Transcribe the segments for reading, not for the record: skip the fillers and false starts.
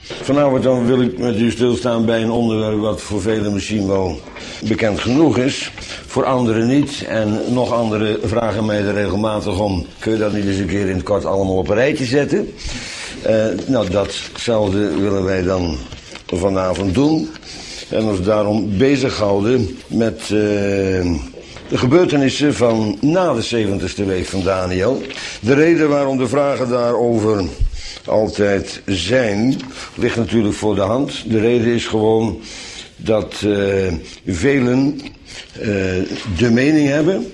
Vanavond dan wil ik met u stilstaan bij een onderwerp wat voor velen misschien wel bekend genoeg is. Voor anderen niet. En nog anderen vragen mij er regelmatig om. Kun je dat niet eens een keer in het kort allemaal op een rijtje zetten? Datzelfde willen wij dan vanavond doen. En ons daarom bezighouden met de gebeurtenissen van na de 70ste week van Daniel. De reden waarom de vragen daarover altijd zijn, ligt natuurlijk voor de hand. De reden is gewoon dat velen de mening hebben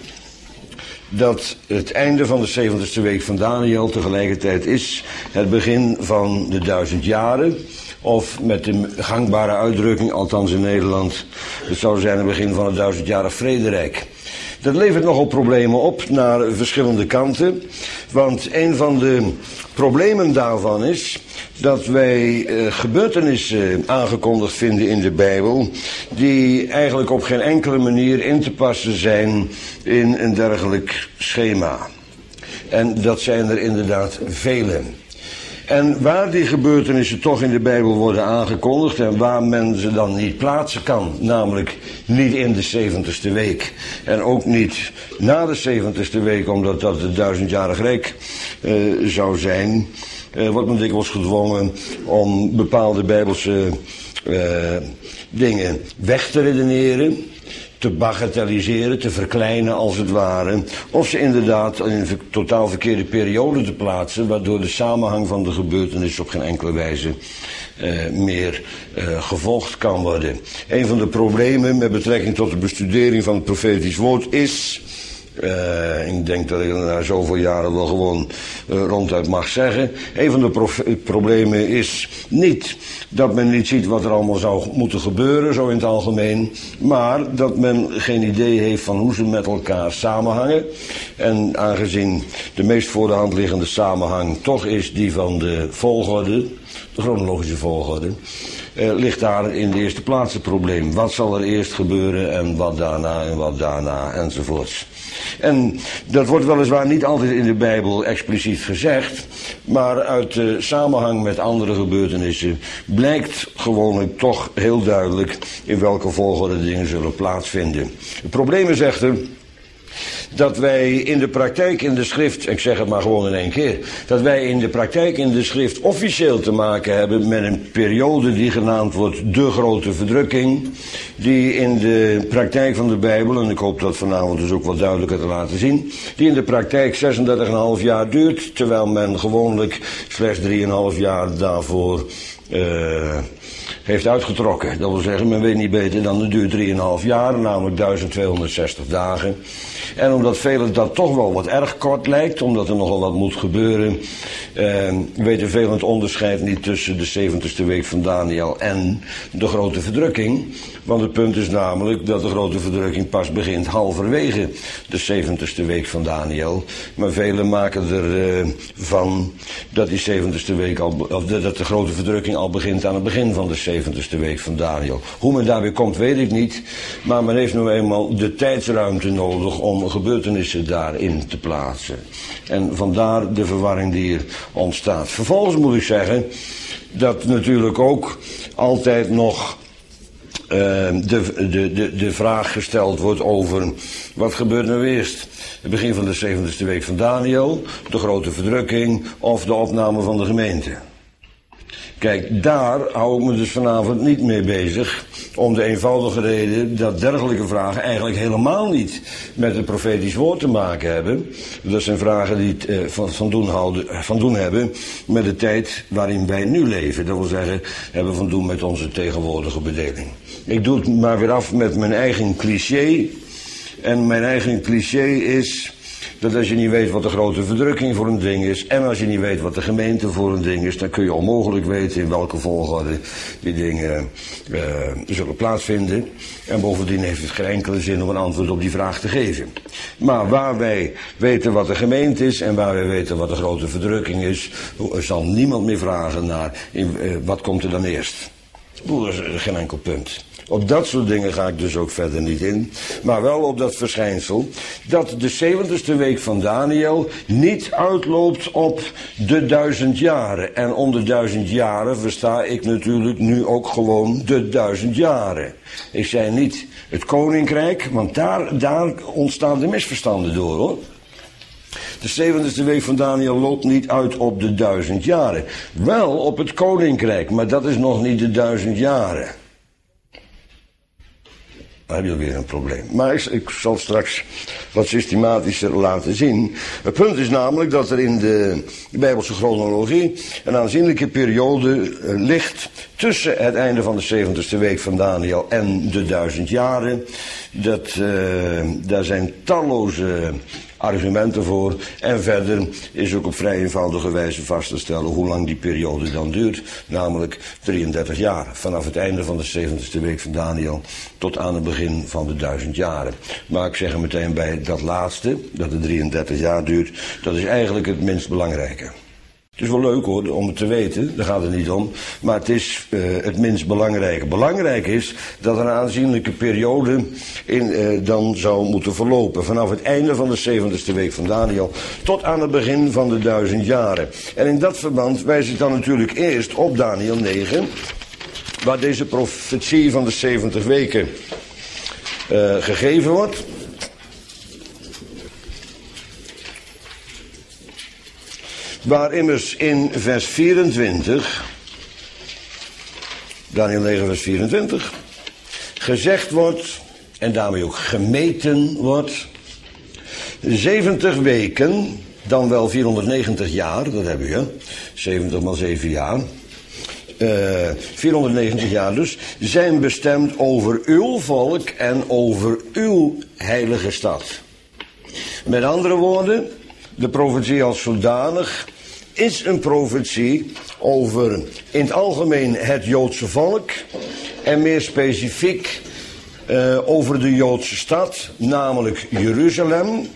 dat het einde van de 70ste week van Daniel tegelijkertijd is het begin van de 1000 jaren. Of met de gangbare uitdrukking, althans in Nederland, het zou zijn het begin van het 1000-jarig vrederijk. Dat levert nogal problemen op naar verschillende kanten. Want een van de problemen daarvan is dat wij gebeurtenissen aangekondigd vinden in de Bijbel die eigenlijk op geen enkele manier in te passen zijn in een dergelijk schema. En dat zijn er inderdaad vele. En waar die gebeurtenissen toch in de Bijbel worden aangekondigd en waar men ze dan niet plaatsen kan, namelijk niet in de 70ste week en ook niet na de 70ste week, omdat dat het 1000-jarig rijk zou zijn, wordt men dikwijls gedwongen om bepaalde Bijbelse dingen weg te redeneren, te bagatelliseren, te verkleinen als het ware, of ze inderdaad in een totaal verkeerde periode te plaatsen, waardoor de samenhang van de gebeurtenis op geen enkele wijze meer gevolgd kan worden. Een van de problemen met betrekking tot de bestudering van het profetisch woord is, ik denk dat ik na zoveel jaren wel gewoon ronduit mag zeggen, een van de problemen is niet dat men niet ziet wat er allemaal zou moeten gebeuren, zo in het algemeen, maar dat men geen idee heeft van hoe ze met elkaar samenhangen. En aangezien de meest voor de hand liggende samenhang toch is die van de volgorde, de chronologische volgorde, ligt daar in de eerste plaats het probleem. Wat zal er eerst gebeuren en wat daarna enzovoorts. En dat wordt weliswaar niet altijd in de Bijbel expliciet gezegd, maar uit de samenhang met andere gebeurtenissen blijkt gewoonlijk toch heel duidelijk in welke volgorde dingen zullen plaatsvinden. Het probleem is echter dat wij in de praktijk in de schrift, ik zeg het maar gewoon in één keer, dat wij in de praktijk in de schrift officieel te maken hebben met een periode die genaamd wordt de grote verdrukking, die in de praktijk van de Bijbel, en ik hoop dat vanavond dus ook wat duidelijker te laten zien, die in de praktijk 36,5 jaar duurt, terwijl men gewoonlijk slechts 3,5 jaar daarvoor heeft uitgetrokken. Dat wil zeggen, men weet niet beter dan het duurt 3,5 jaar, namelijk 1260 dagen. En omdat velen dat toch wel wat erg kort lijkt, omdat er nogal wat moet gebeuren, weten velen het onderscheid niet tussen de 70ste week van Daniel en de grote verdrukking. Want het punt is namelijk dat de grote verdrukking pas begint halverwege de 70ste week van Daniel. Maar velen maken ervan dat die 70ste week dat de grote verdrukking al begint aan het begin van de 70ste week van Daniel. Hoe men daarbij komt weet ik niet, maar men heeft nu eenmaal de tijdsruimte nodig om gebeurtenissen daarin te plaatsen. En vandaar de verwarring die er ontstaat. Vervolgens moet ik zeggen dat natuurlijk ook altijd nog de vraag gesteld wordt over wat gebeurt nou eerst? Het begin van de 70ste week van Daniel, de grote verdrukking of de opname van de gemeente. Kijk, daar hou ik me dus vanavond niet mee bezig, om de eenvoudige reden dat dergelijke vragen eigenlijk helemaal niet met het profetisch woord te maken hebben. Dat zijn vragen die van doen hebben met de tijd waarin wij nu leven. Dat wil zeggen, hebben van doen met onze tegenwoordige bedeling. Ik doe het maar weer af met mijn eigen cliché. En mijn eigen cliché is dat als je niet weet wat de grote verdrukking voor een ding is, en als je niet weet wat de gemeente voor een ding is, dan kun je onmogelijk weten in welke volgorde die dingen zullen plaatsvinden. En bovendien heeft het geen enkele zin om een antwoord op die vraag te geven. Maar waar wij weten wat de gemeente is en waar wij weten wat de grote verdrukking is, zal niemand meer vragen naar wat komt er dan eerst. Dat is geen enkel punt. Op dat soort dingen ga ik dus ook verder niet in. Maar wel op dat verschijnsel dat de 70ste week van Daniel niet uitloopt op de 1000 jaren. En onder 1000 jaren versta ik natuurlijk nu ook gewoon de 1000 jaren. Ik zei niet het koninkrijk, want daar ontstaan de misverstanden door, hoor. De 70ste week van Daniel loopt niet uit op de 1000 jaren. Wel op het koninkrijk, maar dat is nog niet de 1000 jaren. Dan heb je weer een probleem. Maar ik zal straks wat systematischer laten zien. Het punt is namelijk dat er in de Bijbelse chronologie een aanzienlijke periode ligt tussen het einde van de 70ste week van Daniel en de 1000 jaren. Daar zijn talloze argumenten voor. En verder is ook op vrij eenvoudige wijze vast te stellen hoe lang die periode dan duurt. Namelijk 33 jaar. Vanaf het einde van de 70ste week van Daniel tot aan het begin van de 1000 jaren. Maar ik zeg er meteen bij dat laatste, dat het 33 jaar duurt, dat is eigenlijk het minst belangrijke. Het is wel leuk hoor, om het te weten, daar gaat het niet om. Maar het is het minst belangrijke. Belangrijk is dat er een aanzienlijke periode dan zou moeten verlopen. Vanaf het einde van de 70ste week van Daniel tot aan het begin van de 1000 jaren. En in dat verband wijs ik dan natuurlijk eerst op Daniel 9. Waar deze profetie van de 70 weken gegeven wordt. Waar immers in vers 24, Daniel 9 vers 24, gezegd wordt, en daarmee ook gemeten wordt, 70 weken, dan wel 490 jaar, dat hebben we, 70 maal 7 jaar, 490 jaar dus, zijn bestemd over uw volk en over uw heilige stad. Met andere woorden, de profetie als zodanig is een profetie over in het algemeen het Joodse volk en meer specifiek over de Joodse stad, namelijk Jeruzalem.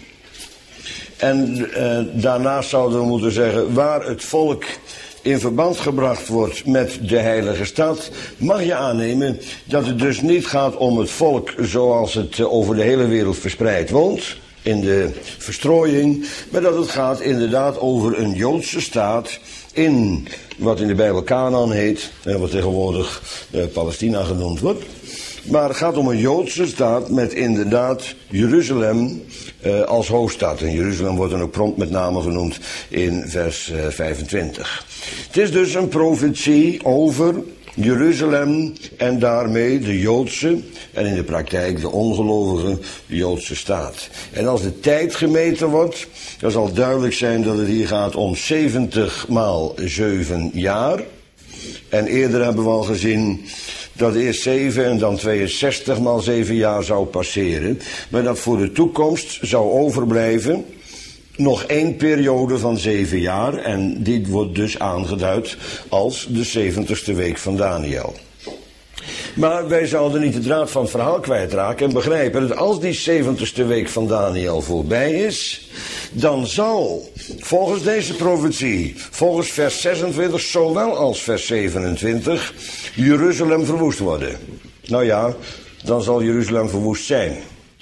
En daarnaast zouden we moeten zeggen waar het volk in verband gebracht wordt met de heilige stad, mag je aannemen dat het dus niet gaat om het volk zoals het over de hele wereld verspreid woont, in de verstrooiing, maar dat het gaat inderdaad over een Joodse staat in wat in de Bijbel Canaan heet, en wat tegenwoordig Palestina genoemd wordt. Maar het gaat om een Joodse staat met inderdaad Jeruzalem als hoofdstad. En Jeruzalem wordt dan ook prompt met name genoemd in vers 25. Het is dus een profetie over Jeruzalem en daarmee de Joodse en in de praktijk de ongelovige Joodse staat. En als de tijd gemeten wordt, dan zal duidelijk zijn dat het hier gaat om 70 maal 7 jaar. En eerder hebben we al gezien dat eerst 7 en dan 62 maal 7 jaar zou passeren. Maar dat voor de toekomst zou overblijven nog één periode van 7 jaar. En dit wordt dus aangeduid als de 70ste week van Daniel. Maar wij zouden niet de draad van het verhaal kwijtraken en begrijpen dat als die 70ste week van Daniel voorbij is, dan zal volgens deze profetie, volgens vers 26 zowel als vers 27, Jeruzalem verwoest worden. Nou ja, dan zal Jeruzalem verwoest zijn.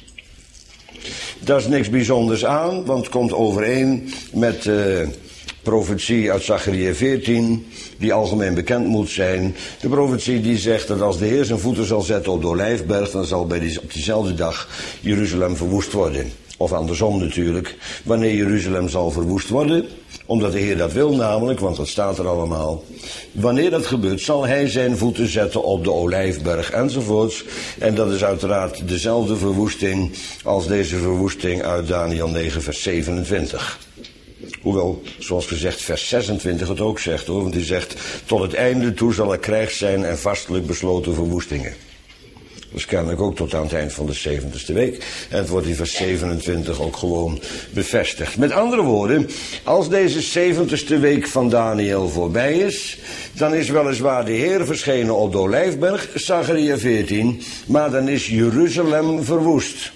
Daar is niks bijzonders aan, want het komt overeen met de profetie uit Zachariah 14, die algemeen bekend moet zijn. De profetie die zegt dat als de Heer zijn voeten zal zetten op de Olijfberg, dan zal op diezelfde dag Jeruzalem verwoest worden. Of andersom natuurlijk, wanneer Jeruzalem zal verwoest worden, omdat de Heer dat wil namelijk, want dat staat er allemaal. Wanneer dat gebeurt, zal hij zijn voeten zetten op de Olijfberg enzovoorts. En dat is uiteraard dezelfde verwoesting als deze verwoesting uit Daniel 9 vers 27. Hoewel, zoals gezegd, vers 26 het ook zegt hoor, want hij zegt, tot het einde toe zal er krijg zijn en vastelijk besloten verwoestingen. Dus kennelijk ook tot aan het eind van de 70ste week. En het wordt in vers 27 ook gewoon bevestigd. Met andere woorden, als deze 70ste week van Daniel voorbij is, dan is weliswaar de Heer verschenen op de Olijfberg, Zachariah 14, maar dan is Jeruzalem verwoest.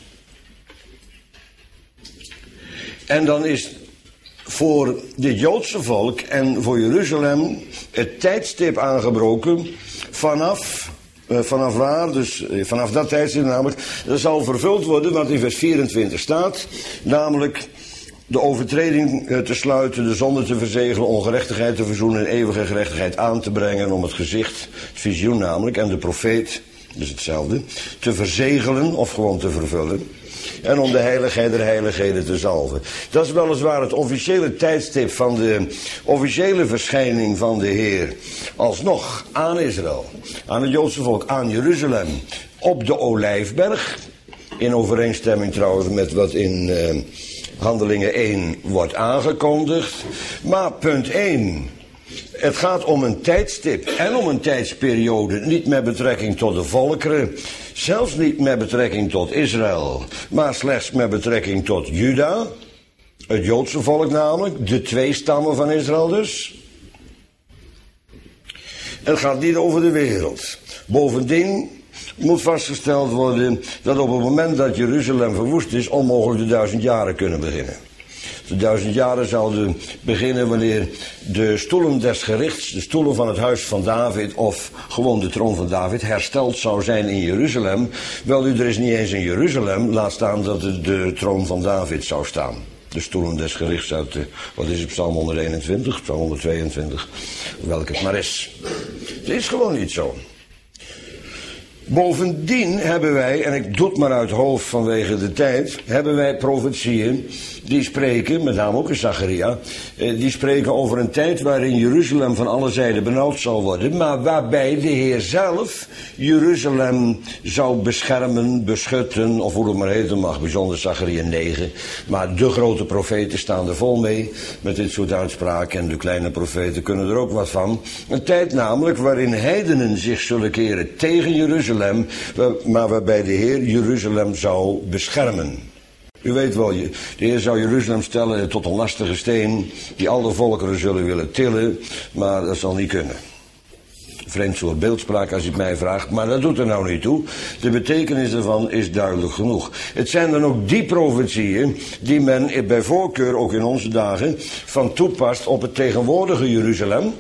En dan is voor dit Joodse volk en voor Jeruzalem het tijdstip aangebroken vanaf vanaf waar, dus vanaf dat tijdstip namelijk, dat zal vervuld worden wat in vers 24 staat, namelijk de overtreding te sluiten, de zonde te verzegelen, ongerechtigheid te verzoenen en eeuwige gerechtigheid aan te brengen, om het gezicht, het visioen namelijk, en de profeet, dus hetzelfde, te verzegelen of gewoon te vervullen. En om de heiligheid der heiligheden te zalven. Dat is weliswaar het officiële tijdstip van de officiële verschijning van de Heer. Alsnog aan Israël, aan het Joodse volk, aan Jeruzalem, op de Olijfberg. In overeenstemming trouwens met wat in Handelingen 1 wordt aangekondigd. Maar punt 1... Het gaat om een tijdstip en om een tijdsperiode, niet met betrekking tot de volkeren, zelfs niet met betrekking tot Israël, maar slechts met betrekking tot Juda, het Joodse volk namelijk, de 2 stammen van Israël dus. Het gaat niet over de wereld. Bovendien moet vastgesteld worden dat op het moment dat Jeruzalem verwoest is, onmogelijk de 1000 jaren kunnen beginnen. De 1000 jaren zouden beginnen wanneer de stoelen des gerichts, de stoelen van het huis van David of gewoon de troon van David hersteld zou zijn in Jeruzalem. Wel, er is niet eens in Jeruzalem, laat staan dat de troon van David zou staan. De stoelen des gerichts uit wat is het, Psalm 121, Psalm 122, welke het maar is. Het is gewoon niet zo. Bovendien hebben wij, en ik doe het maar uit hoofd vanwege de tijd, hebben wij profetieën die spreken, met name ook in Zacharia, die spreken over een tijd waarin Jeruzalem van alle zijden benauwd zal worden, maar waarbij de Heer zelf Jeruzalem zou beschermen, beschutten, of hoe het maar heten mag, bijzonder Zacharia 9. Maar de grote profeten staan er vol mee met dit soort uitspraken en de kleine profeten kunnen er ook wat van. Een tijd namelijk waarin heidenen zich zullen keren tegen Jeruzalem, maar waarbij de Heer Jeruzalem zou beschermen. U weet wel, de Heer zou Jeruzalem stellen tot een lastige steen die alle volkeren zullen willen tillen, maar dat zal niet kunnen. Vreemd soort beeldspraak als u het mij vraagt, maar dat doet er nou niet toe. De betekenis ervan is duidelijk genoeg. Het zijn dan ook die profetieën die men bij voorkeur ook in onze dagen van toepast op het tegenwoordige Jeruzalem.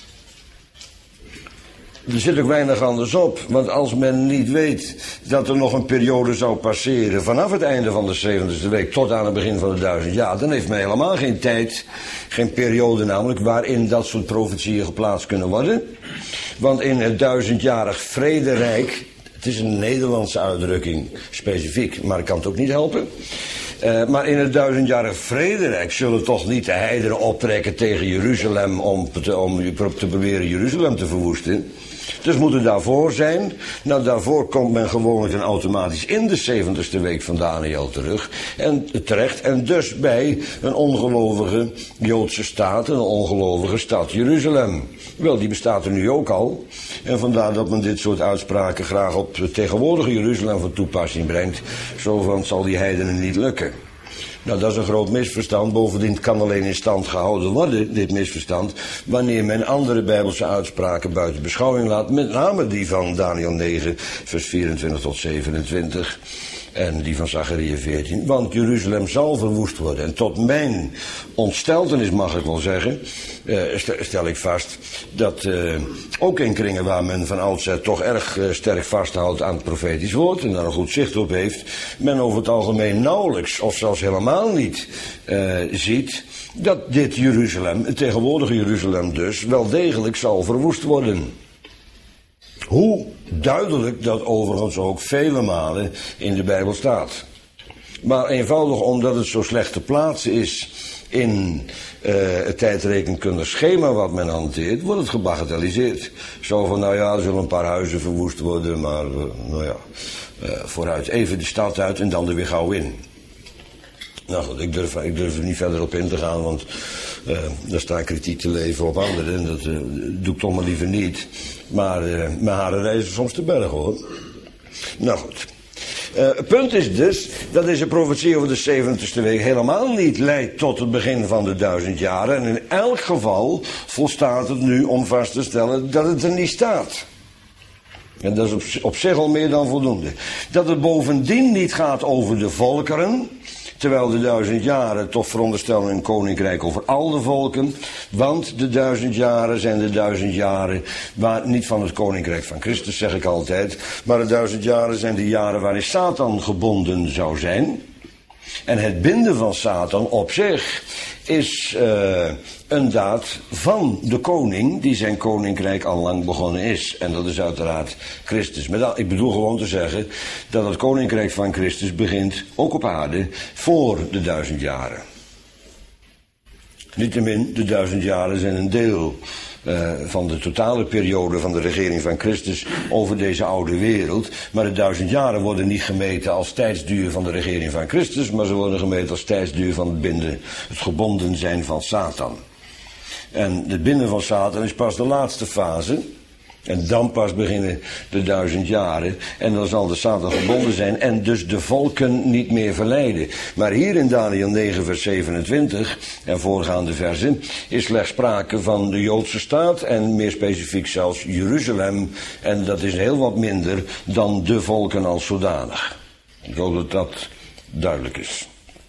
Er zit ook weinig anders op, want als men niet weet dat er nog een periode zou passeren vanaf het einde van de 70ste week tot aan het begin van de 1000 jaar, dan heeft men helemaal geen tijd, geen periode namelijk, waarin dat soort profetieën geplaatst kunnen worden. Want in het 1000-jarig vrederijk, het is een Nederlandse uitdrukking specifiek, maar ik kan het ook niet helpen. Maar in het 1000-jarig vrederijk zullen toch niet de heidenen optrekken tegen Jeruzalem om te proberen Jeruzalem te verwoesten. Dus moet het daarvoor zijn. Nou, daarvoor komt men gewoonlijk en automatisch in de 70ste week van Daniel terecht. En dus bij een ongelovige Joodse staat, een ongelovige stad Jeruzalem. Wel, die bestaat er nu ook al. En vandaar dat men dit soort uitspraken graag op het tegenwoordige Jeruzalem van toepassing brengt. Zo van, zal die heidenen niet lukken. Nou, dat is een groot misverstand. Bovendien kan alleen in stand gehouden worden, dit misverstand, wanneer men andere Bijbelse uitspraken buiten beschouwing laat. Met name die van Daniel 9, vers 24 tot 27. En die van Zacharia 14. Want Jeruzalem zal verwoest worden. En tot mijn ontsteltenis mag ik wel zeggen, stel ik vast, dat ook in kringen waar men van oudsher toch erg sterk vasthoudt aan het profetisch woord en daar een goed zicht op heeft, men over het algemeen nauwelijks of zelfs helemaal niet ziet dat dit Jeruzalem, het tegenwoordige Jeruzalem dus, wel degelijk zal verwoest worden. Hoe duidelijk dat overigens ook vele malen in de Bijbel staat. Maar eenvoudig omdat het zo slecht te plaatsen is in het tijdrekenkundig schema wat men hanteert, wordt het gebagatelliseerd. Zo van, nou ja, er zullen een paar huizen verwoest worden, maar nou ja, vooruit. Even de stad uit en dan er weer gauw in. Nou goed, ik durf er niet verder op in te gaan, want daar staat kritiek te leven op anderen. En dat doe ik toch maar liever niet. Maar mijn haren reizen soms te berg, hoor. Nou goed. Het punt is dus dat deze profetie over de 70ste week helemaal niet leidt tot het begin van de 1000 jaren. En in elk geval volstaat het nu om vast te stellen dat het er niet staat. En dat is op zich al meer dan voldoende. Dat het bovendien niet gaat over de volkeren, Terwijl de 1000 jaren toch veronderstellen een koninkrijk over al de volken. Want de 1000 jaren zijn de 1000 jaren, waar, niet van het koninkrijk van Christus zeg ik altijd. Maar de 1000 jaren zijn de jaren waarin Satan gebonden zou zijn. En het binden van Satan op zich is een daad van de koning die zijn koninkrijk al lang begonnen is. En dat is uiteraard Christus. Maar ik bedoel gewoon te zeggen dat het koninkrijk van Christus begint, ook op aarde, voor de 1000 jaren. Niettemin, de 1000 jaren zijn een deel van de totale periode van de regering van Christus over deze oude wereld. Maar de 1000 jaren worden niet gemeten als tijdsduur van de regering van Christus, maar ze worden gemeten als tijdsduur van het gebonden zijn van Satan. En het binden van Satan is pas de laatste fase. En dan pas beginnen de 1000 jaren. En dan zal de Satan gebonden zijn en dus de volken niet meer verleiden. Maar hier in Daniel 9 vers 27 en voorgaande versen is slechts sprake van de Joodse staat en meer specifiek zelfs Jeruzalem. En dat is heel wat minder dan de volken als zodanig. Zodat dat duidelijk is.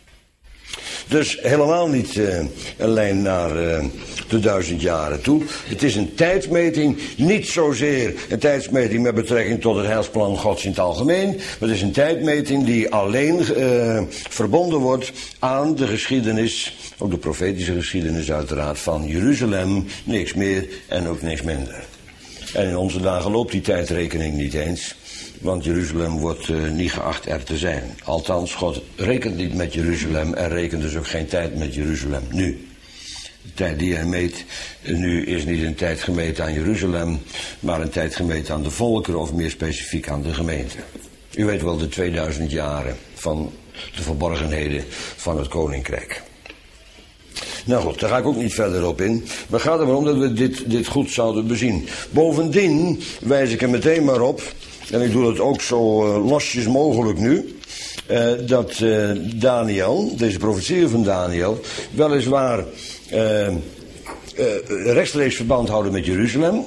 Dus helemaal niet een lijn naar de 1000 jaren toe. Het is een tijdsmeting, niet zozeer een tijdsmeting met betrekking tot het heilsplan Gods in het algemeen. Maar het is een tijdmeting die alleen verbonden wordt aan de geschiedenis, ook de profetische geschiedenis uiteraard, van Jeruzalem. Niks meer en ook niks minder. En in onze dagen loopt die tijdrekening niet eens. Want Jeruzalem wordt niet geacht er te zijn. Althans, God rekent niet met Jeruzalem en rekent dus ook geen tijd met Jeruzalem nu. De tijd die hij meet nu is niet een tijd gemeten aan Jeruzalem, maar een tijd gemeten aan de volkeren of meer specifiek aan de gemeente. U weet wel de 2000 jaren van de verborgenheden van het koninkrijk. Nou goed, daar ga ik ook niet verder op in. Maar het gaat er maar om dat we dit goed zouden bezien. Bovendien wijs ik er meteen maar op, en ik doe het ook zo losjes mogelijk nu, dat Daniel, deze profetieën van Daniel, weliswaar rechtstreeks verband houden met Jeruzalem.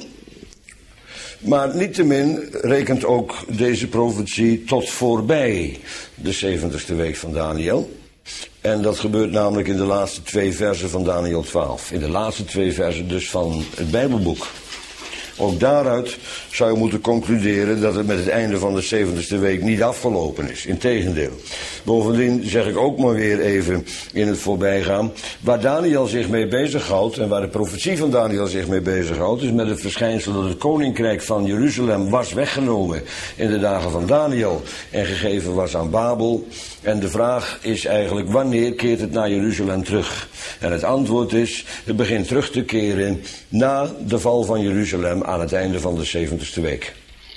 Maar niettemin rekent ook deze profetie tot voorbij de 70ste week van Daniel. En dat gebeurt namelijk in de laatste 2 versen van Daniel 12. In de laatste 2 versen dus van het Bijbelboek. Ook daaruit zou je moeten concluderen dat het met het einde van de 70ste week niet afgelopen is. Integendeel. Bovendien zeg ik ook maar weer even in het voorbijgaan, waar Daniel zich mee bezighoudt en waar de profetie van Daniel zich mee bezighoudt, is met het verschijnsel dat het koninkrijk van Jeruzalem was weggenomen in de dagen van Daniel en gegeven was aan Babel. En de vraag is eigenlijk, wanneer keert het naar Jeruzalem terug? En het antwoord is, het begint terug te keren na de val van Jeruzalem aan het einde van de 70ste week.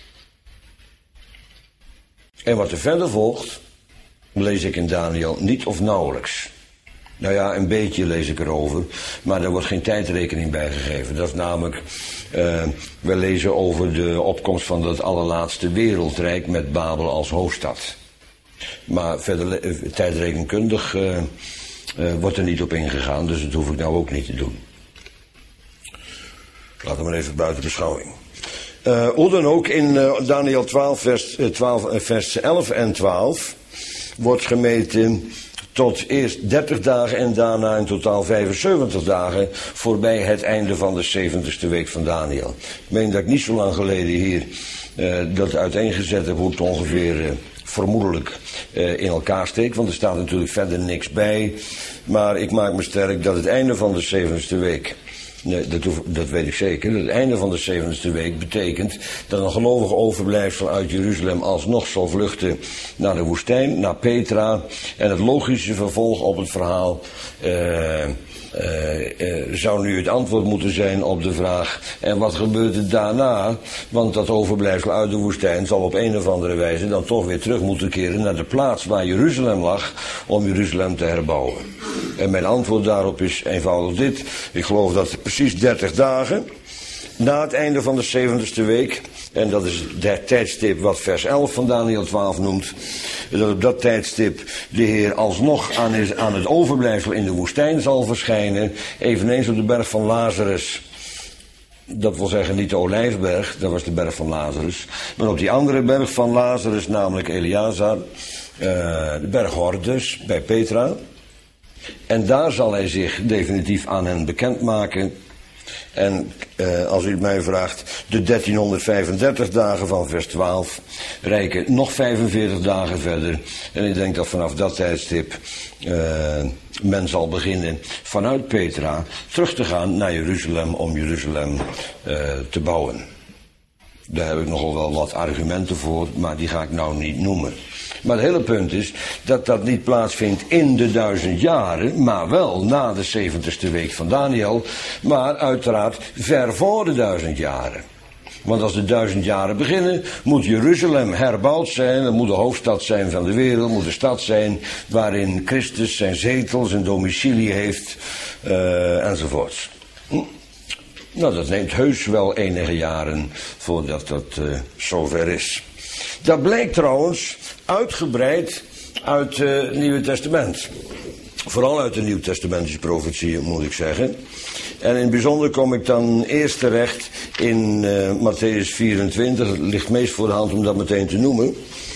En wat er verder volgt, lees ik in Daniel niet of nauwelijks. Nou ja, een beetje lees ik erover, maar er wordt geen tijdrekening bij gegeven. Dat is namelijk, we lezen over de opkomst van dat allerlaatste wereldrijk met Babel als hoofdstad. Maar verder tijdrekenkundig wordt er niet op ingegaan, dus dat hoef ik nou ook niet te doen. Laat hem maar even buiten beschouwing. Hoe dan ook, in Daniel 12 vers 11 en 12 wordt gemeten tot eerst 30 dagen en daarna in totaal 75 dagen voorbij het einde van de 70ste week van Daniel. Ik meen dat ik niet zo lang geleden hier dat uiteengezet heb hoe het ongeveer vermoedelijk in elkaar steekt, want er staat natuurlijk verder niks bij. Maar ik maak me sterk dat het einde van de 70ste week, nee, dat weet ik zeker, het einde van de 70ste week betekent dat een gelovige overblijfsel uit Jeruzalem alsnog zal vluchten naar de woestijn, naar Petra. En het logische vervolg op het verhaal zou nu het antwoord moeten zijn op de vraag, en wat gebeurt er daarna? Want dat overblijfsel uit de woestijn zal op een of andere wijze dan toch weer terug moeten keren naar de plaats waar Jeruzalem lag, om Jeruzalem te herbouwen. En mijn antwoord daarop is eenvoudig dit. Ik geloof dat precies 30 dagen na het einde van de 70ste week, en dat is het tijdstip wat vers 11 van Daniel 12 noemt, dat op dat tijdstip de Heer alsnog aan het overblijfsel in de woestijn zal verschijnen, eveneens op de berg van Lazarus. Dat wil zeggen niet de Olijfberg, dat was de berg van Lazarus, maar op die andere berg van Lazarus, namelijk Eleazar, de berg Hor dus, bij Petra. En daar zal hij zich definitief aan hen bekendmaken. En als u het mij vraagt, de 1335 dagen van vers 12 reiken nog 45 dagen verder. En ik denk dat vanaf dat tijdstip men zal beginnen vanuit Petra terug te gaan naar Jeruzalem om Jeruzalem te bouwen. Daar heb ik nogal wel wat argumenten voor, maar die ga ik nou niet noemen. Maar het hele punt is dat dat niet plaatsvindt in de 1000 jaren, maar wel na de 70ste week van Daniel, maar uiteraard ver voor de 1000 jaren. Want als de 1000 jaren beginnen, moet Jeruzalem herbouwd zijn, het moet de hoofdstad zijn van de wereld, het moet de stad zijn waarin Christus zijn zetel, zijn domicilie heeft, enzovoorts. Nou, dat neemt heus wel enige jaren voordat dat zover is. Dat blijkt trouwens uitgebreid uit het Nieuwe Testament. Vooral uit de Nieuwtestamentische profetieën, moet ik zeggen. En in het bijzonder kom ik dan eerst terecht in Matthäus 24. Het ligt meest voor de hand om dat meteen te noemen.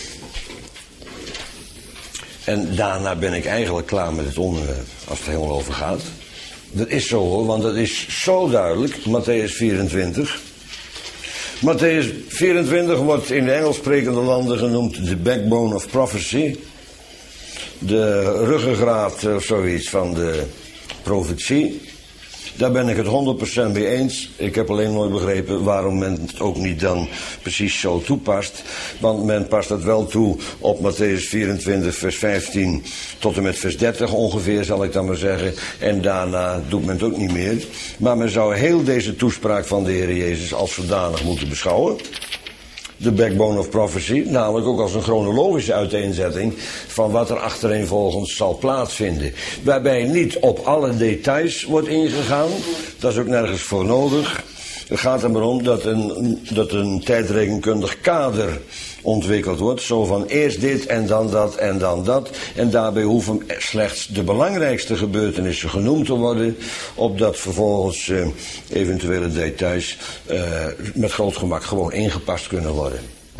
En daarna ben ik eigenlijk klaar met het onderwerp, als het er helemaal over gaat. Dat is zo hoor, want dat is zo duidelijk, Matthäus 24. Matthäus 24 wordt in de Engelssprekende landen genoemd de backbone of prophecy. De ruggengraat of zoiets van de profetie. Daar ben ik het 100% mee eens. Ik heb alleen nooit begrepen waarom men het ook niet dan precies zo toepast. Want men past het wel toe op Matthäus 24 vers 15 tot en met vers 30 ongeveer, zal ik dan maar zeggen. En daarna doet men het ook niet meer. Maar men zou heel deze toespraak van de Heer Jezus als zodanig moeten beschouwen. De backbone of prophecy, namelijk ook als een chronologische uiteenzetting van wat er achtereenvolgens zal plaatsvinden. Waarbij niet op alle details wordt ingegaan, dat is ook nergens voor nodig. Het gaat er maar om dat een tijdrekenkundig kader ontwikkeld wordt. Zo van eerst dit en dan dat en dan dat. En daarbij hoeven slechts de belangrijkste gebeurtenissen genoemd te worden. Opdat vervolgens eventuele details met groot gemak gewoon ingepast kunnen worden.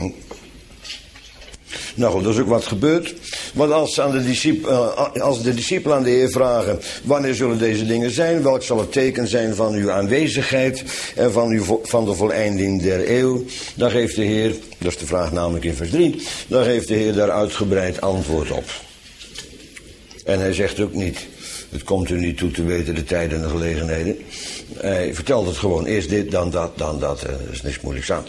Nou goed, dat is ook wat gebeurt. Want als de discipelen aan de Heer vragen, wanneer zullen deze dingen zijn? Welk zal het teken zijn van uw aanwezigheid en van de voleinding der eeuw? Dan geeft de Heer, dat is de vraag namelijk in vers 3, dan geeft de Heer daar uitgebreid antwoord op. En hij zegt ook niet, het komt u niet toe te weten de tijden en de gelegenheden. Hij vertelt het gewoon, eerst dit, dan dat, dan dat. Er is niks moeilijks aan.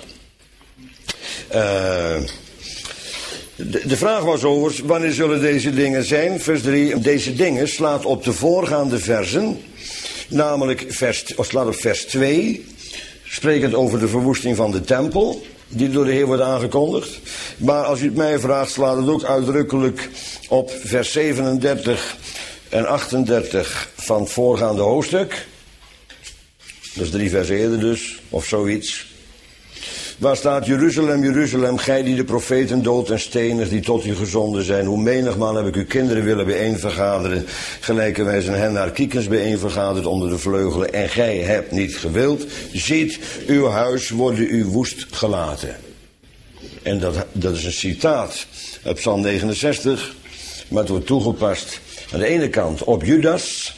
De vraag was overigens, wanneer zullen deze dingen zijn? Vers 3, deze dingen slaat op de voorgaande versen, namelijk slaat op vers 2, sprekend over de verwoesting van de tempel, die door de Heer wordt aangekondigd. Maar als u het mij vraagt, slaat het ook uitdrukkelijk op vers 37 en 38 van het voorgaande hoofdstuk. Dat is 3 versen eerder dus, of zoiets. Waar staat, Jeruzalem, Jeruzalem, gij die de profeten doodt en stenigt die tot u gezonden zijn. Hoe menigmaal heb ik uw kinderen willen bijeenvergaderen, gelijkerwijs een hen naar kiekens bijeenvergaderd onder de vleugelen. En gij hebt niet gewild. Ziet, uw huis wordt u woest gelaten. En dat is een citaat uit Psalm 69, maar het wordt toegepast aan de ene kant op Judas.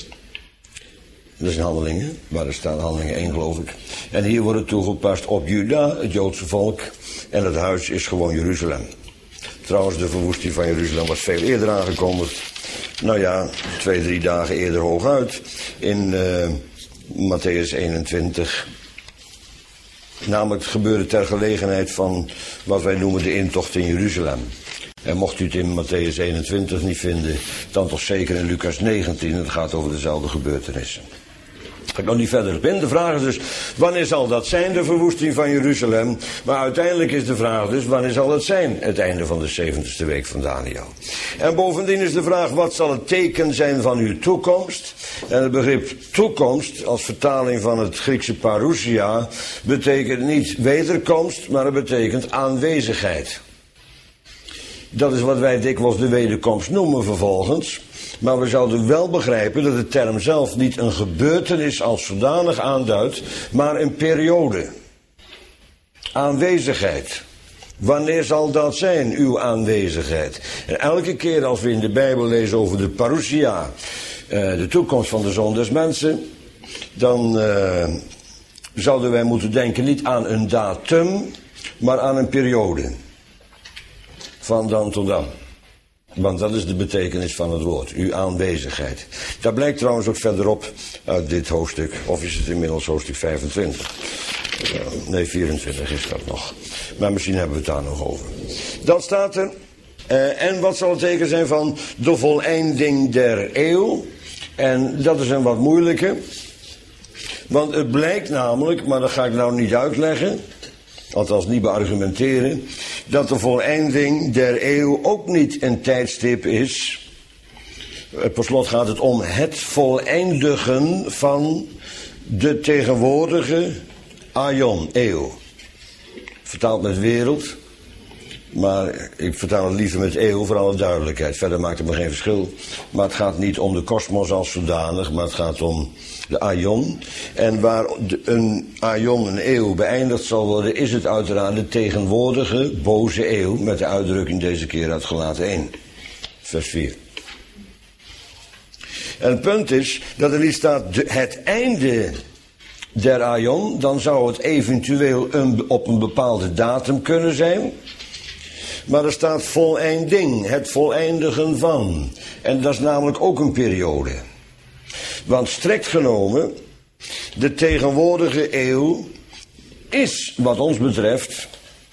Dat is in Handelingen, waar er staat Handelingen 1 geloof ik. En hier wordt het toegepast op Juda, het Joodse volk. En het huis is gewoon Jeruzalem. Trouwens, de verwoesting van Jeruzalem was veel eerder aangekondigd. Nou ja, 2-3 dagen eerder hooguit. In Matthäus 21. Namelijk het gebeurde ter gelegenheid van wat wij noemen de intocht in Jeruzalem. En mocht u het in Matthäus 21 niet vinden, dan toch zeker in Lucas 19. Het gaat over dezelfde gebeurtenissen. Ga ik nog niet verder op in. De vraag is dus, wanneer zal dat zijn, de verwoesting van Jeruzalem? Maar uiteindelijk is de vraag dus, wanneer zal het zijn, het einde van de 70ste week van Daniel? En bovendien is de vraag, wat zal het teken zijn van uw toekomst? En het begrip toekomst, als vertaling van het Griekse parousia, betekent niet wederkomst, maar het betekent aanwezigheid. Dat is wat wij dikwijls de wederkomst noemen vervolgens. Maar we zouden wel begrijpen dat de term zelf niet een gebeurtenis als zodanig aanduidt, maar een periode. Aanwezigheid. Wanneer zal dat zijn, uw aanwezigheid? En elke keer als we in de Bijbel lezen over de parousia, de toekomst van de zoon des mensen, dan zouden wij moeten denken niet aan een datum, maar aan een periode. Van dan tot dan. Want dat is de betekenis van het woord, uw aanwezigheid. Dat blijkt trouwens ook verderop uit dit hoofdstuk, of is het inmiddels hoofdstuk 25? Nee, 24 is dat nog. Maar misschien hebben we het daar nog over. Dan staat er, en wat zal het teken zijn van de voleinding der eeuw? En dat is een wat moeilijke. Want het blijkt namelijk, maar dat ga ik nou niet uitleggen, althans niet beargumenteren, dat de voleinding der eeuw ook niet een tijdstip is. Per slot gaat het om het voleindigen van de tegenwoordige aion, eeuw. Vertaald met wereld, maar ik vertaal het liever met eeuw voor alle duidelijkheid. Verder maakt het me geen verschil. Maar het gaat niet om de kosmos als zodanig, maar het gaat om de aion. En waar een aion, een eeuw, beëindigd zal worden, is het uiteraard de tegenwoordige boze eeuw, met de uitdrukking deze keer uit Galaten 1, vers 4. En het punt is dat er niet staat het einde der aion, dan zou het eventueel op een bepaalde datum kunnen zijn. Maar er staat voleinding, het voleindigen van. En dat is namelijk ook een periode. Want strikt genomen, de tegenwoordige eeuw is wat ons betreft,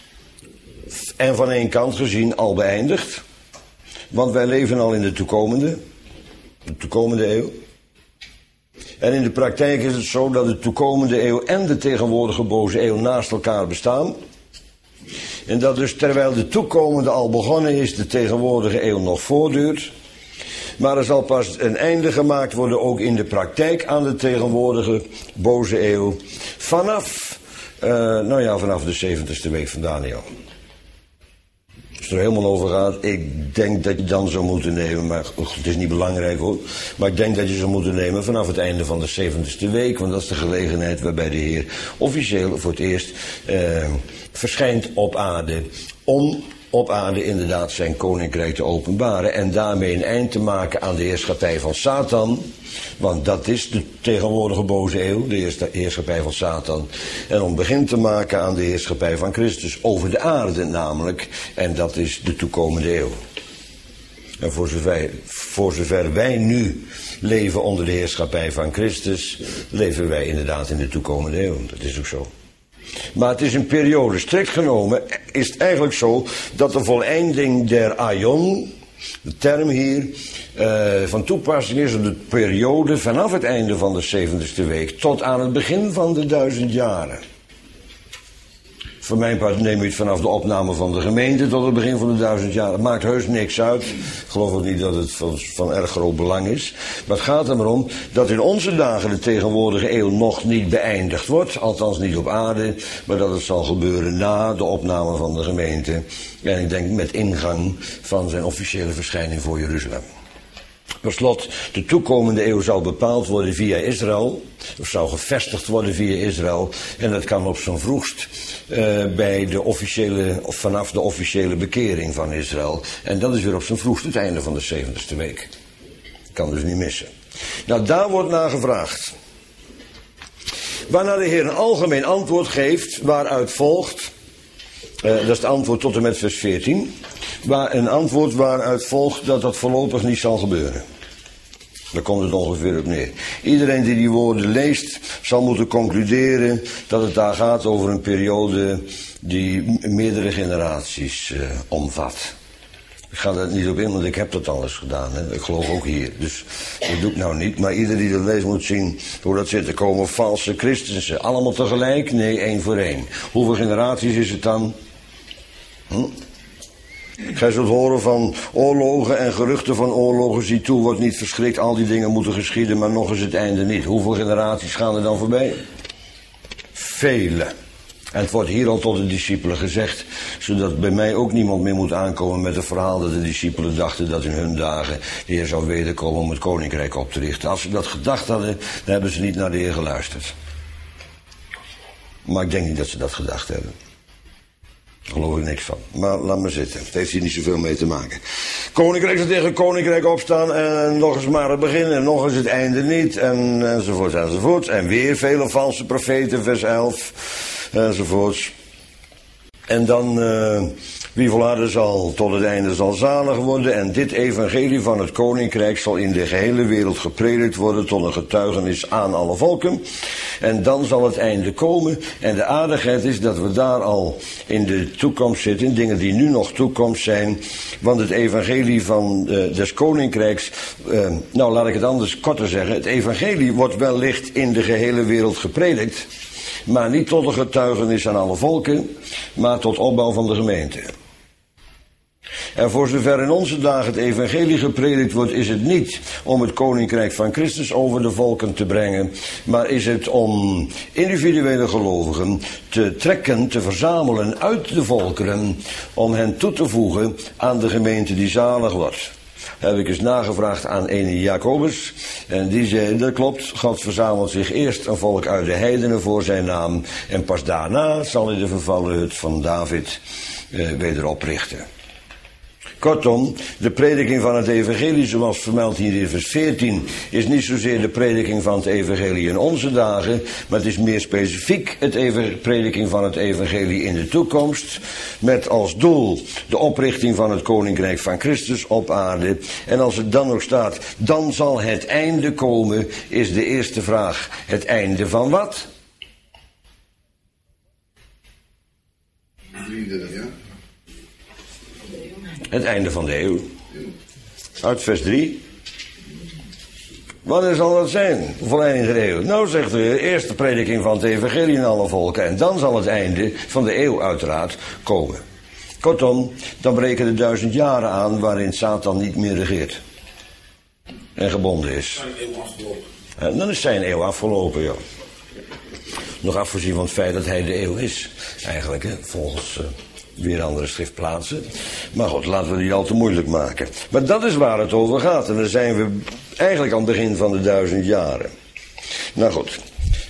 en van één kant gezien, al beëindigd. Want wij leven al in de toekomende eeuw. En in de praktijk is het zo dat de toekomende eeuw en de tegenwoordige boze eeuw naast elkaar bestaan. En dat dus terwijl de toekomende al begonnen is, de tegenwoordige eeuw nog voortduurt. Maar er zal pas een einde gemaakt worden, ook in de praktijk, aan de tegenwoordige boze eeuw. Vanaf de 70ste week van Daniel. Als het er helemaal over gaat, ik denk dat je dan zou moeten nemen, maar het is niet belangrijk hoor. Maar ik denk dat je zou moeten nemen vanaf het einde van de 70ste week. Want dat is de gelegenheid waarbij de Heer officieel voor het eerst verschijnt op aarde. Om op aarde inderdaad zijn koninkrijk te openbaren. En daarmee een eind te maken aan de heerschappij van Satan. Want dat is de tegenwoordige boze eeuw, de heerschappij van Satan. En om begin te maken aan de heerschappij van Christus over de aarde namelijk. En dat is de toekomende eeuw. En voor zover wij nu leven onder de heerschappij van Christus, leven wij inderdaad in de toekomende eeuw. Dat is ook zo. Maar het is een periode. Strikt genomen is het eigenlijk zo dat de voleinding der aion, de term hier, van toepassing is op de periode vanaf het einde van de 70ste week tot aan het begin van de 1000 jaren. Voor mijn part neem je het vanaf de opname van de gemeente tot het begin van de 1000 jaar. Het maakt heus niks uit. Ik geloof ook niet dat het van erg groot belang is. Maar het gaat er maar om dat in onze dagen de tegenwoordige eeuw nog niet beëindigd wordt. Althans niet op aarde. Maar dat het zal gebeuren na de opname van de gemeente. En ik denk met ingang van zijn officiële verschijning voor Jeruzalem. Per slot, de toekomende eeuw zal bepaald worden via Israël, of zou gevestigd worden via Israël, en dat kan op zijn vroegst bij de officiële, of vanaf de officiële bekering van Israël. En dat is weer op zijn vroegst het einde van de 70ste week. Kan dus niet missen. Nou, daar wordt naar gevraagd. Waarna de Heer een algemeen antwoord geeft, waaruit volgt, dat is het antwoord tot en met vers 14, een antwoord waaruit volgt dat dat voorlopig niet zal gebeuren. Daar komt het ongeveer op neer. Iedereen die die woorden leest, zal moeten concluderen dat het daar gaat over een periode die meerdere generaties omvat. Ik ga daar niet op in, want ik heb dat al eens gedaan. Hè. Ik geloof ook hier. Dus dat doe ik nou niet. Maar ieder die dat leest moet zien hoe dat zit. Er komen valse christensen. Allemaal tegelijk? Nee, 1 voor 1. Hoeveel generaties is het dan? Gij zult horen van oorlogen en geruchten van oorlogen. Zie toe, wordt niet verschrikt. Al die dingen moeten geschieden, maar nog is het einde niet. Hoeveel generaties gaan er dan voorbij? Vele. En het wordt hier al tot de discipelen gezegd, zodat bij mij ook niemand meer moet aankomen met het verhaal dat de discipelen dachten dat in hun dagen de Heer zou wederkomen om het koninkrijk op te richten. Als ze dat gedacht hadden, dan hebben ze niet naar de Heer geluisterd. Maar ik denk niet dat ze dat gedacht hebben. Daar geloof ik niks van. Maar laat maar zitten. Het heeft hier niet zoveel mee te maken. Koninkrijk zal tegen koninkrijk opstaan en nog eens maar het begin en nog eens het einde niet. Enzovoorts enzovoorts. En weer vele valse profeten, vers 11 enzovoorts. En dan, wie volharden zal tot het einde zal zalig worden. En dit evangelie van het koninkrijk zal in de gehele wereld gepredikt worden tot een getuigenis aan alle volken. En dan zal het einde komen. En de aardigheid is dat we daar al in de toekomst zitten. Dingen die nu nog toekomst zijn. Want het evangelie van des koninkrijks. Nou, laat ik het anders korter zeggen. Het evangelie wordt wellicht in de gehele wereld gepredikt. Maar niet tot een getuigenis aan alle volken. Maar tot opbouw van de gemeente. En voor zover in onze dagen het evangelie gepredikt wordt, is het niet om het koninkrijk van Christus over de volken te brengen, maar is het om individuele gelovigen te trekken, te verzamelen uit de volkeren, om hen toe te voegen aan de gemeente die zalig wordt. Heb ik eens nagevraagd aan ene Jacobus. En die zei, dat klopt, God verzamelt zich eerst een volk uit de heidenen voor zijn naam. En pas daarna zal hij de vervallen hut van David weder oprichten. Kortom, de prediking van het evangelie, zoals vermeld hier in vers 14, is niet zozeer de prediking van het evangelie in onze dagen, maar het is meer specifiek de prediking van het evangelie in de toekomst, met als doel de oprichting van het koninkrijk van Christus op aarde. En als het dan nog staat, dan zal het einde komen, is de eerste vraag, het einde van wat? Het einde van de eeuw. Uit vers 3. Wanneer zal dat zijn? De volledige eeuw. Nou, zegt de eerste prediking van het evangelie in alle volken. En dan zal het einde van de eeuw uiteraard komen. Kortom, dan breken de 1000 jaren aan waarin Satan niet meer regeert. En gebonden is. En dan is zijn eeuw afgelopen, ja. Nog afgezien van het feit dat hij de eeuw is. Eigenlijk, hè, volgens weer andere schriftplaatsen. Maar goed, laten we die al te moeilijk maken. Maar dat is waar het over gaat. En dan zijn we eigenlijk aan het begin van de 1000 jaren. Nou goed.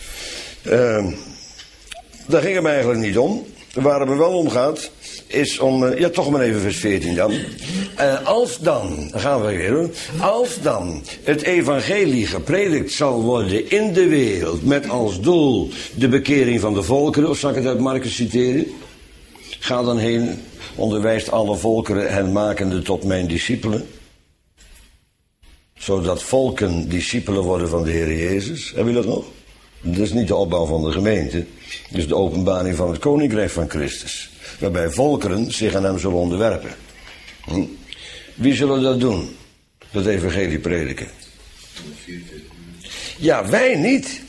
Daar ging het me eigenlijk niet om. Waar het me wel om gaat, is om... ja, toch maar even vers 14 dan. Als dan, gaan we weer doen. Als dan het evangelie gepredikt zal worden in de wereld, met als doel de bekering van de volkeren, of zal ik het uit Marcus citeren? Ga dan heen, onderwijst alle volkeren hen makende tot mijn discipelen. Zodat volken discipelen worden van de Heer Jezus. Heb je dat nog? Dat is niet de opbouw van de gemeente. Dat is de openbaring van het koninkrijk van Christus. Waarbij volkeren zich aan hem zullen onderwerpen. Wie zullen dat doen? Dat evangelie prediken. Ja, wij niet.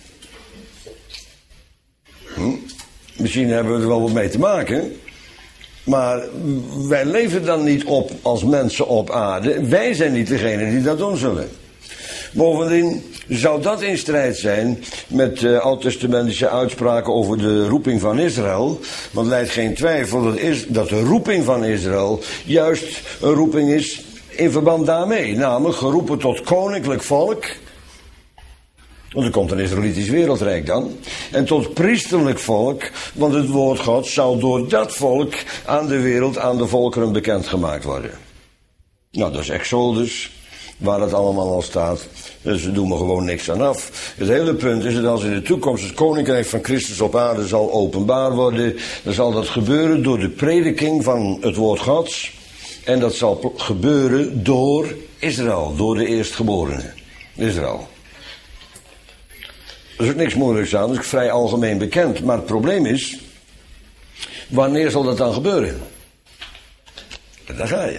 Misschien hebben we er wel wat mee te maken. Maar wij leven dan niet op als mensen op aarde. Wij zijn niet degene die dat doen zullen. Bovendien zou dat in strijd zijn met oud-testamentische uitspraken over de roeping van Israël. Want leidt geen twijfel dat de roeping van Israël juist een roeping is in verband daarmee. Namelijk geroepen tot koninklijk volk. Want er komt een Israëlitisch wereldrijk dan. En tot priesterlijk volk, want het woord God zal door dat volk aan de wereld, aan de volkeren bekendgemaakt worden. Nou, dat is Exodus, waar het allemaal al staat. Dus we doen er gewoon niks aan af. Het hele punt is dat als in de toekomst het koninkrijk van Christus op aarde zal openbaar worden, dan zal dat gebeuren door de prediking van het woord Gods. En dat zal gebeuren door Israël, door de eerstgeborenen. Israël. Er is ook niks moeilijks aan, dat is vrij algemeen bekend. Maar het probleem is, wanneer zal dat dan gebeuren? En daar ga je.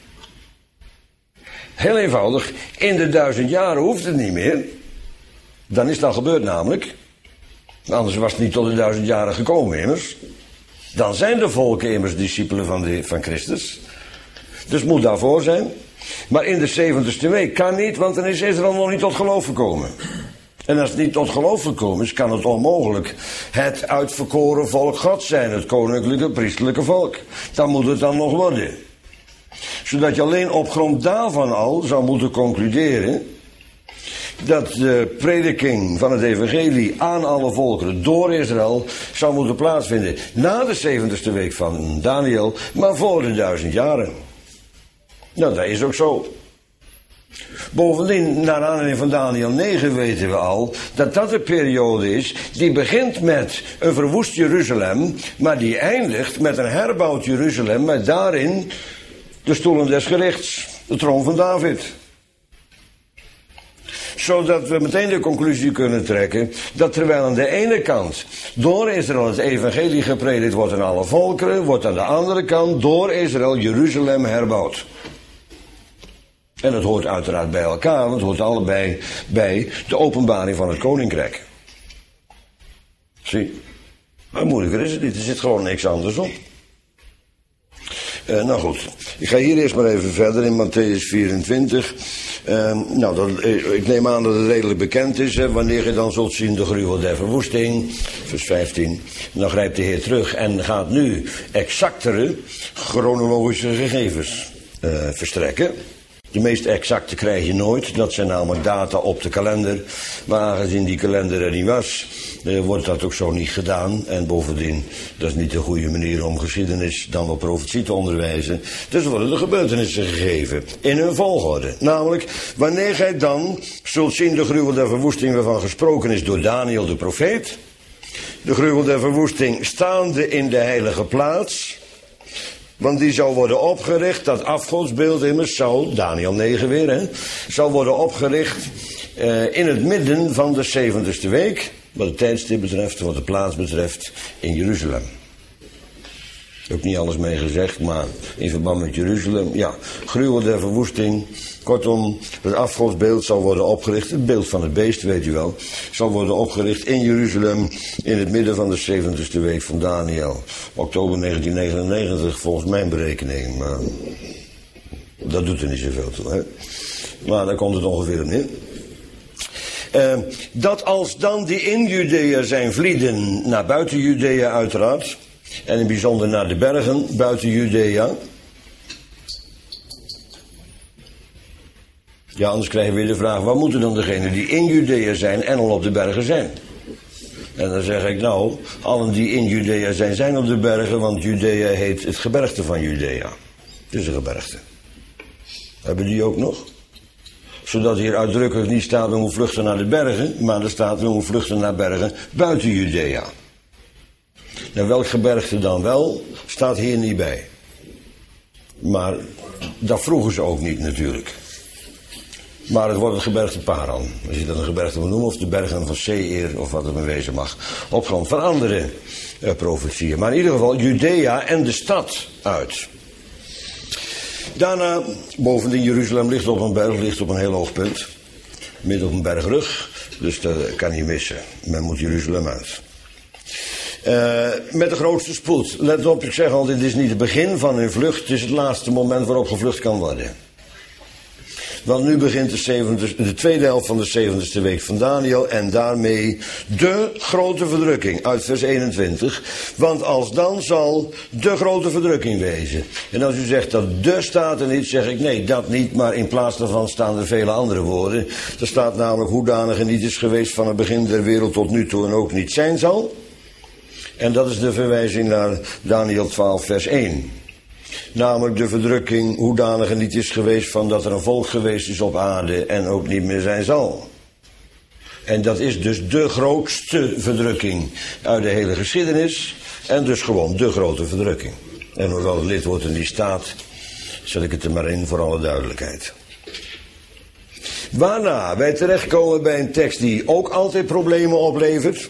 Heel eenvoudig, in de 1000 jaren hoeft het niet meer. Dan is dat gebeurd namelijk. Anders was het niet tot de 1000 jaren gekomen immers. Dan zijn de volken immers discipelen van Christus. Dus het moet daarvoor zijn. Maar in de 70ste week kan niet, want dan is Israël nog niet tot geloof gekomen. En als het niet tot geloof gekomen is, kan het onmogelijk het uitverkoren volk God zijn. Het koninklijke, priesterlijke volk. Dan moet het dan nog worden. Zodat je alleen op grond daarvan al zou moeten concluderen dat de prediking van het evangelie aan alle volkeren door Israël zou moeten plaatsvinden na de 70ste week van Daniel, maar voor de 1000 jaren. Nou, dat is ook zo. Bovendien, naar aanleiding van Daniel 9 weten we al dat dat de periode is die begint met een verwoest Jeruzalem, maar die eindigt met een herbouwd Jeruzalem, met daarin de stoelen des gerichts, de troon van David. Zodat we meteen de conclusie kunnen trekken dat terwijl aan de ene kant door Israël het evangelie gepredikt wordt aan alle volkeren, wordt aan de andere kant door Israël Jeruzalem herbouwd. En het hoort uiteraard bij elkaar, want het hoort allebei bij de openbaring van het koninkrijk. Zie, maar moeilijker is het niet, er zit gewoon niks anders op. Nou goed, ik ga hier eerst maar even verder in Mattheüs 24. Ik neem aan dat het redelijk bekend is, hè, wanneer je dan zult zien de gruwel der verwoesting, vers 15. Dan grijpt de Heer terug en gaat nu exactere chronologische gegevens verstrekken. De meest exacte krijg je nooit, dat zijn namelijk data op de kalender. Maar aangezien die kalender er niet was, wordt dat ook zo niet gedaan. En bovendien, dat is niet de goede manier om geschiedenis dan wel profetie te onderwijzen. Dus worden de gebeurtenissen gegeven, in hun volgorde. Namelijk, wanneer gij dan zult zien de gruwel der verwoesting waarvan gesproken is door Daniel de profeet. De gruwel der verwoesting staande in de heilige plaats. Want die zou worden opgericht, dat afgodsbeeld immers zou, Daniel 9 weer, hè, zou worden opgericht in het midden van de 70ste week, wat het tijdstip betreft, wat de plaats betreft, in Jeruzalem. Ook niet alles mee gezegd, maar in verband met Jeruzalem, ja, gruwel der verwoesting. Kortom, het afgodsbeeld zal worden opgericht, het beeld van het beest, weet u wel, zal worden opgericht in Jeruzalem in het midden van de 70ste week van Daniel. Oktober 1999, volgens mijn berekening, maar dat doet er niet zoveel toe, hè. Maar daar komt het ongeveer op neer. Dat als dan die in Judea zijn vlieden, naar buiten Judea uiteraard, en in bijzonder naar de bergen buiten Judea. Ja, anders krijgen we weer de vraag, waar moeten dan degenen die in Judea zijn en al op de bergen zijn? En dan zeg ik, nou, allen die in Judea zijn op de bergen, want Judea heet het gebergte van Judea. Het is een gebergte. Hebben die ook nog? Zodat hier uitdrukkelijk niet staat, we moeten vluchten naar de bergen, maar er staat, we moeten vluchten naar bergen buiten Judea. Nou, welk gebergte dan wel, staat hier niet bij. Maar dat vroegen ze ook niet natuurlijk. Maar het wordt het gebergte Paran. Als je dat een gebergte wil noemen, of de bergen van Seir, of wat het maar wezen mag. Op grond van andere profetieën. Maar in ieder geval Judea en de stad uit. Daarna, bovendien Jeruzalem ligt op een berg, ligt op een heel hoog punt. Midden op een bergrug. Dus dat kan niet missen. Men moet Jeruzalem uit. Met de grootste spoed. Let op, ik zeg al, dit is niet het begin van hun vlucht. Het is het laatste moment waarop gevlucht kan worden. Want nu begint de tweede helft van de 70ste week van Daniel. En daarmee de grote verdrukking uit vers 21. Want als dan zal de grote verdrukking wezen. En als u zegt dat de staat er niet, zeg ik nee, dat niet. Maar in plaats daarvan staan er vele andere woorden. Er staat namelijk hoedanig er niet is geweest van het begin der wereld tot nu toe en ook niet zijn zal. En dat is de verwijzing naar Daniel 12 vers 1. Namelijk de verdrukking hoedanig er niet is geweest van dat er een volk geweest is op aarde en ook niet meer zijn zal. En dat is dus de grootste verdrukking uit de hele geschiedenis. En dus gewoon de grote verdrukking. En hoewel het lidwoord er niet staat, zet ik het er maar in voor alle duidelijkheid. Waarna wij terechtkomen bij een tekst die ook altijd problemen oplevert.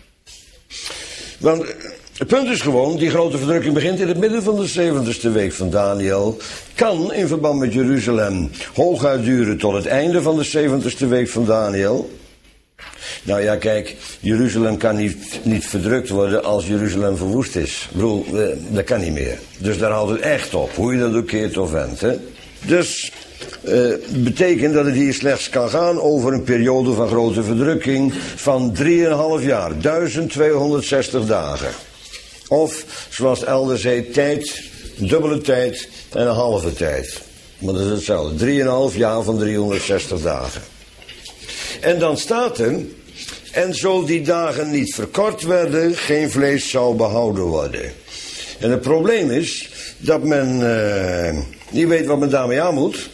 Want het punt is gewoon, die grote verdrukking begint in het midden van de 70ste week van Daniel. Kan in verband met Jeruzalem hooguit duren tot het einde van de 70ste week van Daniel. Nou ja, kijk, Jeruzalem kan niet verdrukt worden als Jeruzalem verwoest is. Ik bedoel, dat kan niet meer. Dus daar houdt het echt op, hoe je dat ook keert of wendt, hè. Dus betekent dat het hier slechts kan gaan over een periode van grote verdrukking van 3,5 jaar, 1260 dagen. Of, zoals het elders heet, tijd, dubbele tijd en een halve tijd. Maar dat is hetzelfde, 3,5 jaar van 360 dagen. En dan staat er, en zo die dagen niet verkort werden, geen vlees zou behouden worden. En het probleem is dat men niet weet wat men daarmee aan moet.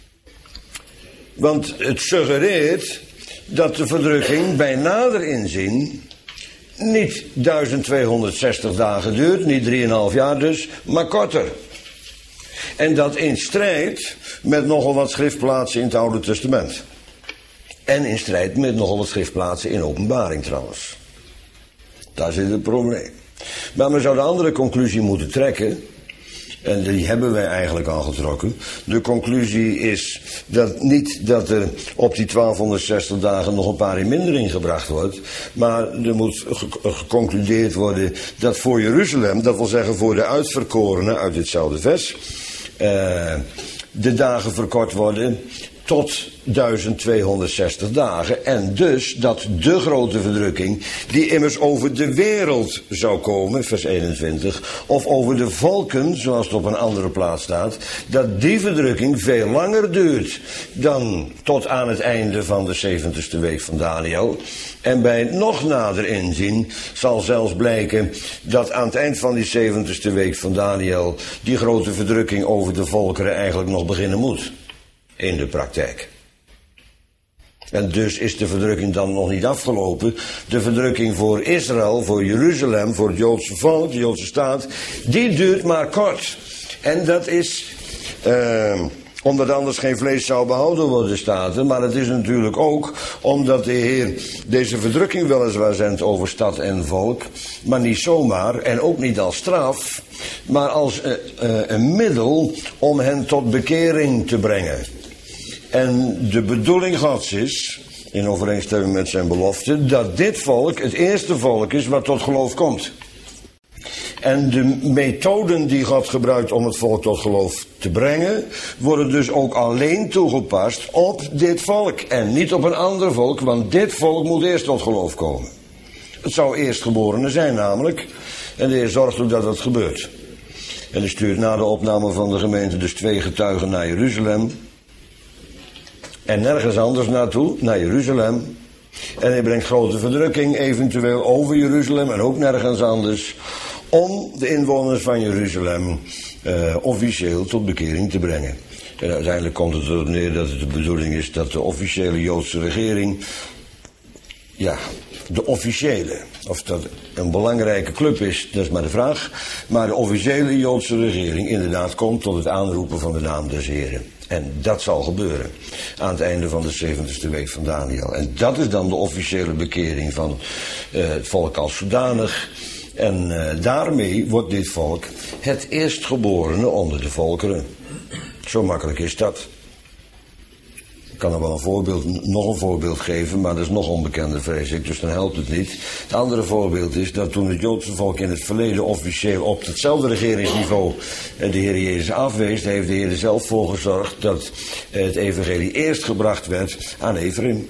Want het suggereert dat de verdrukking bij nader inzien niet 1260 dagen duurt, niet 3,5 jaar dus, maar korter. En dat in strijd met nogal wat schriftplaatsen in het Oude Testament. En in strijd met nogal wat schriftplaatsen in Openbaring trouwens. Daar zit het probleem. Maar men zou de andere conclusie moeten trekken. En die hebben wij eigenlijk al getrokken. De conclusie is dat niet dat er op die 1260 dagen nog een paar in mindering gebracht wordt. Maar er moet geconcludeerd worden dat voor Jeruzalem, dat wil zeggen voor de uitverkorenen uit ditzelfde vers, de dagen verkort worden tot 1260 dagen. En dus dat de grote verdrukking, die immers over de wereld zou komen, vers 21, of over de volken, zoals het op een andere plaats staat, dat die verdrukking veel langer duurt dan tot aan het einde van de 70ste week van Daniel. En bij nog nader inzien zal zelfs blijken dat aan het eind van die 70ste week van Daniel die grote verdrukking over de volkeren eigenlijk nog beginnen moet. In de praktijk. En dus is de verdrukking dan nog niet afgelopen. De verdrukking voor Israël, voor Jeruzalem, voor het Joodse volk, de Joodse staat, die duurt maar kort. En dat is, omdat anders geen vlees zou behouden worden, staat er. Maar het is natuurlijk ook omdat de Heer deze verdrukking weliswaar zendt over stad en volk. Maar niet zomaar en ook niet als straf, maar als een middel om hen tot bekering te brengen. En de bedoeling Gods is, in overeenstemming met zijn belofte, dat dit volk het eerste volk is wat tot geloof komt. En de methoden die God gebruikt om het volk tot geloof te brengen, worden dus ook alleen toegepast op dit volk en niet op een ander volk, want dit volk moet eerst tot geloof komen. Het zou eerstgeborene zijn namelijk, en de Heer zorgt ook dat dat gebeurt. En hij stuurt na de opname van de gemeente dus 2 getuigen naar Jeruzalem. En nergens anders naartoe, naar Jeruzalem. En hij brengt grote verdrukking eventueel over Jeruzalem en ook nergens anders. Om de inwoners van Jeruzalem officieel tot bekering te brengen. En uiteindelijk komt het erop neer dat het de bedoeling is dat de officiële Joodse regering, ja, de officiële, of dat een belangrijke club is, dat is maar de vraag. Maar de officiële Joodse regering inderdaad komt tot het aanroepen van de naam des Heren. En dat zal gebeuren aan het einde van de 70ste week van Daniel. En dat is dan de officiële bekering van het volk als zodanig. En daarmee wordt dit volk het eerstgeborene onder de volkeren. Zo makkelijk is dat. Ik kan er wel nog een voorbeeld geven, maar dat is nog onbekender, vrees ik, dus dan helpt het niet. Het andere voorbeeld is dat toen het Joodse volk in het verleden officieel op hetzelfde regeringsniveau de Heer Jezus afwees, heeft de Heer er zelf voor gezorgd dat het evangelie eerst gebracht werd aan Ephraim.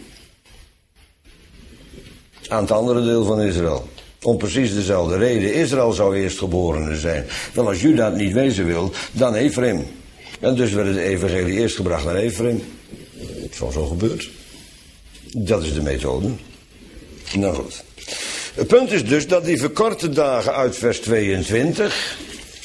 Aan het andere deel van Israël. Om precies dezelfde reden. Israël zou eerstgeborene zijn. Wel, als Juda het niet wezen wil, dan Ephraim. En dus werd het evangelie eerst gebracht naar Ephraim. Zoals zo gebeurt. Dat is de methode. Nou goed. Het punt is dus dat die verkorte dagen uit vers 22...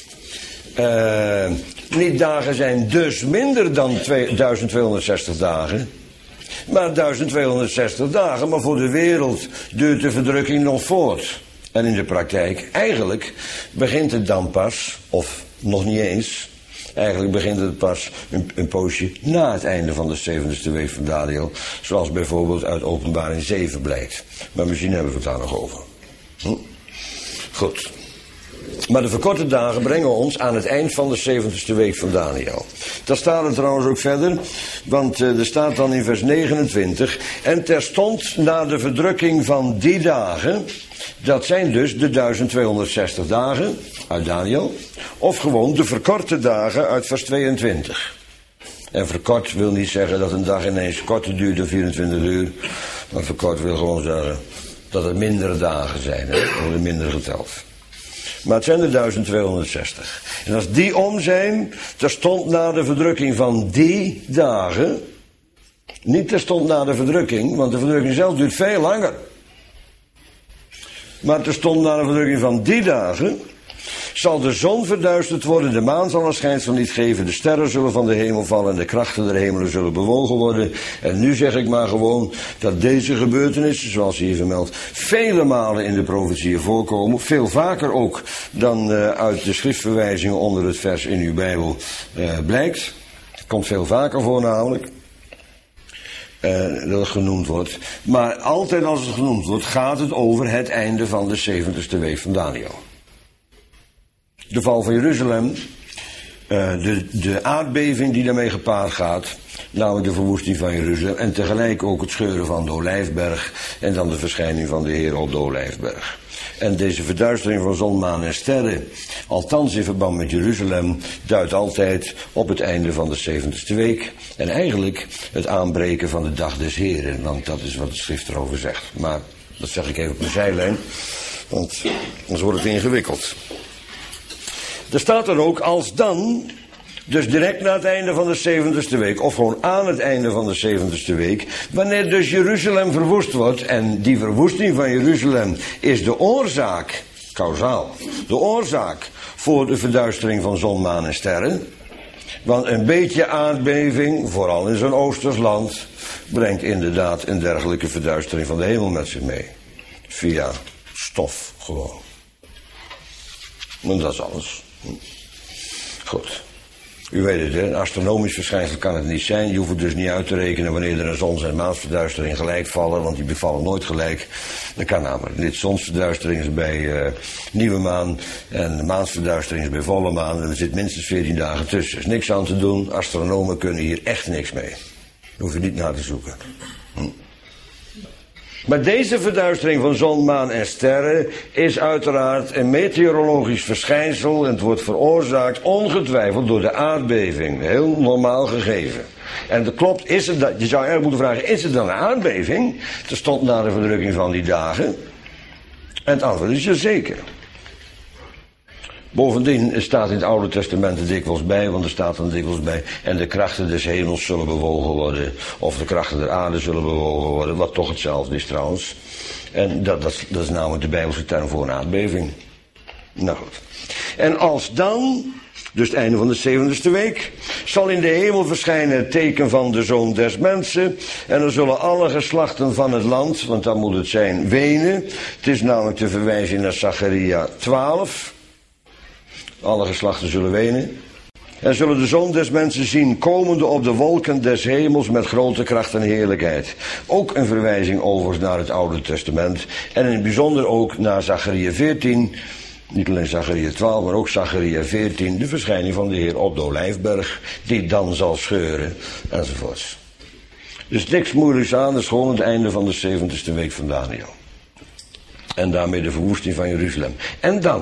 niet dagen zijn dus minder dan 1260 dagen. Maar 1260 dagen, maar voor de wereld duurt de verdrukking nog voort. En in de praktijk, eigenlijk begint het dan pas, of nog niet eens, eigenlijk begint het pas een poosje na het einde van de 70ste week van Daniel, zoals bijvoorbeeld uit Openbaring 7 blijkt. Maar misschien hebben we het daar nog over. Goed. Maar de verkorte dagen brengen ons aan het eind van de 70ste week van Daniel. Dat staat er trouwens ook verder, want er staat dan in vers 29... En terstond na de verdrukking van die dagen, dat zijn dus de 1260 dagen uit Daniel, of gewoon de verkorte dagen uit vers 22. En verkort wil niet zeggen dat een dag ineens korter duurt dan 24 uur, maar verkort wil gewoon zeggen dat er mindere dagen zijn, hè? Worden minder geteld. Maar het zijn er 1260. En als die om zijn, terstond na de verdrukking van die dagen, Niet terstond na de verdrukking, want de verdrukking zelf duurt veel langer. Maar terstond na de verdrukking van die dagen zal de zon verduisterd worden, de maan zal een schijnsel niet geven, de sterren zullen van de hemel vallen en de krachten der hemelen zullen bewogen worden. En nu zeg ik maar gewoon dat deze gebeurtenissen, zoals hier vermeld, vele malen in de profetieën voorkomen. Veel vaker ook dan uit de schriftverwijzingen onder het vers in uw Bijbel blijkt. Het komt veel vaker voor namelijk. Dat het genoemd wordt. Maar altijd als het genoemd wordt, gaat het over het einde van de 70ste week van Daniel. De val van Jeruzalem, de aardbeving die daarmee gepaard gaat, namelijk de verwoesting van Jeruzalem, en tegelijk ook het scheuren van de Olijfberg en dan de verschijning van de Heer op de Olijfberg. En deze verduistering van zon, maan en sterren, althans in verband met Jeruzalem, duidt altijd op het einde van de 70ste week. En eigenlijk het aanbreken van de dag des Heren, want dat is wat de schrift erover zegt. Maar dat zeg ik even op de zijlijn, want anders wordt het ingewikkeld. Er staat er ook, als dan, dus direct na het einde van de 70ste week, of gewoon aan het einde van de 70ste week, wanneer dus Jeruzalem verwoest wordt, en die verwoesting van Jeruzalem is de oorzaak, kausaal, de oorzaak voor de verduistering van zon, maan en sterren. Want een beetje aardbeving, vooral in zo'n oosters land, brengt inderdaad een dergelijke verduistering van de hemel met zich mee. Via stof gewoon. En dat is alles. Goed. U weet het, hè? Een astronomisch verschijnsel kan het niet zijn. Je hoeft het dus niet uit te rekenen wanneer er een zons- en maansverduistering gelijk vallen, want die bevallen nooit gelijk. Dat kan namelijk niet. Zonsverduistering is bij nieuwe maan en maansverduistering is bij volle maan. En er zit minstens 14 dagen tussen. Er is niks aan te doen. Astronomen kunnen hier echt niks mee. Daar hoef je niet naar te zoeken. Maar deze verduistering van zon, maan en sterren is uiteraard een meteorologisch verschijnsel en het wordt veroorzaakt ongetwijfeld door de aardbeving. Heel normaal gegeven. En dat klopt, is het dat, je zou eigenlijk moeten vragen, is het dan een aardbeving? Terstond na de verdrukking van die dagen. En het antwoord is zeker. Bovendien, het staat in het Oude Testament er dikwijls bij, want er staat er dikwijls bij, en de krachten des hemels zullen bewogen worden, of de krachten der aarde zullen bewogen worden, wat toch hetzelfde is trouwens. En dat is namelijk de Bijbelse term voor een aardbeving. Nou goed. En als dan, dus het einde van de 70ste week, zal in de hemel verschijnen het teken van de Zoon des Mensen, en dan zullen alle geslachten van het land, want dan moet het zijn, wenen. Het is namelijk te verwijzen naar Zacharia 12. Alle geslachten zullen wenen. En zullen de Zoon des Mensen zien komende op de wolken des hemels met grote kracht en heerlijkheid. Ook een verwijzing overigens naar het Oude Testament. En in het bijzonder ook naar Zacharia 14. Niet alleen Zacharia 12, maar ook Zacharia 14. De verschijning van de Heer op de Olijfberg. Die dan zal scheuren. Enzovoorts. Dus niks moeilijks aan. Dat is gewoon het einde van de 70ste week van Daniel. En daarmee de verwoesting van Jeruzalem. En dan...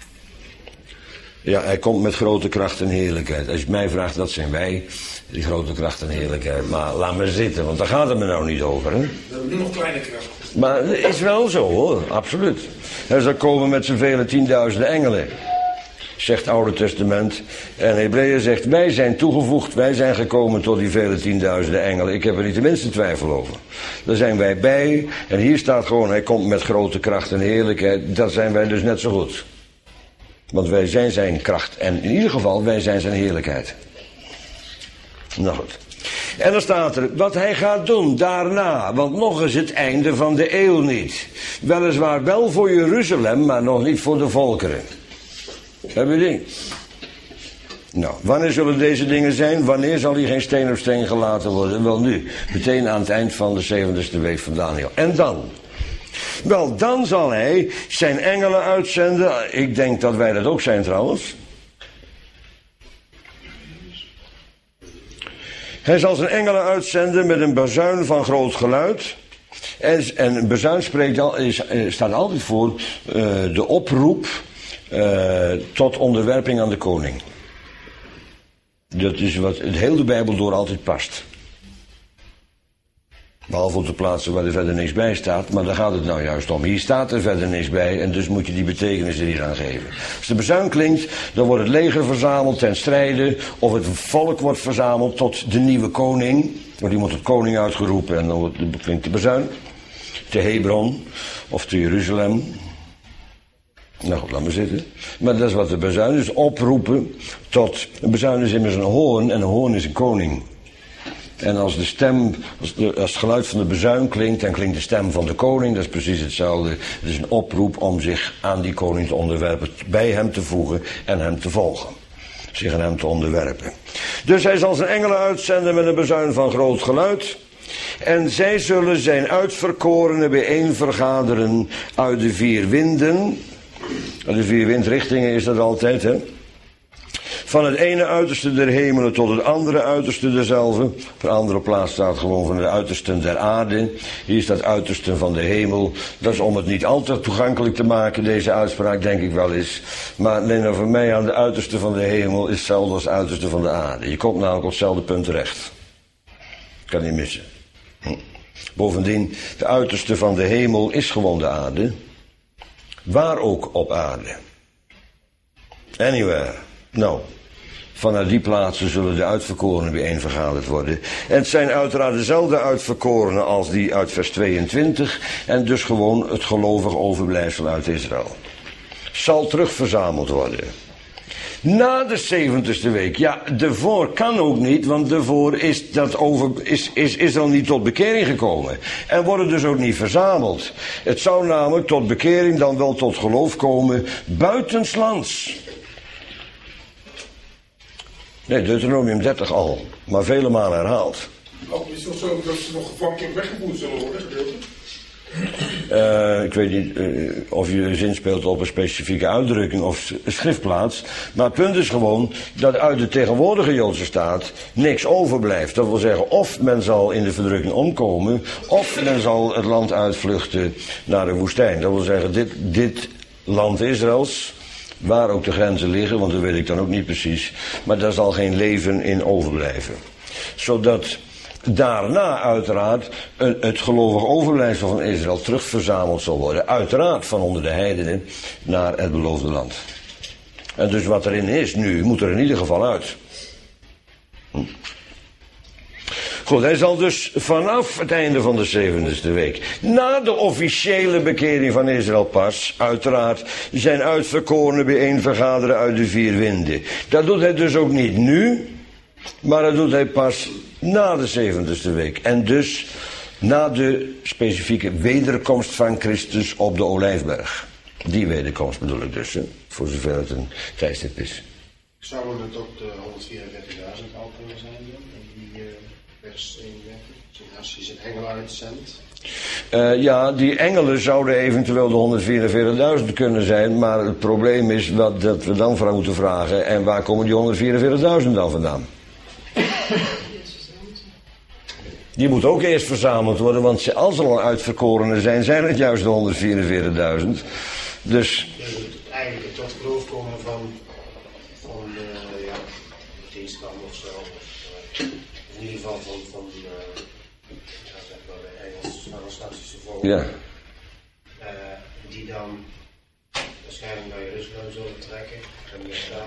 Ja, hij komt met grote kracht en heerlijkheid. Als je mij vraagt, dat zijn wij, die grote kracht en heerlijkheid. Maar laat me zitten, want daar gaat het me nou niet over. Hè? We hebben nu nog kleine kracht. Maar het is wel zo hoor, absoluut. Hij zal komen met z'n vele 10.000 engelen, zegt het Oude Testament. En Hebreeën zegt, wij zijn toegevoegd, wij zijn gekomen tot die vele 10.000 engelen. Ik heb er niet de minste twijfel over. Daar zijn wij bij. En hier staat gewoon, hij komt met grote kracht en heerlijkheid. Dat zijn wij dus net zo goed. Want wij zijn zijn kracht. En in ieder geval, wij zijn zijn heerlijkheid. Nou goed. En dan staat er, wat hij gaat doen daarna. Want nog is het einde van de eeuw niet. Weliswaar wel voor Jeruzalem, maar nog niet voor de volkeren. Hebben jullie? Nou, wanneer zullen deze dingen zijn? Wanneer zal hier geen steen op steen gelaten worden? Wel nu. Meteen aan het eind van de 70ste week van Daniel. En dan? Wel, dan zal hij zijn engelen uitzenden. Ik denk dat wij dat ook zijn trouwens. Hij zal zijn engelen uitzenden met een bazuin van groot geluid. En een bazuin staat altijd voor de oproep tot onderwerping aan de koning. Dat is wat het hele Bijbel door altijd past. Behalve op de plaatsen waar er verder niks bij staat, maar daar gaat het nou juist om. Hier staat er verder niks bij en dus moet je die betekenis er niet aan geven. Als de bezuin klinkt, dan wordt het leger verzameld ten strijde, of het volk wordt verzameld tot de nieuwe koning. Want die wordt tot koning uitgeroepen en dan klinkt de bezuin. Te Hebron of te Jeruzalem. Nou goed, laat maar zitten. Maar dat is wat de bezuin is, oproepen tot... Een bezuin is immers een hoorn en een hoorn is een koning. En als de stem, als het geluid van de bezuin klinkt, dan klinkt de stem van de koning. Dat is precies hetzelfde. Het is een oproep om zich aan die koning te onderwerpen, bij hem te voegen en hem te volgen. Zich aan hem te onderwerpen. Dus hij zal zijn engelen uitzenden met een bezuin van groot geluid. En zij zullen zijn uitverkorenen bijeen vergaderen uit de 4 winden. De 4 windrichtingen is dat altijd, hè. Van het ene uiterste der hemelen tot het andere uiterste derzelve. Op een andere plaats staat gewoon van de uitersten der aarde. Hier staat uitersten van de hemel. Dat is om het niet al te toegankelijk te maken, deze uitspraak, denk ik wel eens. Maar nee, nou voor mij aan de uiterste van de hemel is hetzelfde als het uiterste van de aarde. Je komt namelijk op hetzelfde punt terecht. Kan niet missen. Bovendien, de uiterste van de hemel is gewoon de aarde. Waar ook op aarde. Anywhere. Nou, vanuit die plaatsen zullen de uitverkorenen bijeen vergaderd worden. En het zijn uiteraard dezelfde uitverkorenen als die uit vers 22. En dus gewoon het gelovig overblijfsel uit Israël. Zal terugverzameld worden. Na de 70ste week. Ja, daarvoor kan ook niet, want daarvoor is al niet tot bekering gekomen. En worden dus ook niet verzameld. Het zou namelijk tot bekering dan wel tot geloof komen buitenslands. Nee, Deuteronomium 30 al, maar vele malen herhaald. Oh, is het nog zo dat ze nog gevangen weggevoerd zullen worden, gedeelte? Ik weet niet of je zinspeelt op een specifieke uitdrukking of schriftplaats. Maar het punt is gewoon dat uit de tegenwoordige Joodse staat niks overblijft. Dat wil zeggen, of men zal in de verdrukking omkomen, of men zal het land uitvluchten naar de woestijn. Dat wil zeggen, dit land Israëls, waar ook de grenzen liggen, want dat weet ik dan ook niet precies. Maar daar zal geen leven in overblijven. Zodat daarna uiteraard het gelovig overblijfsel van Israël terugverzameld zal worden. Uiteraard van onder de heidenen naar het beloofde land. En dus wat erin is nu, moet er in ieder geval uit. Goed, hij zal dus vanaf het einde van de 70ste week, na de officiële bekering van Israël pas, uiteraard, zijn uitverkorenen bijeen vergaderen uit de 4 winden. Dat doet hij dus ook niet nu, maar dat doet hij pas na de 70ste week. En dus na de specifieke wederkomst van Christus op de Olijfberg. Die wederkomst bedoel ik dus, hè, voor zover het een tijdstip is. Zouden het ook de 144.000 al kunnen zijn, die vers 31, als je zijn engelen uitzendt? Ja, die engelen zouden eventueel de 144.000 kunnen zijn, maar het probleem is dat we dan voor moeten vragen, en waar komen die 144.000 dan vandaan? Die moet ook eerst verzameld worden, want als er al uitverkorenen zijn, zijn het juist de 144.000. Dus eigenlijk tot geloof komen van dienstkamp of zo. In ieder geval van zeg maar de Engels-Anglo-Saxische volk. ja. Die dan waarschijnlijk naar Jeruzalem zullen trekken. En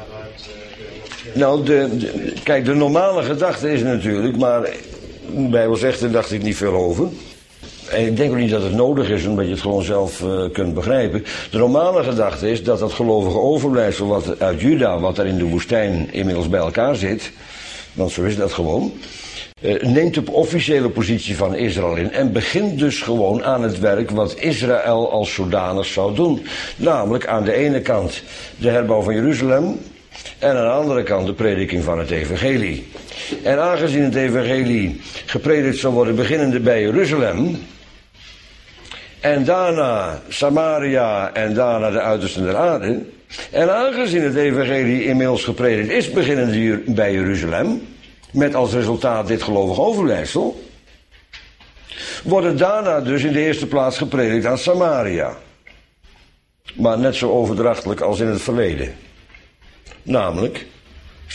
daaruit Kijk, de normale gedachte is natuurlijk, maar de Bijbel zegt, daar dacht ik niet veel over. En ik denk ook niet dat het nodig is, omdat je het gewoon zelf kunt begrijpen. De normale gedachte is dat dat gelovige overblijfsel wat uit Juda, wat er in de woestijn inmiddels bij elkaar zit, want zo is dat gewoon, neemt de officiële positie van Israël in en begint dus gewoon aan het werk wat Israël als zodanig zou doen. Namelijk aan de ene kant de herbouw van Jeruzalem en aan de andere kant de prediking van het evangelie. En aangezien het evangelie gepredikt zal worden beginnende bij Jeruzalem en daarna Samaria en daarna de uitersten der aarde, en aangezien het evangelie inmiddels gepredikt is beginnende bij Jeruzalem, met als resultaat dit gelovig overblijfsel, wordt het daarna dus in de eerste plaats gepredikt aan Samaria. Maar net zo overdrachtelijk als in het verleden. Namelijk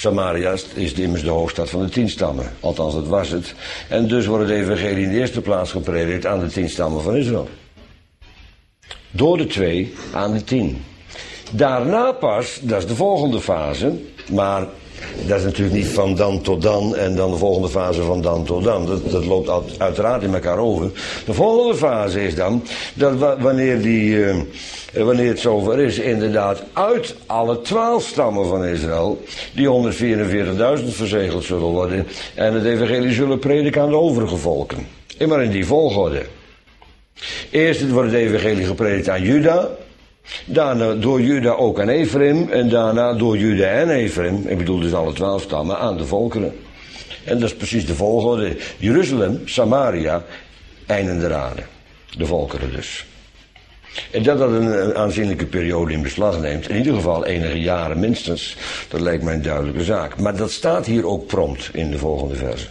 Samaria is immers de hoofdstad van de 10 stammen. Althans, dat was het. En dus wordt het evangelie in de eerste plaats gepredikt aan de 10 stammen van Israël. Door de 2 aan de 10. Daarna pas, dat is de volgende fase, maar dat is natuurlijk niet van dan tot dan en dan de volgende fase van dan tot dan. Dat loopt uiteraard in elkaar over. De volgende fase is dan dat wanneer het zover is, inderdaad uit alle 12 stammen van Israël die 144.000 verzegeld zullen worden en het evangelie zullen prediken aan de overige volken. Immer in die volgorde. Eerst wordt het evangelie gepredikt aan Juda. Daarna door Juda ook aan Ephraim. En daarna door Juda en Ephraim. Ik bedoel dus alle 12 stammen aan de volkeren. En dat is precies de volgorde. Jeruzalem, Samaria, einde aarde. De volkeren dus. En dat een aanzienlijke periode in beslag neemt. In ieder geval enige jaren minstens. Dat lijkt mij een duidelijke zaak. Maar dat staat hier ook prompt in de volgende verse.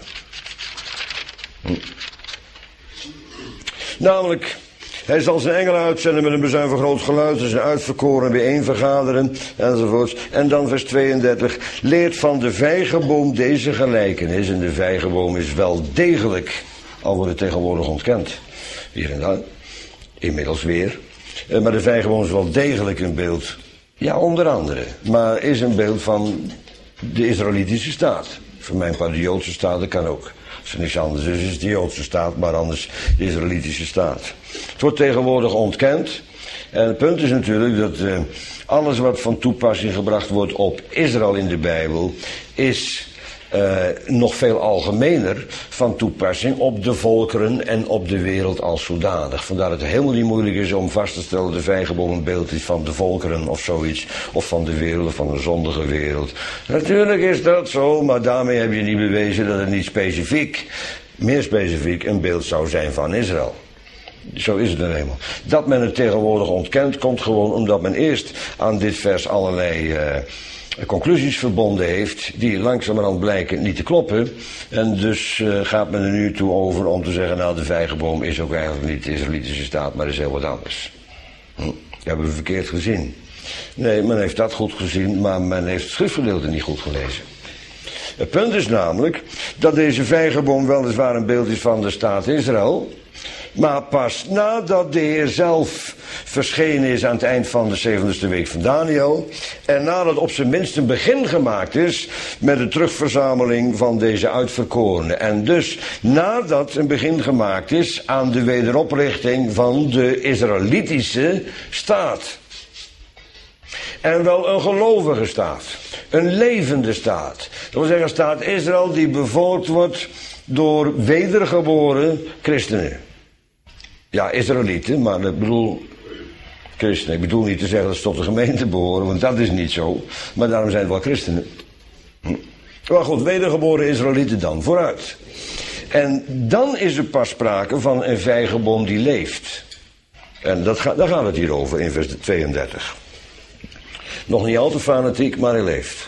Namelijk, hij zal zijn engelen uitzenden met een bezuin van groot geluid, en zijn uitverkoren bijeen vergaderen, enzovoorts. En dan vers 32, leert van de vijgenboom deze gelijkenis. En de vijgenboom is wel degelijk, al wordt het tegenwoordig ontkend. Hier en daar, inmiddels weer. Maar de vijgenboom is wel degelijk een beeld, ja onder andere, maar is een beeld van de Israëlitische staat. Voor mijn part de Joodse staat, dat kan ook. Als er niks anders is, is het de Joodse staat, maar anders de Israëlitische staat. Het wordt tegenwoordig ontkend. En het punt is natuurlijk dat alles wat van toepassing gebracht wordt op Israël in de Bijbel, is nog veel algemener van toepassing op de volkeren en op de wereld als zodanig. Vandaar dat het helemaal niet moeilijk is om vast te stellen dat de vijgenboom een beeld is van de volkeren of zoiets. Of van de wereld, of van een zondige wereld. Natuurlijk is dat zo, maar daarmee heb je niet bewezen dat het niet specifiek, meer specifiek, een beeld zou zijn van Israël. Zo is het nou eenmaal. Dat men het tegenwoordig ontkent, komt gewoon omdat men eerst aan dit vers allerlei conclusies verbonden heeft, die langzamerhand blijken niet te kloppen. En dus gaat men er nu toe over om te zeggen, nou de vijgenboom is ook eigenlijk niet de Israëlitische staat, maar is heel wat anders. Dat hebben we verkeerd gezien. Nee, men heeft dat goed gezien, maar men heeft het schriftgedeelte niet goed gelezen. Het punt is namelijk dat deze vijgenboom weliswaar een beeld is van de staat Israël, maar pas nadat de Heer zelf verschenen is aan het eind van de 70ste week van Daniel, en nadat op zijn minst een begin gemaakt is met de terugverzameling van deze uitverkorenen. En dus nadat een begin gemaakt is aan de wederoprichting van de Israëlitische staat. En wel een gelovige staat, een levende staat. Dat wil zeggen, staat Israël die bevolkt wordt door wedergeboren christenen. Ja, Israëlieten, maar ik bedoel christenen. Ik bedoel niet te zeggen dat ze tot de gemeente behoren, want dat is niet zo. Maar daarom zijn het wel christenen. Maar goed, wedergeboren Israëlieten dan, vooruit. En dan is er pas sprake van een vijgenboom die leeft. En daar gaat het hier over in vers 32. Nog niet al te fanatiek, maar hij leeft.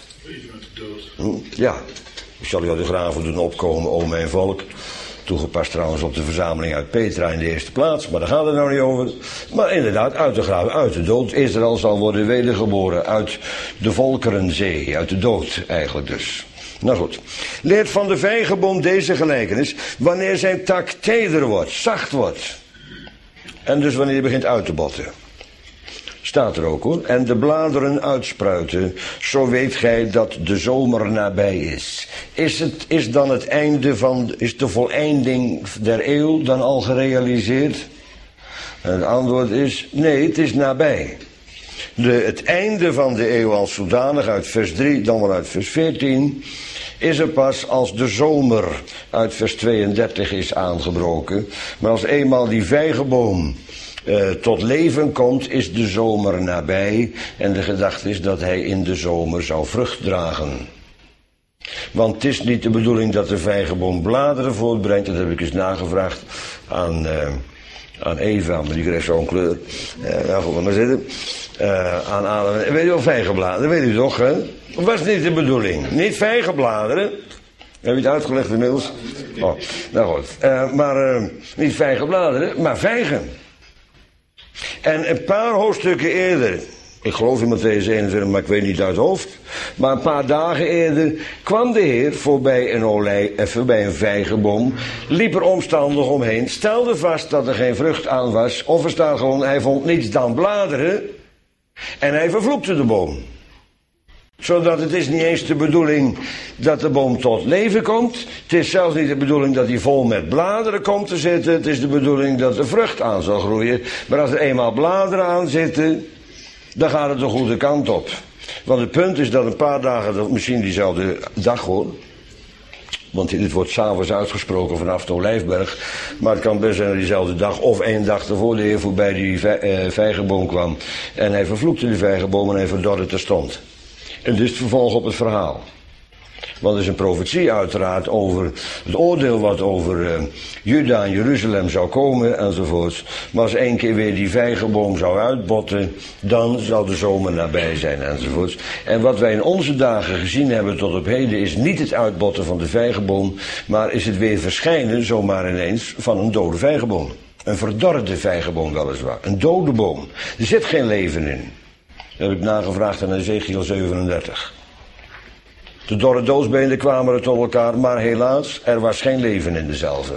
Ja, ik zal u uit de graven doen opkomen, o mijn volk. Toegepast trouwens op de verzameling uit Petra in de eerste plaats, maar daar gaat het nou niet over. Maar inderdaad, uit de graven, uit de dood. Israël zal worden wedergeboren uit de volkerenzee, uit de dood eigenlijk dus. Nou goed. Leert van de vijgenboom deze gelijkenis, wanneer zijn tak teder wordt, zacht wordt. En dus wanneer hij begint uit te botten. Staat er ook hoor. En de bladeren uitspruiten, zo weet gij dat de zomer nabij is. Is dan het einde is de voleinding der eeuw dan al gerealiseerd? En het antwoord is, nee, het is nabij. Het einde van de eeuw als zodanig uit vers 3, dan wel uit vers 14, is er pas als de zomer uit vers 32 is aangebroken. Maar als eenmaal die vijgenboom tot leven komt, is de zomer nabij. En de gedachte is dat hij in de zomer zou vrucht dragen. Want het is niet de bedoeling dat de vijgenboom bladeren voortbrengt. Dat heb ik eens nagevraagd aan Eva, maar die kreeg zo'n kleur. Nou goed, maar zitten. Aan Adam. Weet u wel, vijgenbladeren, weet u toch, hè? Dat was niet de bedoeling. Niet vijgenbladeren. Heb je het uitgelegd inmiddels? Oh, nou goed. Maar niet vijgenbladeren, maar vijgen. En een paar hoofdstukken eerder, Ik geloof in Mattheüs 21, maar ik weet niet uit het hoofd. Maar een paar dagen eerder kwam de Heer voorbij een vijgenboom, liep er omstandig omheen, stelde vast dat er geen vrucht aan was, of er staat gewoon, hij vond niets dan bladeren, en hij vervloekte de boom. Zodat het is niet eens de bedoeling dat de boom tot leven komt. Het is zelfs niet de bedoeling dat hij vol met bladeren komt te zitten. Het is de bedoeling dat er vrucht aan zal groeien. Maar als er eenmaal bladeren aan zitten, dan gaat het de goede kant op. Want het punt is dat een paar dagen, misschien diezelfde dag hoor. Want dit wordt 's avonds uitgesproken vanaf de Olijfberg. Maar het kan best zijn dat diezelfde dag of één dag ervoor de Heer voorbij die vijgenboom kwam. En hij vervloekte de vijgenboom en hij verdorde terstond. En dit is het vervolg op het verhaal. Want er is een profetie uiteraard over het oordeel wat over Juda en Jeruzalem zou komen enzovoorts. Maar als één keer weer die vijgenboom zou uitbotten, dan zou de zomer nabij zijn enzovoorts. En wat wij in onze dagen gezien hebben tot op heden is niet het uitbotten van de vijgenboom, maar is het weer verschijnen zomaar ineens van een dode vijgenboom. Een verdorde vijgenboom weliswaar, een dode boom. Er zit geen leven in. Dat heb ik nagevraagd aan Ezekiel 37. De dorre doodsbeenen kwamen er tot elkaar, maar helaas, er was geen leven in dezelfde.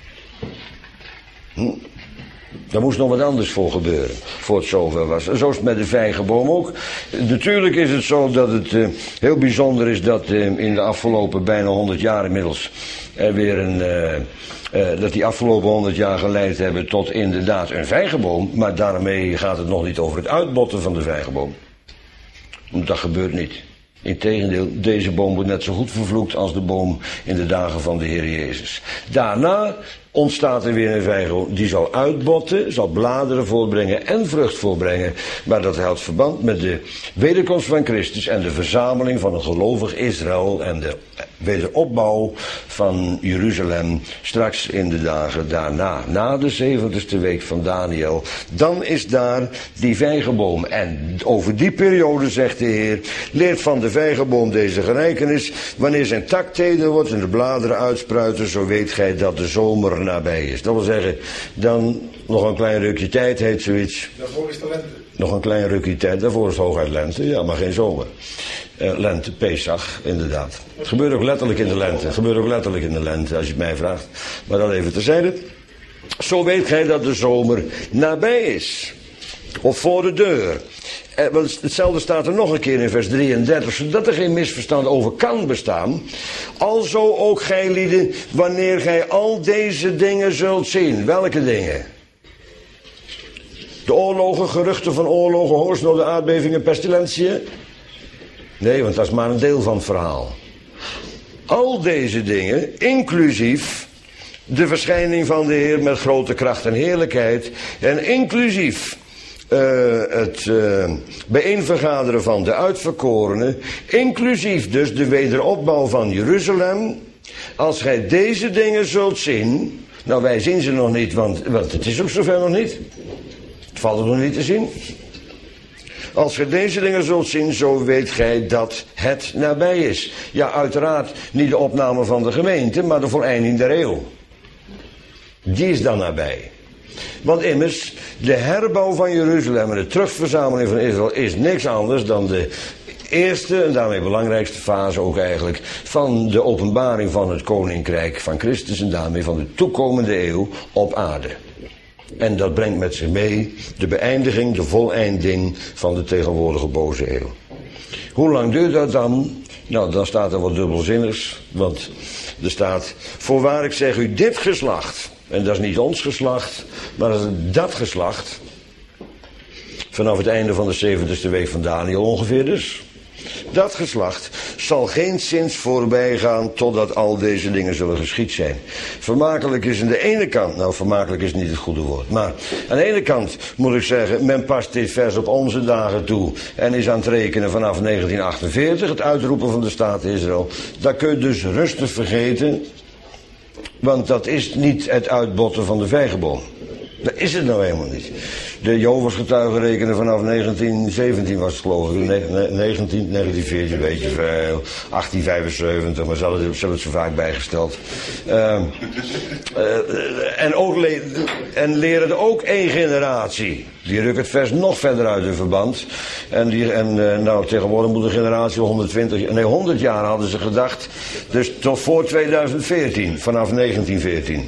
Daar moest nog wat anders voor gebeuren, voor het zover was. En zo is het met de vijgenboom ook. Natuurlijk is het zo dat het heel bijzonder is dat in de afgelopen bijna 100 jaar inmiddels er weer dat die afgelopen 100 jaar geleid hebben tot inderdaad een vijgenboom. Maar daarmee gaat het nog niet over het uitbotten van de vijgenboom. Dat gebeurt niet. Integendeel, deze boom wordt net zo goed vervloekt als de boom in de dagen van de Heer Jezus. Daarna ontstaat er weer een vijgenboom die zal uitbotten, zal bladeren voortbrengen en vrucht voortbrengen. Maar dat houdt verband met de wederkomst van Christus en de verzameling van een gelovig Israël en de wederopbouw van Jeruzalem straks in de dagen daarna. Na de 70ste week van Daniel, dan is daar die vijgenboom. En over die periode, zegt de Heer, leert van de vijgenboom deze gelijkenis. Wanneer zijn tak teder wordt en de bladeren uitspruiten, zo weet gij dat de zomer nabij is. Dat wil zeggen, dan nog een klein rukje tijd heet zoiets. Daarvoor is de lente. Nog een klein rukje tijd, daarvoor is het hooguit lente, ja, maar geen zomer. Lente, Pesach, inderdaad. Het gebeurt ook letterlijk in de lente. Het gebeurt ook letterlijk in de lente, als je het mij vraagt. Maar dat even terzijde. Zo weet gij dat de zomer nabij is. Of voor de deur. Want hetzelfde staat er nog een keer in vers 33, zodat er geen misverstand over kan bestaan. Alzo ook gij lieden, wanneer gij al deze dingen zult zien. Welke dingen? De oorlogen, geruchten van oorlogen, hongersnoden, aardbevingen, pestilentiën? Nee, want dat is maar een deel van het verhaal. Al deze dingen, inclusief de verschijning van de Heer met grote kracht en heerlijkheid, en inclusief het bijeenvergaderen van de uitverkorenen, inclusief dus de wederopbouw van Jeruzalem. Als gij deze dingen zult zien, nou wij zien ze nog niet, want het is ook zover nog niet. Het valt er nog niet te zien. Als gij deze dingen zult zien, zo weet gij dat het nabij is. Ja, uiteraard niet de opname van de gemeente, maar de voleinding der eeuw. Die is dan nabij. Want immers, de herbouw van Jeruzalem en de terugverzameling van Israël is niks anders dan de eerste en daarmee belangrijkste fase ook eigenlijk van de openbaring van het koninkrijk van Christus en daarmee van de toekomende eeuw op aarde. En dat brengt met zich mee de beëindiging, de voleinding van de tegenwoordige boze eeuw. Hoe lang duurt dat dan? Nou, dan staat er wat dubbelzinnigs, want er staat: voorwaar ik zeg u, dit geslacht, en dat is niet ons geslacht, maar dat is dat geslacht, vanaf het einde van de 70ste week van Daniel ongeveer dus. Dat geslacht zal geenszins voorbij gaan totdat al deze dingen zullen geschied zijn. Vermakelijk is aan de ene kant, nou vermakelijk is niet het goede woord, maar aan de ene kant moet ik zeggen, men past dit vers op onze dagen toe en is aan het rekenen vanaf 1948, het uitroepen van de staat Israël. Dat kun je dus rustig vergeten, want dat is niet het uitbotten van de vijgenboom. Dat is het nou helemaal niet. De Jehovah's getuigen rekenen vanaf 1917 was het geloof ik. 1914 weet je veel. 1875, maar ze hebben het zo vaak bijgesteld. En leren er ook één generatie. Die rukken het vers nog verder uit hun verband. Nou, tegenwoordig moet de generatie 100 jaar hadden ze gedacht. Dus tot voor 2014, vanaf 1914.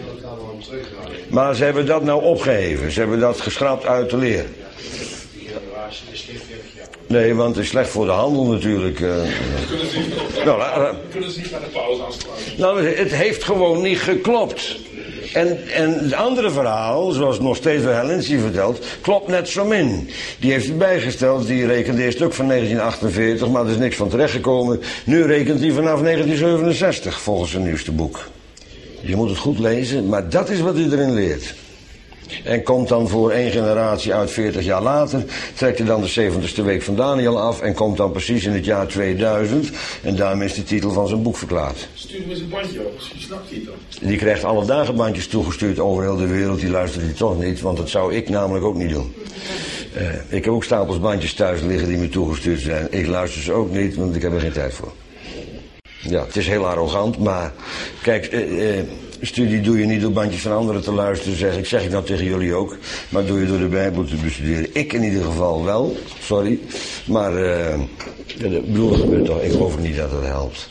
Maar ze hebben dat nou opgeheven. Ze hebben dat geschrapt uit de leer. Die generatie is geen 40 jaar. Nee, want het is slecht voor de handel natuurlijk. Kunnen ze niet naar de pauze aansluiten? Nou, het heeft gewoon niet geklopt. En het andere verhaal, zoals nog steeds door Hellensi vertelt, klopt net zo min. Die heeft het bijgesteld, die rekende eerst ook van 1948, maar er is niks van terechtgekomen. Nu rekent hij vanaf 1967, volgens zijn nieuwste boek. Je moet het goed lezen, maar dat is wat hij erin leert. En komt dan voor één generatie uit 40 jaar later, trekt hij dan de 70ste week van Daniel af en komt dan precies in het jaar 2000. En daarmee is de titel van zijn boek verklaard. Stuur hem eens een bandje op, misschien snapt hij het dan. Die krijgt alle dagen bandjes toegestuurd over heel de wereld, die luistert hij toch niet, want dat zou ik namelijk ook niet doen. Ik heb ook stapels bandjes thuis liggen die me toegestuurd zijn. Ik luister ze ook niet, want ik heb er geen tijd voor. Ja, het is heel arrogant, maar kijk, studie doe je niet door bandjes van anderen te luisteren, zeg ik nou tegen jullie ook. Maar doe je door de Bijbel te bestuderen. Ik in ieder geval wel, sorry. Maar, ik bedoel, dat gebeurt toch, ik geloof niet dat het helpt.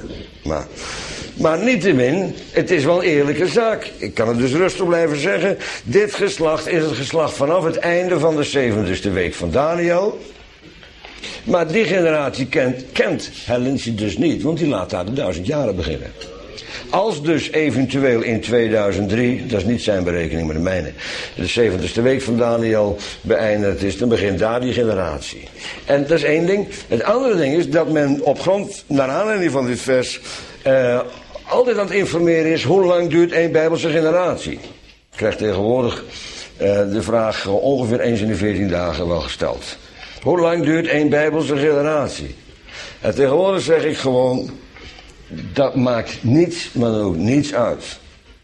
Maar niettemin, het is wel een eerlijke zaak. Ik kan het dus rustig blijven zeggen. Dit geslacht is het geslacht vanaf het einde van de 70ste week van Daniel. Maar die generatie kent Hellensi dus niet, want die laat daar de 1000 jaren beginnen. Als dus eventueel in 2003, dat is niet zijn berekening maar de mijne, de 70ste week van Daniel beëindigd is, dan begint daar die generatie. En dat is één ding. Het andere ding is dat men op grond, naar aanleiding van dit vers, altijd aan het informeren is, hoe lang duurt één Bijbelse generatie? Ik krijg tegenwoordig de vraag ongeveer eens in de 14 dagen wel gesteld. Hoe lang duurt één Bijbelse generatie? En tegenwoordig zeg ik gewoon, dat maakt niets, maar dan ook niets uit.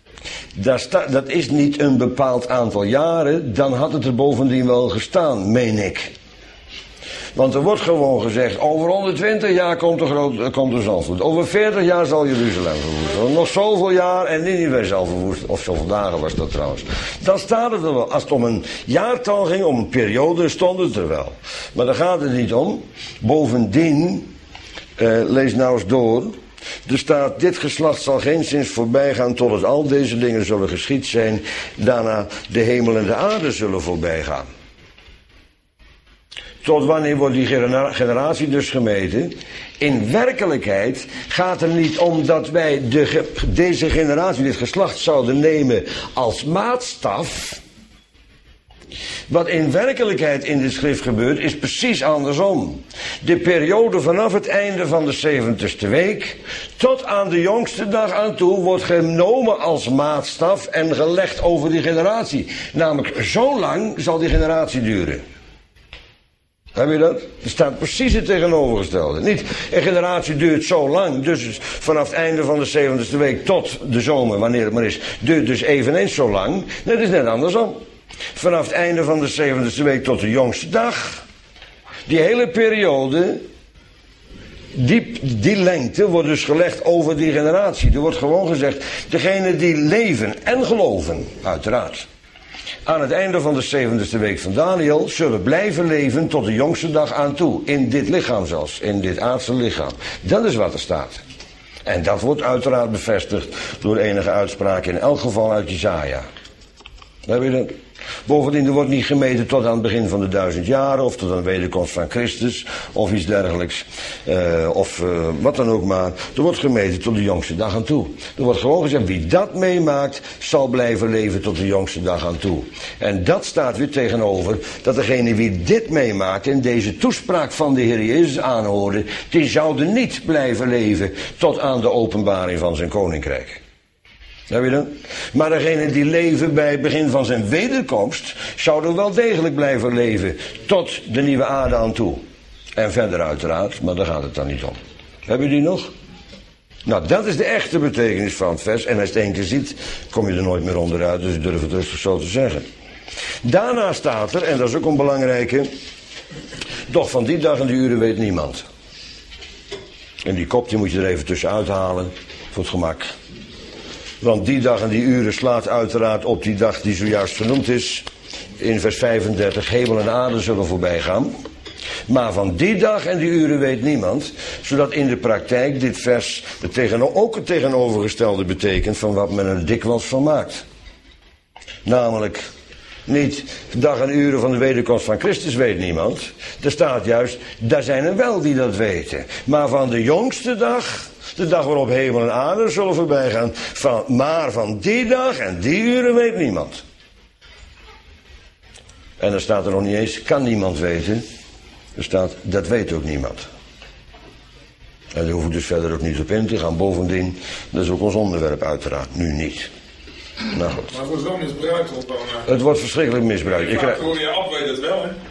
Dat is niet een bepaald aantal jaren, dan had het er bovendien wel gestaan, meen ik. Want er wordt gewoon gezegd, over 120 jaar komt de zandvloed. Over 40 jaar zal Jeruzalem verwoesten. Nog zoveel jaar en Ninive zal verwoesten. Of zoveel dagen was dat trouwens. Dan staat het er wel. Als het om een jaartal ging, om een periode, stond het er wel. Maar daar gaat het niet om. Bovendien, lees nou eens door. Er staat, dit geslacht zal geenszins voorbij gaan totdat al deze dingen zullen geschied zijn. Daarna de hemel en de aarde zullen voorbij gaan. Tot wanneer wordt die generatie dus gemeten? In werkelijkheid gaat het niet om dat wij deze generatie, dit geslacht, zouden nemen als maatstaf. Wat in werkelijkheid in de schrift gebeurt, is precies andersom. De periode vanaf het einde van de 70ste week tot aan de jongste dag aan toe wordt genomen als maatstaf en gelegd over die generatie. Namelijk, zo lang zal die generatie duren. Heb je dat? Er staat precies het tegenovergestelde. Niet, een generatie duurt zo lang, dus vanaf het einde van de 70ste week tot de zomer, wanneer het maar is, duurt dus eveneens zo lang. Nee, het is net andersom. Vanaf het einde van de 70ste week tot de jongste dag. Die hele periode, die lengte wordt dus gelegd over die generatie. Er wordt gewoon gezegd, degenen die leven en geloven, uiteraard, aan het einde van de 70ste week van Daniel zullen blijven leven tot de jongste dag aan toe. In dit lichaam zelfs, in dit aardse lichaam. Dat is wat er staat. En dat wordt uiteraard bevestigd door enige uitspraken, in elk geval uit Jesaja. Heb je dat? Bovendien, er wordt niet gemeten tot aan het begin van de 1000 jaren, of tot aan de wederkomst van Christus, of iets dergelijks, wat dan ook maar. Er wordt gemeten tot de jongste dag aan toe. Er wordt gewoon gezegd, wie dat meemaakt, zal blijven leven tot de jongste dag aan toe. En dat staat weer tegenover, dat degene wie dit meemaakt en deze toespraak van de Heer Jezus aanhoorde, die zouden niet blijven leven tot aan de openbaring van zijn koninkrijk. Heb je dat? Maar degenen die leven bij het begin van zijn wederkomst, zouden wel degelijk blijven leven tot de nieuwe aarde aan toe. En verder uiteraard, maar daar gaat het dan niet om. Heb je die nog? Nou, dat is de echte betekenis van het vers. En als je het één keer ziet, kom je er nooit meer onderuit. Dus ik durf het rustig zo te zeggen. Daarna staat er, en dat is ook een belangrijke, doch van die dag en die uren weet niemand. En die kop die moet je er even tussenuit halen, voor het gemak. Want die dag en die uren slaat uiteraard op die dag die zojuist vernoemd is. In vers 35, hemel en aarde zullen voorbij gaan. Maar van die dag en die uren weet niemand. Zodat in de praktijk dit vers ook het tegenovergestelde betekent van wat men er dikwijls van maakt. Namelijk, niet dag en uren van de wederkomst van Christus weet niemand. Er staat juist, daar zijn er wel die dat weten. Maar van de jongste dag, de dag waarop hemel en aarde zullen voorbij gaan. Maar van die dag en die uren weet niemand. En dan staat er nog niet eens, kan niemand weten. Er staat, dat weet ook niemand. En daar hoef ik dus verder ook niet op in te gaan. Bovendien, dat is ook ons onderwerp uiteraard, nu niet. Nou goed. Maar het wordt wel misbruikt op dan. Het wordt verschrikkelijk misbruikt. Ik hoor je af, weet het wel, hè?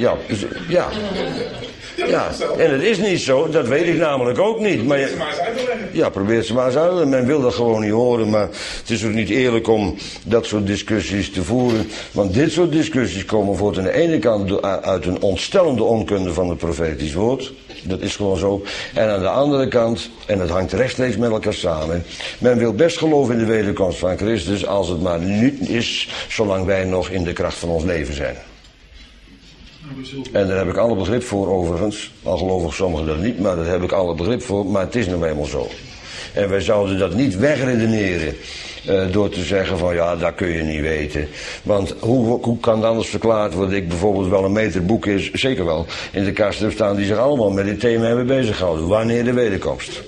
Ja, en het is niet zo, dat weet ik namelijk ook niet. Maar Probeer ze maar eens uit te leggen. Ja, probeer ze maar eens uit te leggen. Men wil dat gewoon niet horen, maar het is ook niet eerlijk om dat soort discussies te voeren. Want dit soort discussies komen voort aan de ene kant uit een ontstellende onkunde van het profetisch woord. Dat is gewoon zo. En aan de andere kant, en het hangt rechtstreeks met elkaar samen, men wil best geloven in de wederkomst van Christus als het maar niet is, zolang wij nog in de kracht van ons leven zijn. En daar heb ik alle begrip voor overigens. Al geloven sommigen dat niet, maar daar heb ik alle begrip voor. Maar het is nou eenmaal zo. En wij zouden dat niet wegredeneren. Door te zeggen van ja, dat kun je niet weten. Want hoe kan het anders verklaard worden? Ik bijvoorbeeld wel een meter boeken is, zeker wel, in de kast heb staan die zich allemaal met dit thema hebben bezighouden. Wanneer de wederkomst?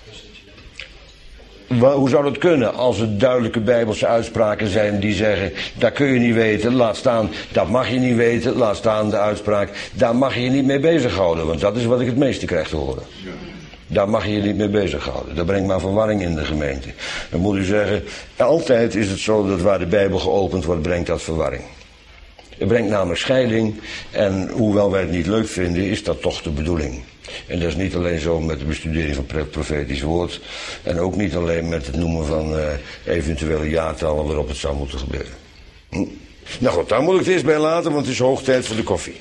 Hoe zou dat kunnen als het duidelijke Bijbelse uitspraken zijn die zeggen, dat kun je niet weten, laat staan, dat mag je niet weten, laat staan de uitspraak, daar mag je je niet mee bezighouden, want dat is wat ik het meeste krijg te horen. Daar mag je je niet mee bezighouden. Dat brengt maar verwarring in de gemeente. Dan moet u zeggen, altijd is het zo dat waar de Bijbel geopend wordt, brengt dat verwarring. Het brengt namelijk scheiding en hoewel wij het niet leuk vinden, is dat toch de bedoeling. En dat is niet alleen zo met de bestudering van het profetisch woord. En ook niet alleen met het noemen van eventuele jaartallen waarop het zou moeten gebeuren. Nou goed, daar moet ik het eerst bij laten, want het is hoog tijd voor de koffie.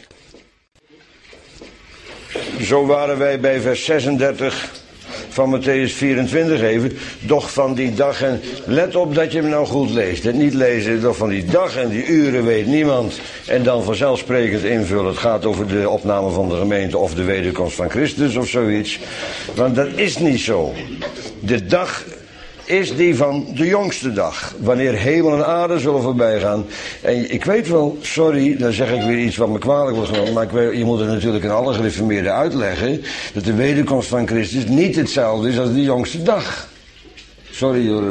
Zo waren wij bij vers 36 van Matthäus 24 even. Doch van die dag en... Let op dat je hem nou goed leest. Het niet lezen, doch van die dag en die uren weet niemand. En dan vanzelfsprekend invullen. Het gaat over de opname van de gemeente of de wederkomst van Christus of zoiets. Want dat is niet zo. De dag is die van de jongste dag. Wanneer hemel en aarde zullen voorbij gaan. En ik weet wel, sorry, dan zeg ik weer iets wat me kwalijk wordt genomen. Maar je moet het natuurlijk in alle gereformeerden uitleggen. Dat de wederkomst van Christus niet hetzelfde is als de jongste dag. Sorry hoor.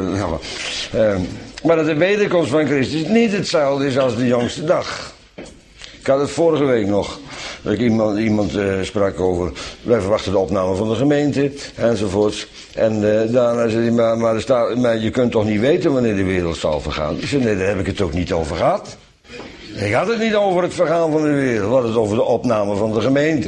Maar dat de wederkomst van Christus niet hetzelfde is als de jongste dag. Ik had het vorige week nog. Dat iemand sprak over, wij verwachten de opname van de gemeente, enzovoorts. En daarna zei hij, maar je kunt toch niet weten wanneer de wereld zal vergaan? Ik zei, nee, daar heb ik het ook niet over gehad. Ik had het niet over het vergaan van de wereld, we hadden het over de opname van de gemeente.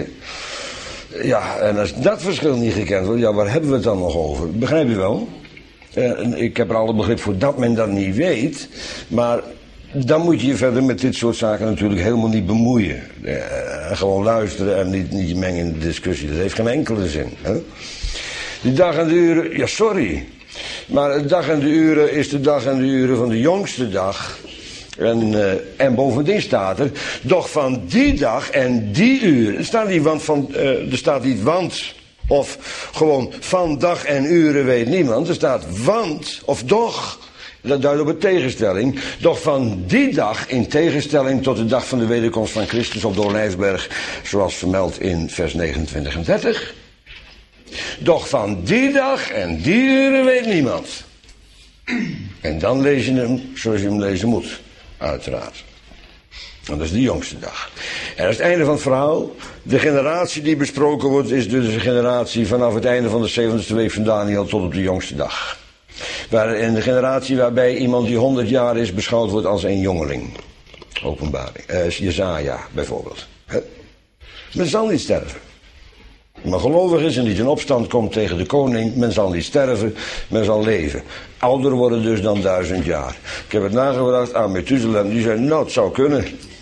Ja, en als dat verschil niet gekend wordt, ja, waar hebben we het dan nog over? Begrijp je wel? Ik heb er alle begrip voor dat men dat niet weet, maar... Dan moet je je verder met dit soort zaken natuurlijk helemaal niet bemoeien. Gewoon luisteren en niet mengen in de discussie. Dat heeft geen enkele zin. Hè? Die dag en de uren, ja sorry. Maar de dag en de uren is de dag en de uren van de jongste dag. En bovendien staat er, doch van die dag en die uren. Er staat niet want of gewoon van dag en uren weet niemand. Er staat want of doch. Dat duidt op een tegenstelling. Doch van die dag, in tegenstelling tot de dag van de wederkomst van Christus op de Olijfberg, zoals vermeld in vers 29 en 30. Doch van die dag en die uren weet niemand. En dan lees je hem zoals je hem lezen moet, uiteraard. Want dat is de jongste dag. En dat is het einde van het verhaal. De generatie die besproken wordt is dus de generatie vanaf het einde van de 70ste week van Daniel tot op de jongste dag. In de generatie waarbij iemand die 100 jaar is beschouwd wordt als een jongeling. Openbaring. Jesaja bijvoorbeeld. Men zal niet sterven. maar gelovig is en niet in opstand komt tegen de koning, men zal niet sterven, men zal leven. Ouder worden dus dan 1000 jaar. Ik heb het nagevraagd aan Methuselem, die zei, nou, het zou kunnen.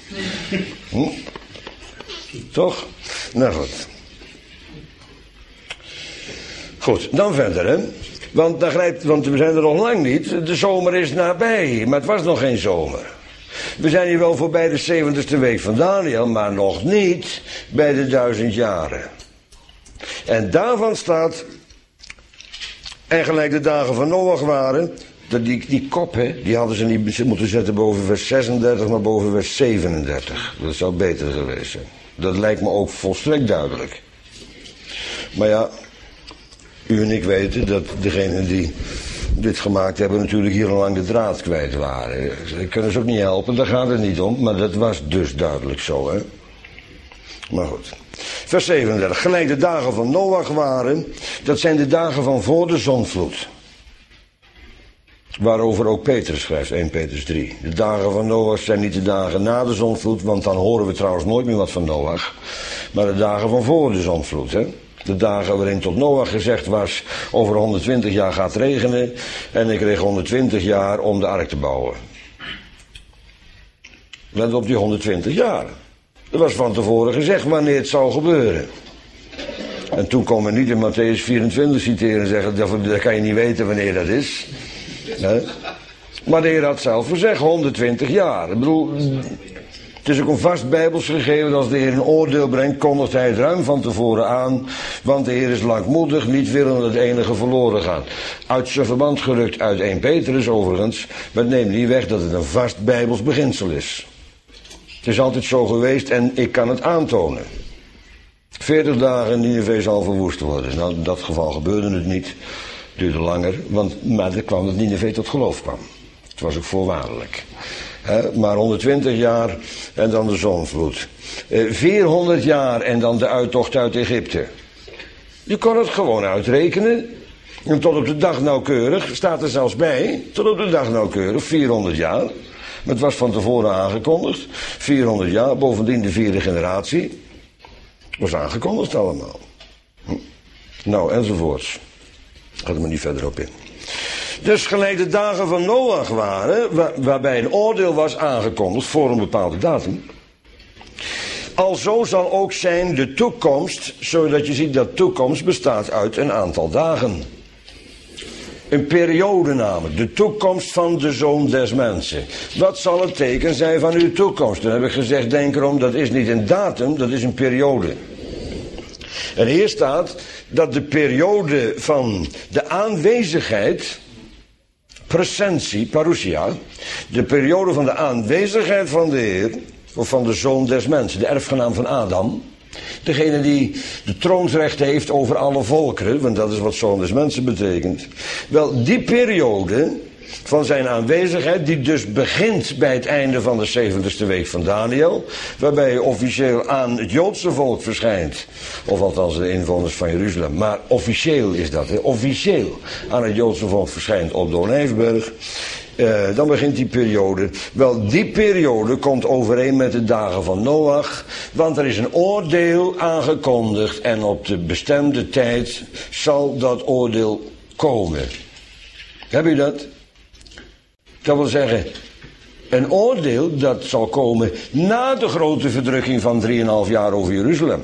Toch? Nou goed. Goed, dan verder, hè. Want we zijn er nog lang niet. De zomer is nabij, maar het was nog geen zomer. We zijn hier wel voorbij de 70ste week van Daniel, maar nog niet bij de 1000 jaren. En daarvan staat, en gelijk de dagen van Noach waren, die kop, hè, die hadden ze niet moeten zetten boven vers 36, maar boven vers 37. Dat zou beter geweest zijn. Dat lijkt me ook volstrekt duidelijk. Maar ja, u en ik weten dat degenen die dit gemaakt hebben natuurlijk hier al lang de draad kwijt waren. Dat kunnen ze ook niet helpen, daar gaat het niet om. Maar dat was dus duidelijk zo, hè. Maar goed. Vers 37. Gelijk de dagen van Noach waren, dat zijn de dagen van voor de zondvloed. Waarover ook Petrus schrijft, 1 Petrus 3. De dagen van Noach zijn niet de dagen na de zondvloed, want dan horen we trouwens nooit meer wat van Noach. Maar de dagen van voor de zondvloed, hè. De dagen waarin tot Noach gezegd was, over 120 jaar gaat regenen. En ik kreeg 120 jaar om de ark te bouwen. Let op die 120 jaar. Er was van tevoren gezegd wanneer het zou gebeuren. En toen kon men niet in Matthäus 24 citeren en zeggen, dat kan je niet weten wanneer dat is. Nee. Maar de Heer had zelf gezegd, 120 jaar. Ik bedoel, het is ook een vast Bijbels gegeven dat als de Heer een oordeel brengt, kondigt hij het ruim van tevoren aan. Want de Heer is langmoedig, niet willend dat het enige verloren gaat. Uit zijn verband gerukt uit 1 Petrus overigens, maar het neemt niet weg dat het een vast Bijbels beginsel is. Het is altijd zo geweest en ik kan het aantonen. 40 dagen Nineve zal verwoest worden. Nou, in dat geval gebeurde het niet. Het duurde langer, maar er kwam dat Nineve tot geloof kwam. Het was ook voorwaardelijk. Maar 120 jaar en dan de zondvloed. 400 jaar en dan de uittocht uit Egypte. Je kon het gewoon uitrekenen. En tot op de dag nauwkeurig, staat er zelfs bij, tot op de dag nauwkeurig, 400 jaar. Het was van tevoren aangekondigd. 400 jaar, bovendien de 4e generatie. Was aangekondigd allemaal. Nou, enzovoorts. Gaat er maar niet verder op in. Dus gelijk de dagen van Noach waren, waarbij een oordeel was aangekondigd voor een bepaalde datum. Alzo zal ook zijn de toekomst, zodat je ziet dat toekomst bestaat uit een aantal dagen. Een periode namelijk, de toekomst van de Zoon des Mensen. Wat zal het teken zijn van uw toekomst? Dan heb ik gezegd, denk erom, dat is niet een datum, dat is een periode. En hier staat dat de periode van de aanwezigheid, presentie, parousia, de periode van de aanwezigheid van de Heer, of van de Zoon des Mensen, de erfgenaam van Adam, degene die de troonsrecht heeft over alle volkeren, want dat is wat Zoon des Mensen betekent. Wel, die periode van zijn aanwezigheid, die dus begint bij het einde van de 70ste week van Daniel, waarbij hij officieel aan het Joodse volk verschijnt, of althans de inwoners van Jeruzalem, maar officieel is dat, hè? Officieel aan het Joodse volk verschijnt op de Olijfberg. Dan begint die periode. Wel, die periode komt overeen met de dagen van Noach, want er is een oordeel aangekondigd en op de bestemde tijd zal dat oordeel komen. Heb je dat? Dat wil zeggen, een oordeel dat zal komen na de grote verdrukking van 3,5 jaar over Jeruzalem.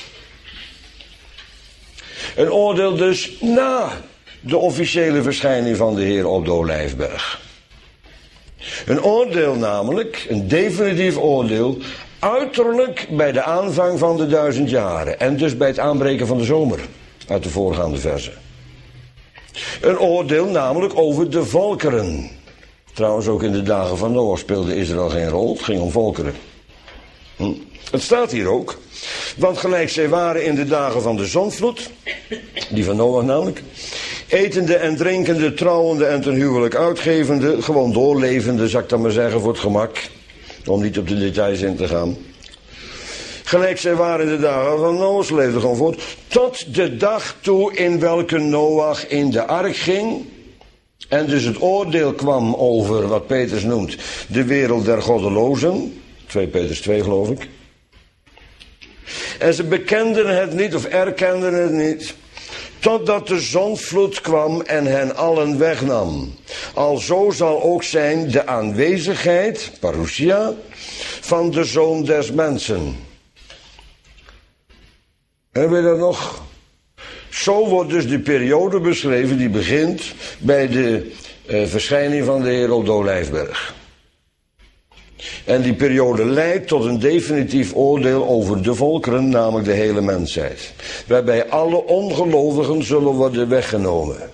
Een oordeel dus na de officiële verschijning van de Heer op de Olijfberg. Een oordeel namelijk, een definitief oordeel, uiterlijk bij de aanvang van de 1000 jaren. En dus bij het aanbreken van de zomer, uit de voorgaande verzen. Een oordeel namelijk over de volkeren. Trouwens ook in de dagen van Noach speelde Israël geen rol, het ging om volkeren. Het staat hier ook, want gelijk zij waren in de dagen van de zondvloed, die van Noach namelijk, etende en drinkende, trouwende en ten huwelijk uitgevende, gewoon doorlevende, zal ik dan maar zeggen voor het gemak, om niet op de details in te gaan. Gelijk zij waren in de dagen van Noach, leefden gewoon voort, tot de dag toe in welke Noach in de ark ging. En dus het oordeel kwam over wat Petrus noemt de wereld der goddelozen. 2 Petrus 2 geloof ik. En ze bekenden het niet of erkenden het niet, totdat de zondvloed kwam en hen allen wegnam. Alzo zal ook zijn de aanwezigheid, parousia, van de Zoon des Mensen. Hebben we dat nog? Zo wordt dus de periode beschreven die begint bij de verschijning van de Heer op de Olijfberg. En die periode leidt tot een definitief oordeel over de volkeren, namelijk de hele mensheid. Waarbij alle ongelovigen zullen worden weggenomen.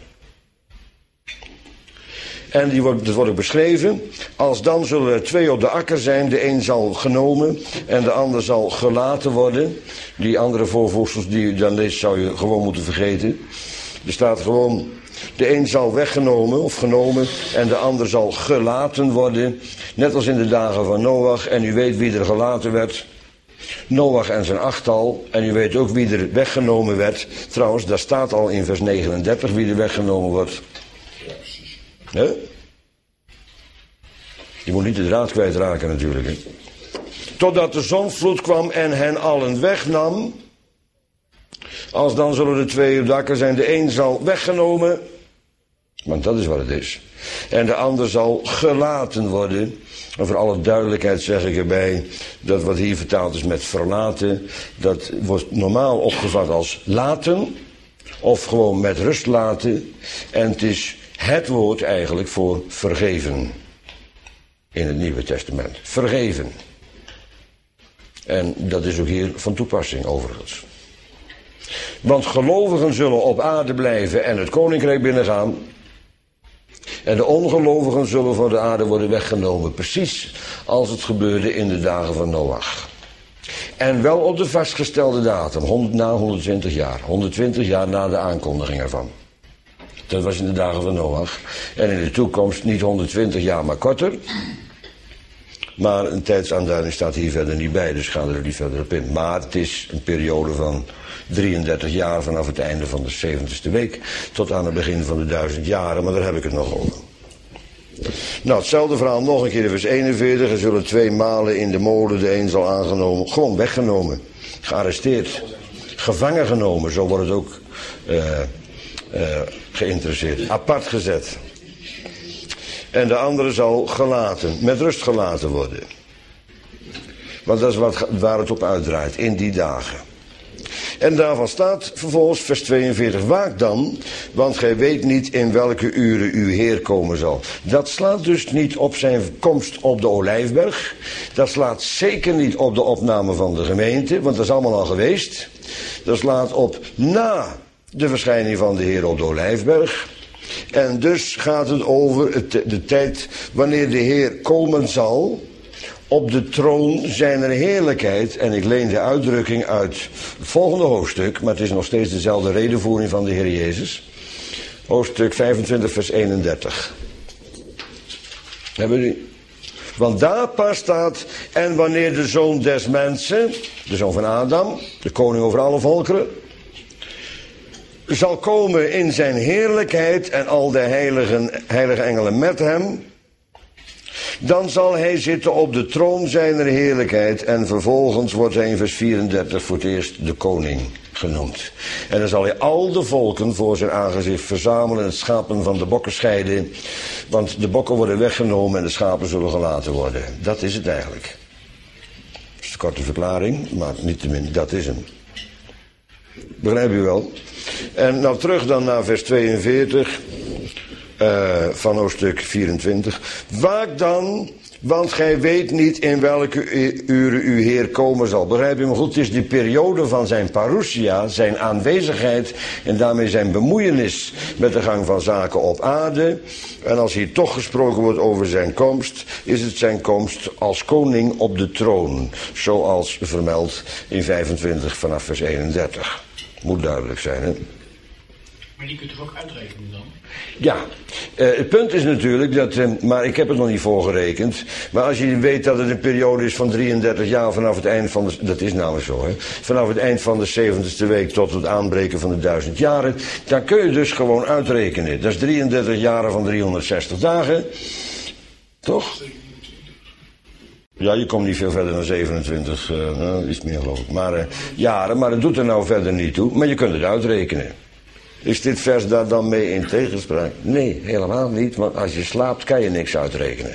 En dat wordt ook beschreven. Als dan zullen er 2 op de akker zijn. De een zal genomen en de ander zal gelaten worden. Die andere voorvoegsels die je dan leest zou je gewoon moeten vergeten. Er staat gewoon, de een zal weggenomen of genomen en de ander zal gelaten worden. Net als in de dagen van Noach. En u weet wie er gelaten werd. Noach en zijn 8-tal. En u weet ook wie er weggenomen werd. Trouwens, daar staat al in vers 39 wie er weggenomen wordt. He? Je moet niet de draad kwijtraken natuurlijk. He? Totdat de zondvloed kwam en hen allen wegnam. Als dan zullen er 2 op de akker zijn. De een zal weggenomen. Want dat is wat het is. En de ander zal gelaten worden. En voor alle duidelijkheid zeg ik erbij. Dat wat hier vertaald is met verlaten. Dat wordt normaal opgevat als laten. Of gewoon met rust laten. En het is het woord eigenlijk voor vergeven. In het Nieuwe Testament. Vergeven. En dat is ook hier van toepassing overigens. Want gelovigen zullen op aarde blijven en het koninkrijk binnengaan. En de ongelovigen zullen van de aarde worden weggenomen. Precies als het gebeurde in de dagen van Noach. En wel op de vastgestelde datum. Na 120 jaar. 120 jaar na de aankondiging ervan. Dat was in de dagen van Noach. En in de toekomst niet 120 jaar, maar korter. Maar een tijdsaanduiding staat hier verder niet bij, dus gaan we er niet verder op in. Maar het is een periode van 33 jaar vanaf het einde van de 70ste week tot aan het begin van de 1000 jaren, maar daar heb ik het nog over. Nou, hetzelfde verhaal nog een keer in vers 41. Er zullen 2 malen in de molen, de een zal aangenomen, gewoon weggenomen, gearresteerd, gevangen genomen, zo wordt het ook geïnteresseerd, apart gezet. En de andere zal gelaten, met rust gelaten worden. Want dat is waar het op uitdraait, in die dagen. En daarvan staat vervolgens vers 42. Waak dan, want gij weet niet in welke uren uw Heer komen zal. Dat slaat dus niet op zijn komst op de Olijfberg. Dat slaat zeker niet op de opname van de gemeente, want dat is allemaal al geweest. Dat slaat op na de verschijning van de Heer op de Olijfberg. En dus gaat het over de tijd wanneer de Heer komen zal op de troon zijner heerlijkheid. En ik leen de uitdrukking uit het volgende hoofdstuk, maar het is nog steeds dezelfde redevoering van de Heer Jezus. Hoofdstuk 25 vers 31. Hebben jullie? Want daar pas staat, en wanneer de Zoon des Mensen, de Zoon van Adam, de koning over alle volkeren, zal komen in zijn heerlijkheid en al de heilige engelen met hem, dan zal hij zitten op de troon zijner heerlijkheid en vervolgens wordt hij in vers 34 voor het eerst de koning genoemd. En dan zal hij al de volken voor zijn aangezicht verzamelen en het schapen van de bokken scheiden, want de bokken worden weggenomen en de schapen zullen gelaten worden. Dat is het eigenlijk. Dat is een korte verklaring, maar niettemin, dat is hem. Begrijp je wel? En nou terug dan naar vers 42 van hoofdstuk 24. Waak dan, want gij weet niet in welke uren uw Heer komen zal. Begrijp je me goed? Het is de periode van zijn parousia, zijn aanwezigheid en daarmee zijn bemoeienis met de gang van zaken op aarde. En als hier toch gesproken wordt over zijn komst, is het zijn komst als koning op de troon. Zoals vermeld in 25 vanaf vers 31. Moet duidelijk zijn, hè? Maar die kunt u toch ook uitrekenen dan? Ja, het punt is natuurlijk dat, maar ik heb het nog niet voorgerekend, maar als je weet dat het een periode is van 33 jaar vanaf het eind van dat is namelijk zo, hè, vanaf het eind van de 70ste week tot het aanbreken van de 1000 jaren, dan kun je dus gewoon uitrekenen. Dat is 33 jaren van 360 dagen, toch? Ja, je komt niet veel verder dan 27, iets meer geloof ik. Maar jaren, maar dat doet er nou verder niet toe. Maar je kunt het uitrekenen. Is dit vers daar dan mee in tegenspraak? Nee, helemaal niet. Want als je slaapt kan je niks uitrekenen.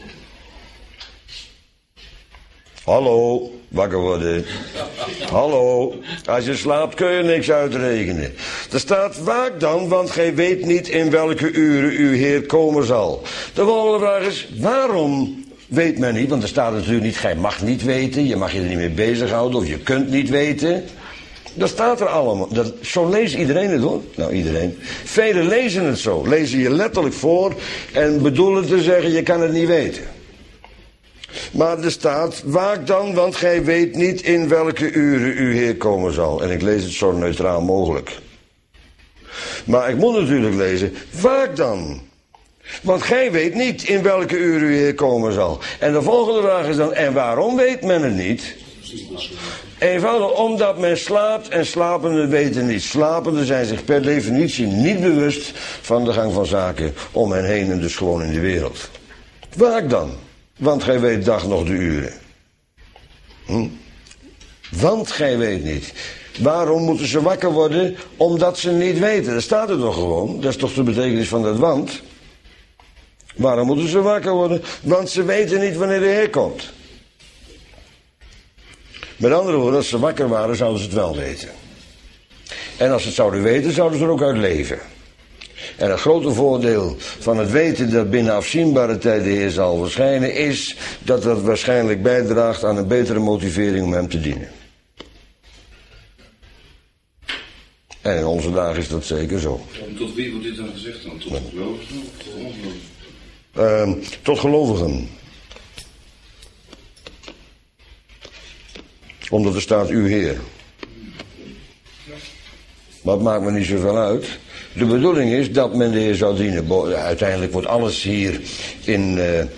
Hallo, wakker worden. Hallo, als je slaapt kun je niks uitrekenen. Er staat waak dan, want gij weet niet in welke uren uw Heer komen zal. De volgende vraag is, waarom weet men niet? Want er staat natuurlijk niet, gij mag niet weten, je mag je er niet mee bezighouden of je kunt niet weten. Dat staat er allemaal. Zo leest iedereen het hoor. Nou, iedereen. Velen lezen het zo. Lezen je letterlijk voor en bedoelen te zeggen, je kan het niet weten. Maar er staat, waak dan, want gij weet niet in welke uren uw Heer komen zal. En ik lees het zo neutraal mogelijk. Maar ik moet natuurlijk lezen, waak dan. Want gij weet niet in welke uren uw Heer komen zal. En de volgende vraag is dan, en waarom weet men het niet? Eenvoudig omdat men slaapt en slapenden weten niet. Slapenden zijn zich per definitie niet bewust van de gang van zaken om hen heen en dus gewoon in de wereld. Waak dan. Want gij weet dag nog de uren. Want gij weet niet. Waarom moeten ze wakker worden? Omdat ze niet weten. Dat staat er toch gewoon. Dat is toch de betekenis van dat want. Waarom moeten ze wakker worden? Want ze weten niet wanneer de Heer komt. Met andere woorden, als ze wakker waren, zouden ze het wel weten. En als ze het zouden weten, zouden ze er ook uit leven. En het grote voordeel van het weten dat binnen afzienbare tijd de Heer zal verschijnen, is dat dat waarschijnlijk bijdraagt aan een betere motivering om hem te dienen. En in onze dagen is dat zeker zo. Tot wie wordt dit dan gezegd dan? Tot gelovigen? Tot gelovigen. Omdat er staat uw Heer. Maar het maakt me niet zoveel uit. De bedoeling is dat men de Heer zou dienen. Uiteindelijk wordt alles hier in...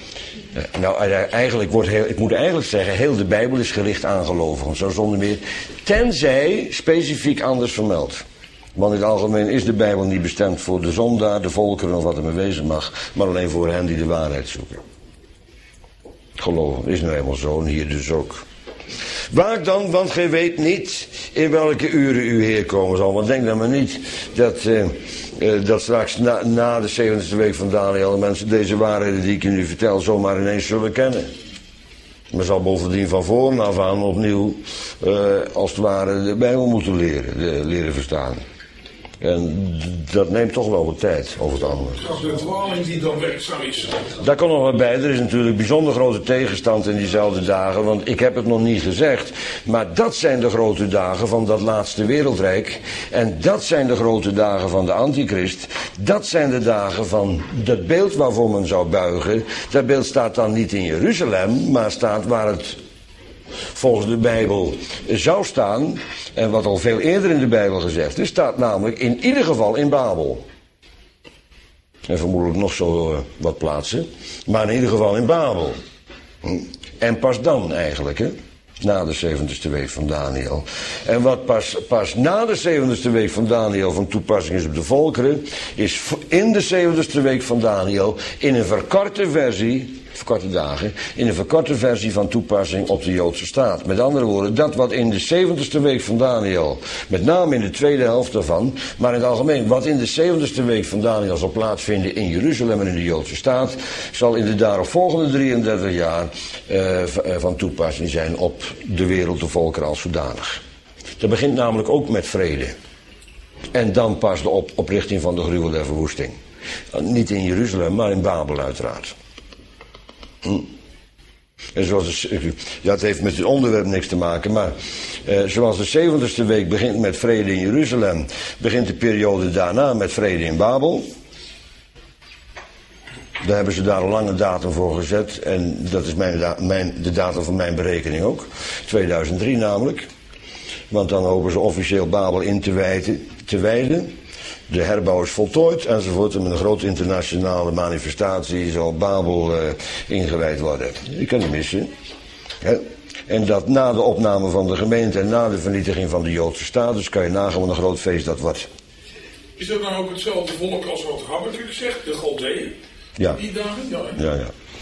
ik moet eigenlijk zeggen, heel de Bijbel is gericht aan gelovigen. Zo zonder meer. Tenzij specifiek anders vermeld. Want in het algemeen is de Bijbel niet bestemd voor de zondaar, de volkeren of wat er mee wezen mag. Maar alleen voor hen die de waarheid zoeken. Geloven is nou eenmaal zo en hier dus ook. Waak dan, want gij weet niet in welke uren uw Heer komen zal. Want denk dan maar niet dat straks na de 70ste week van Daniel de mensen deze waarheden die ik je nu vertel zomaar ineens zullen kennen. Men zal bovendien van voren af aan opnieuw als het ware de Bijbel moeten leren verstaan. En dat neemt toch wel wat tijd over het andere. Als de dwaling die dan werkzaam is. Daar komt nog wat bij. Er is natuurlijk bijzonder grote tegenstand in diezelfde dagen. Want ik heb het nog niet gezegd. Maar dat zijn de grote dagen van dat laatste wereldrijk. En dat zijn de grote dagen van de antichrist. Dat zijn de dagen van dat beeld waarvoor men zou buigen. Dat beeld staat dan niet in Jeruzalem. Maar staat waar het volgens de Bijbel zou staan. En wat al veel eerder in de Bijbel gezegd is, staat namelijk in ieder geval in Babel. En vermoedelijk nog zo wat plaatsen. Maar in ieder geval in Babel. En pas dan eigenlijk, hè. Na de 70ste week van Daniel. En wat pas na de 70ste week van Daniel van toepassing is op de volkeren, is in de 70ste week van Daniel in een verkorte versie, verkorte dagen, in een verkorte versie van toepassing op de Joodse staat. Met andere woorden, dat wat in de 70ste week van Daniel, met name in de tweede helft daarvan, maar in het algemeen, wat in de 70ste week van Daniel zal plaatsvinden in Jeruzalem en in de Joodse staat, zal in de daaropvolgende 33 jaar van toepassing zijn op de wereld, de volkeren als zodanig. Dat begint namelijk ook met vrede. En dan pas de oprichting van de gruwel der verwoesting. Niet in Jeruzalem, maar in Babel uiteraard. En zoals het heeft met het onderwerp niks te maken, maar zoals de 70ste week begint met vrede in Jeruzalem, begint de periode daarna met vrede in Babel. Daar hebben ze daar een lange datum voor gezet en dat is de datum van mijn berekening ook. 2003 namelijk. Want dan hopen ze officieel Babel in te wijden. De herbouw is voltooid enzovoort. En met een grote internationale manifestatie zal Babel ingewijd worden. Je kan niet missen. Hè? En dat na de opname van de gemeente en na de vernietiging van de Joodse staat. Dus kan je nagaan wat een groot feest dat wordt. Is dat nou ook hetzelfde volk als wat Habakkuk zegt, de Galdeeën? Ja. Die dagen? Ja.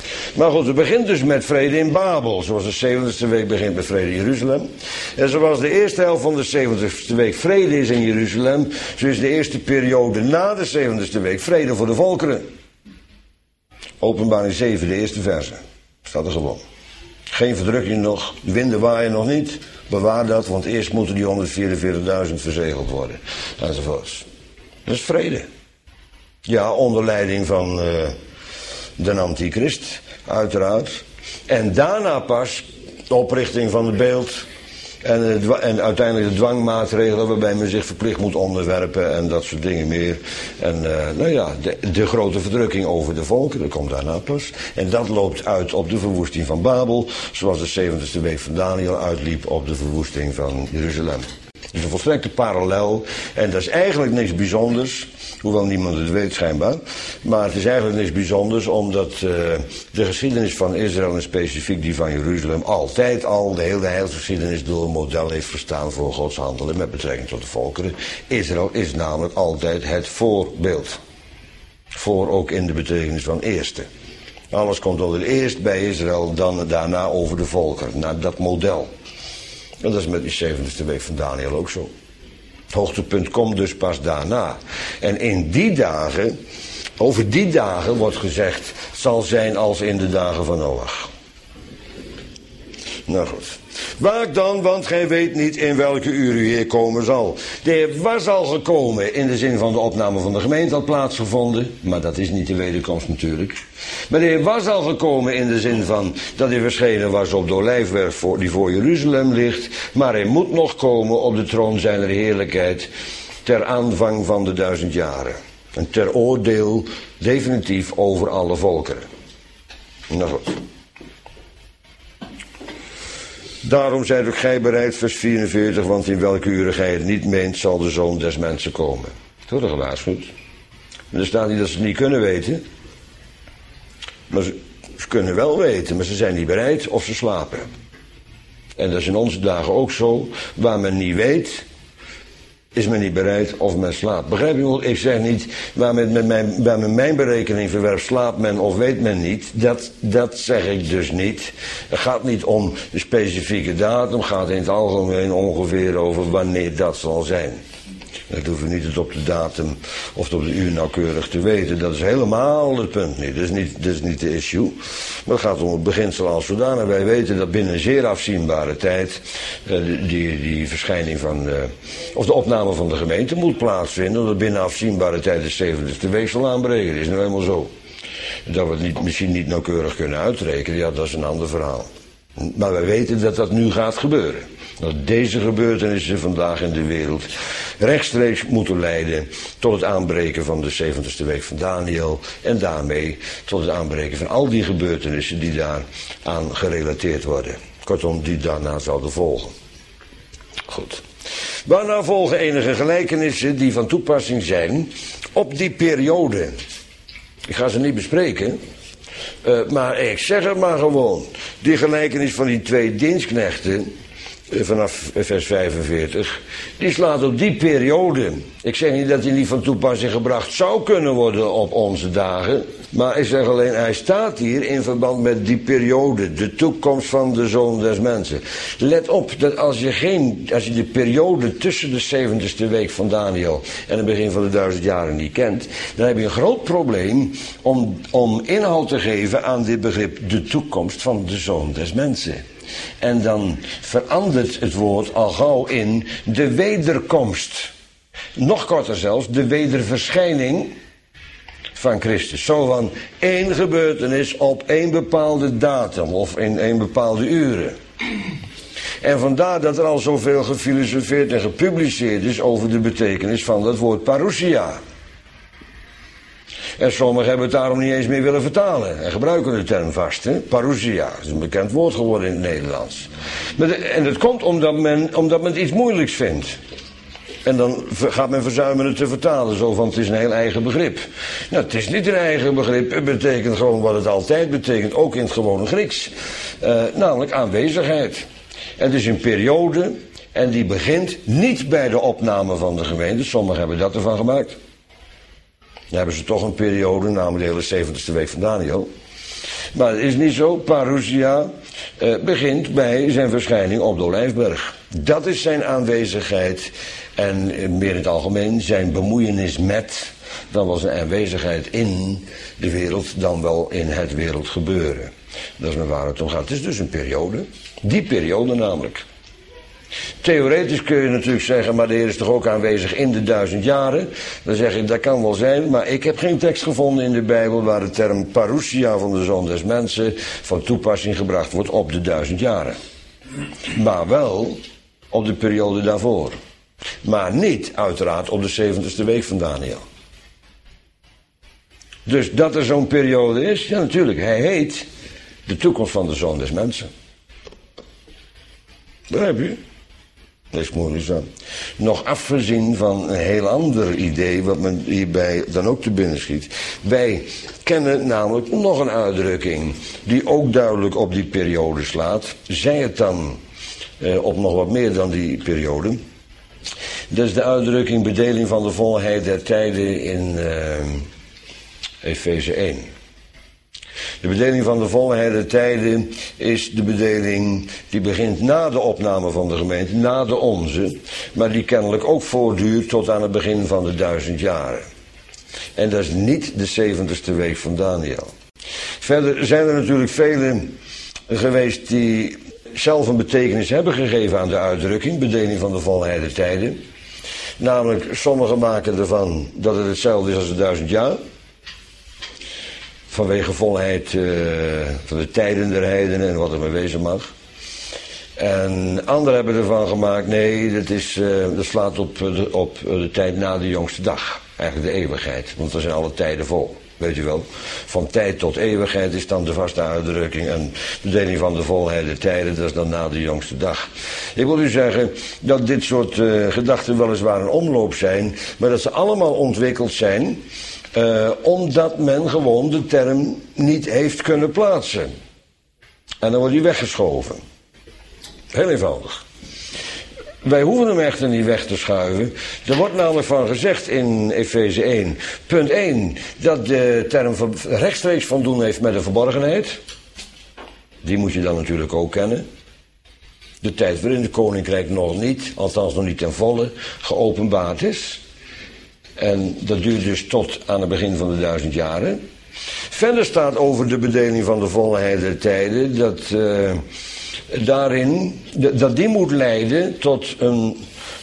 Maar goed, het begint dus met vrede in Babel. Zoals de 70ste week begint met vrede in Jeruzalem. En zoals de eerste helft van de 70ste week vrede is in Jeruzalem, zo is de eerste periode na de 70ste week vrede voor de volkeren. Openbaring 7, de eerste verse. Staat er gewoon. Geen verdrukking nog, de winden waaien nog niet. Bewaar dat, want eerst moeten die 144.000 verzegeld worden. Enzovoorts. Dat is vrede. Ja, onder leiding van de antichrist, uiteraard. En daarna pas de oprichting van het beeld. En uiteindelijk de dwangmaatregelen waarbij men zich verplicht moet onderwerpen en dat soort dingen meer. En de grote verdrukking over de volken, dat komt daarna pas. En dat loopt uit op de verwoesting van Babel, zoals de 70ste week van Daniel uitliep op de verwoesting van Jeruzalem. Dus een volstrekte parallel. En dat is eigenlijk niks bijzonders. Hoewel niemand het weet schijnbaar. Maar het is eigenlijk niks bijzonders omdat de geschiedenis van Israël en specifiek die van Jeruzalem altijd al de hele heilsgeschiedenis door een model heeft verstaan voor Gods handelen met betrekking tot de volkeren. Israël is namelijk altijd het voorbeeld. Voor ook in de betekenis van eerste. Alles komt altijd eerst bij Israël, dan daarna over de volkeren. Naar dat model. En dat is met die 70ste week van Daniel ook zo. Het hoogtepunt komt dus pas daarna. En in die dagen, over die dagen wordt gezegd, zal zijn als in de dagen van Noach. Nou goed. Waak dan, want gij weet niet in welke uur u hier komen zal. De Heer was al gekomen in de zin van de opname van de gemeente had plaatsgevonden. Maar dat is niet de wederkomst natuurlijk. Maar de Heer was al gekomen in de zin van dat hij verschenen was op de olijfberg die voor Jeruzalem ligt. Maar hij moet nog komen op de troon zijner heerlijkheid ter aanvang van de 1000 jaren. En ter oordeel definitief over alle volkeren. Nou goed. Daarom zijt ook gij bereid, vers 44, want in welke uren gij het niet meent, zal de Zoon des Mensen komen. Het wordt er gewaarschuwd. En er staat niet dat ze het niet kunnen weten. Maar ze kunnen wel weten, maar ze zijn niet bereid of ze slapen. En dat is in onze dagen ook zo. Waar men niet weet, is men niet bereid of men slaapt. Begrijp je wat? Ik zeg niet, waar men mijn berekening verwerft, slaapt men of weet men niet. Dat zeg ik dus niet. Het gaat niet om de specifieke datum, het gaat in het algemeen ongeveer over wanneer dat zal zijn. Dat hoeven we niet het op de datum of op de uur nauwkeurig te weten. Dat is helemaal het punt niet. Dat is niet de issue. Maar het gaat om het beginsel als zodanig. Wij weten dat binnen een zeer afzienbare tijd die verschijning van of de opname van de gemeente moet plaatsvinden. Dat binnen afzienbare tijd de 70ste week zal aanbreken. Dat is nou helemaal zo. Dat we het misschien niet nauwkeurig kunnen uitrekenen, ja, dat is een ander verhaal. Maar wij weten dat dat nu gaat gebeuren. Dat deze gebeurtenissen vandaag in de wereld rechtstreeks moeten leiden tot het aanbreken van de 70ste week van Daniel. En daarmee tot het aanbreken van al die gebeurtenissen die daar aan gerelateerd worden. Kortom, die daarna zouden volgen. Goed. Waarna volgen enige gelijkenissen die van toepassing zijn op die periode. Ik ga ze niet bespreken. Maar ik zeg het maar gewoon. Die gelijkenis van die 2 dienstknechten, vanaf vers 45, die slaat op die periode. Ik zeg niet dat die niet van toepassing gebracht zou kunnen worden op onze dagen. Maar ik zeg alleen, hij staat hier in verband met die periode. De toekomst van de Zoon des Mensen. Let op, dat als je de periode tussen de 70ste week van Daniel en het begin van de 1000 jaren niet kent, dan heb je een groot probleem om inhoud te geven aan dit begrip, de toekomst van de Zoon des Mensen. En dan verandert het woord al gauw in de wederkomst. Nog korter zelfs, de wederverschijning van Christus. Zo van 1 gebeurtenis op 1 bepaalde datum of in 1 bepaalde uren. En vandaar dat er al zoveel gefilosofeerd en gepubliceerd is over de betekenis van dat woord parousia. En sommigen hebben het daarom niet eens meer willen vertalen. En gebruiken de term vast. Hè? Parousia. Dat is een bekend woord geworden in het Nederlands. En dat komt omdat men iets moeilijks vindt. En dan gaat men verzuimen het te vertalen. Zo van, het is een heel eigen begrip. Nou, het is niet een eigen begrip. Het betekent gewoon wat het altijd betekent. Ook in het gewone Grieks. Namelijk aanwezigheid. En het is een periode. En die begint niet bij de opname van de gemeente. Sommigen hebben dat ervan gemaakt. Dan hebben ze toch een periode, namelijk de hele 70ste week van Daniel. Maar het is niet zo. Parousia begint bij zijn verschijning op de Olijfberg. Dat is zijn aanwezigheid en meer in het algemeen zijn bemoeienis met, dan wel zijn aanwezigheid in de wereld, dan wel in het wereldgebeuren. Dat is waar het om gaat. Het is dus een periode. Die periode namelijk. Theoretisch kun je natuurlijk zeggen, maar de Heer is toch ook aanwezig in de 1000 jaren? Dan zeg ik, dat kan wel zijn, maar ik heb geen tekst gevonden in de Bijbel waar de term parousia van de Zoon des Mensen van toepassing gebracht wordt op de 1000 jaren. Maar wel op de periode daarvoor. Maar niet uiteraard op de 70ste week van Daniel. Dus dat er zo'n periode is, ja natuurlijk, hij heet de toekomst van de Zoon des Mensen. Begrijp je? Niks moeilijks aan. Nog afgezien van een heel ander idee, wat men hierbij dan ook te binnen schiet. Wij kennen namelijk nog een uitdrukking die ook duidelijk op die periode slaat. Zij het dan op nog wat meer dan die periode. Dat is de uitdrukking bedeling van de volheid der tijden in Efeze 1. De bedeling van de volheid der tijden is de bedeling die begint na de opname van de gemeente, na de onze, maar die kennelijk ook voortduurt tot aan het begin van de 1000 jaren. En dat is niet de 70ste week van Daniel. Verder zijn er natuurlijk velen geweest die zelf een betekenis hebben gegeven aan de uitdrukking, bedeling van de volheid der tijden. Namelijk, sommigen maken ervan dat het hetzelfde is als de 1000 jaar. Vanwege volheid van de tijden der heidenen en wat er mee wezen mag. En anderen hebben ervan gemaakt, nee, dat slaat op de tijd na de jongste dag. Eigenlijk de eeuwigheid, want er zijn alle tijden vol. Weet je wel, van tijd tot eeuwigheid is dan de vaste uitdrukking. En de bedeling van de volheid der tijden, dat is dan na de jongste dag. Ik wil u zeggen dat dit soort gedachten weliswaar een omloop zijn, maar dat ze allemaal ontwikkeld zijn omdat men gewoon de term niet heeft kunnen plaatsen. En dan wordt die weggeschoven. Heel eenvoudig. Wij hoeven hem echter niet weg te schuiven. Er wordt namelijk van gezegd in Efeze 1, punt 1, dat de term rechtstreeks van doen heeft met de verborgenheid. Die moet je dan natuurlijk ook kennen. De tijd waarin het koninkrijk nog niet, althans nog niet ten volle, geopenbaard is. En dat duurt dus tot aan het begin van de 1000 jaren. Verder staat over de bedeling van de volheid der tijden dat dat die moet leiden tot een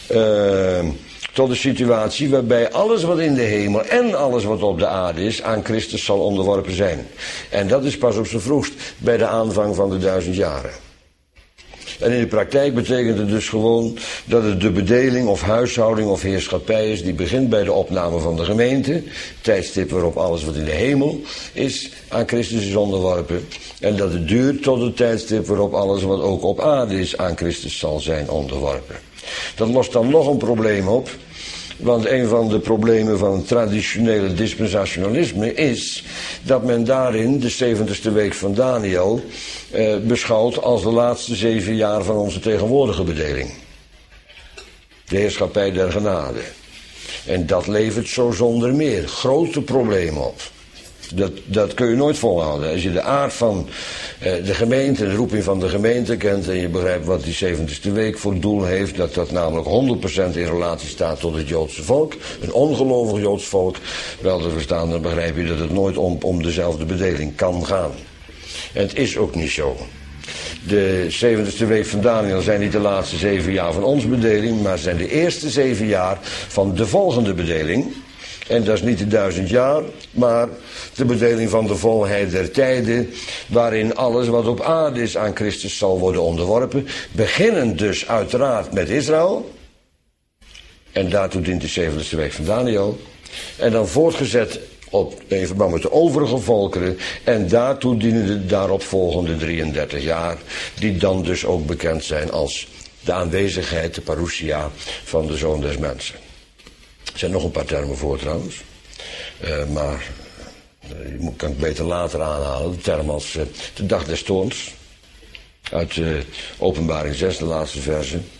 situatie waarbij alles wat in de hemel en alles wat op de aarde is aan Christus zal onderworpen zijn. En dat is pas op zijn vroegst bij de aanvang van de 1000 jaren. En in de praktijk betekent het dus gewoon dat het de bedeling of huishouding of heerschappij is die begint bij de opname van de gemeente. Tijdstip waarop alles wat in de hemel is aan Christus is onderworpen. En dat het duurt tot het tijdstip waarop alles wat ook op aarde is aan Christus zal zijn onderworpen. Dat lost dan nog een probleem op. Want een van de problemen van het traditionele dispensationalisme is dat men daarin de 70ste week van Daniel beschouwt als de laatste 7 jaar van onze tegenwoordige bedeling. De heerschappij der genade. En dat levert zo zonder meer grote problemen op. Dat kun je nooit volhouden. Als je de aard van de gemeente, de roeping van de gemeente kent en je begrijpt wat die 70ste week voor doel heeft, dat namelijk 100% in relatie staat tot het Joodse volk, een ongelovig Joods volk, wel te verstaan, dan begrijp je dat het nooit om dezelfde bedeling kan gaan. En het is ook niet zo. De 70ste week van Daniel zijn niet de laatste 7 jaar van onze bedeling, maar zijn de eerste 7 jaar van de volgende bedeling. En dat is niet de 1000 jaar, maar de bedeling van de volheid der tijden, waarin alles wat op aarde is aan Christus zal worden onderworpen. Beginnend dus uiteraard met Israël. En daartoe dient de 70ste week van Daniel. En dan voortgezet in verband met de overige volkeren. En daartoe dienen de daaropvolgende 33 jaar, die dan dus ook bekend zijn als de aanwezigheid, de parousia van de Zoon des Mensen. Er zijn nog een paar termen voor trouwens. Maar die kan ik beter later aanhalen. De term als de dag des toorns. Uit Openbaring 6, de laatste verse.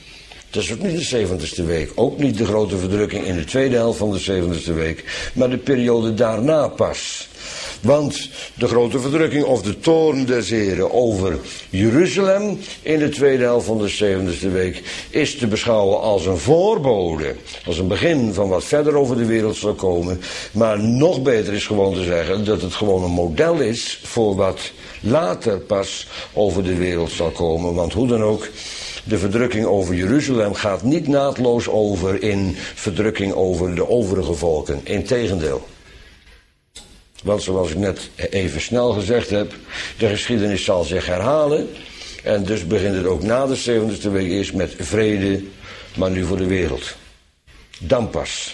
Dat is ook niet de 70ste week. Ook niet de grote verdrukking in de tweede helft van de 70ste week. Maar de periode daarna pas. Want de grote verdrukking of de toorn des Heren over Jeruzalem in de tweede helft van de 70ste week is te beschouwen als een voorbode. Als een begin van wat verder over de wereld zal komen. Maar nog beter is gewoon te zeggen dat het gewoon een model is voor wat later pas over de wereld zal komen. Want hoe dan ook, de verdrukking over Jeruzalem gaat niet naadloos over in verdrukking over de overige volken. Integendeel. Want zoals ik net even snel gezegd heb, de geschiedenis zal zich herhalen. En dus begint het ook na de 70ste week eerst met vrede, maar nu voor de wereld. Dan pas.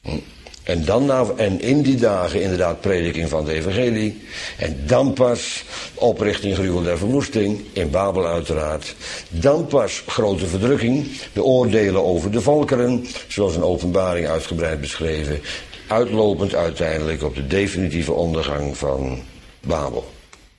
En in die dagen inderdaad prediking van de evangelie. En dan pas oprichting gruwel der verwoesting, in Babel uiteraard. Dan pas grote verdrukking, de oordelen over de volkeren, zoals een openbaring uitgebreid beschreven. Uitlopend uiteindelijk op de definitieve ondergang van Babel.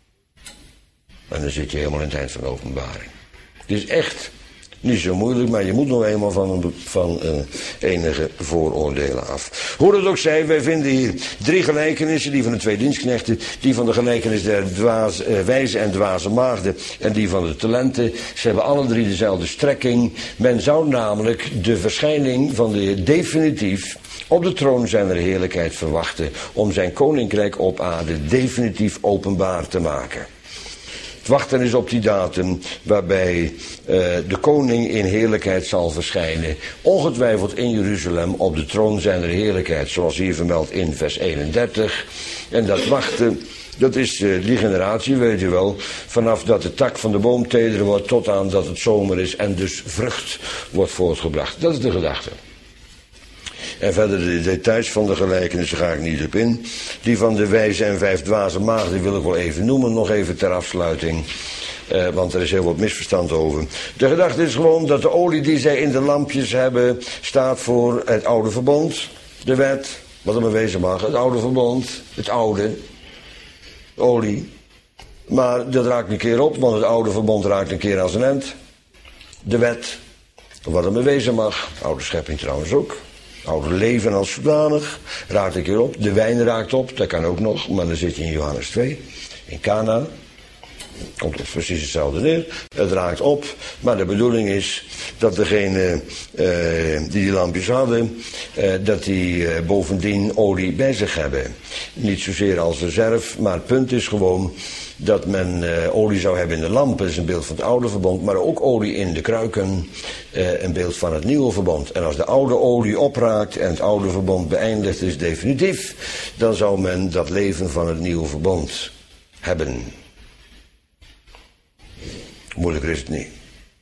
En dan zit je helemaal in het eind van de openbaring. Het is echt niet zo moeilijk, maar je moet nog eenmaal van enige vooroordelen af. Hoe dat ook zij, wij vinden hier 3 gelijkenissen. Die van de 2 dienstknechten, die van de gelijkenis der wijze en dwaze maagden en die van de talenten. Ze hebben alle 3 dezelfde strekking. Men zou namelijk de verschijning van de Heer definitief op de troon zijner heerlijkheid verwachten om zijn koninkrijk op aarde definitief openbaar te maken. Het wachten is op die datum waarbij de koning in heerlijkheid zal verschijnen. Ongetwijfeld in Jeruzalem op de troon zijner heerlijkheid, zoals hier vermeld in vers 31. En dat wachten, dat is die generatie, weet je wel, vanaf dat de tak van de boom teder wordt tot aan dat het zomer is en dus vrucht wordt voortgebracht. Dat is de gedachte. En verder de details van de gelijkenissen ga ik niet op in. Die van de wijze en 5 dwaze maagden wil ik wel even noemen, nog even ter afsluiting. Want er is heel wat misverstand over. De gedachte is gewoon dat de olie die zij in de lampjes hebben staat voor het oude verbond. De wet, wat er maar wezen mag. Het oude verbond, het oude. Olie. Maar dat raakt een keer op, want het oude verbond raakt een keer aan zijn eind. De wet, wat er maar wezen mag. Oude schepping trouwens ook. Oude leven als zodanig raakt een keer op. De wijn raakt op, dat kan ook nog, maar dan zit je in Johannes 2. In Cana. Komt op precies hetzelfde neer. Het raakt op, maar de bedoeling is dat degene die lampjes hadden, dat die bovendien olie bij zich hebben. Niet zozeer als reserve, maar het punt is gewoon dat men olie zou hebben in de lampen, dat is een beeld van het oude verbond, maar ook olie in de kruiken, een beeld van het nieuwe verbond. En als de oude olie opraakt en het oude verbond beëindigd is definitief, dan zou men dat leven van het nieuwe verbond hebben. Moeilijker is het niet.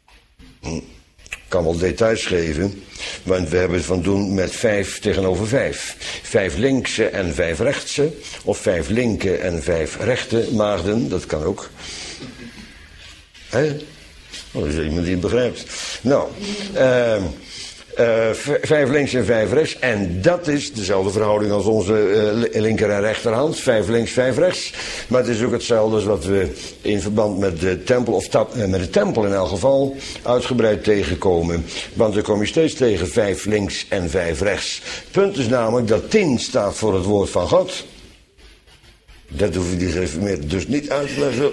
Ik kan wel details geven, want we hebben het van doen met 5 tegenover 5. 5 linkse en 5 rechtse, of 5 linke en 5 rechte maagden, dat kan ook. Hè? Oh, dat is iemand die het begrijpt. Nou, 5 links en 5 rechts. En dat is dezelfde verhouding als onze linker en rechterhand. 5 links, 5 rechts. Maar het is ook hetzelfde als wat we in verband met de tempel, of met de tempel in elk geval, uitgebreid tegenkomen. Want dan kom je steeds tegen 5 links en 5 rechts. Het punt is namelijk dat 10 staat voor het woord van God. Dat hoeven die gereformeerden dus niet uit te leggen.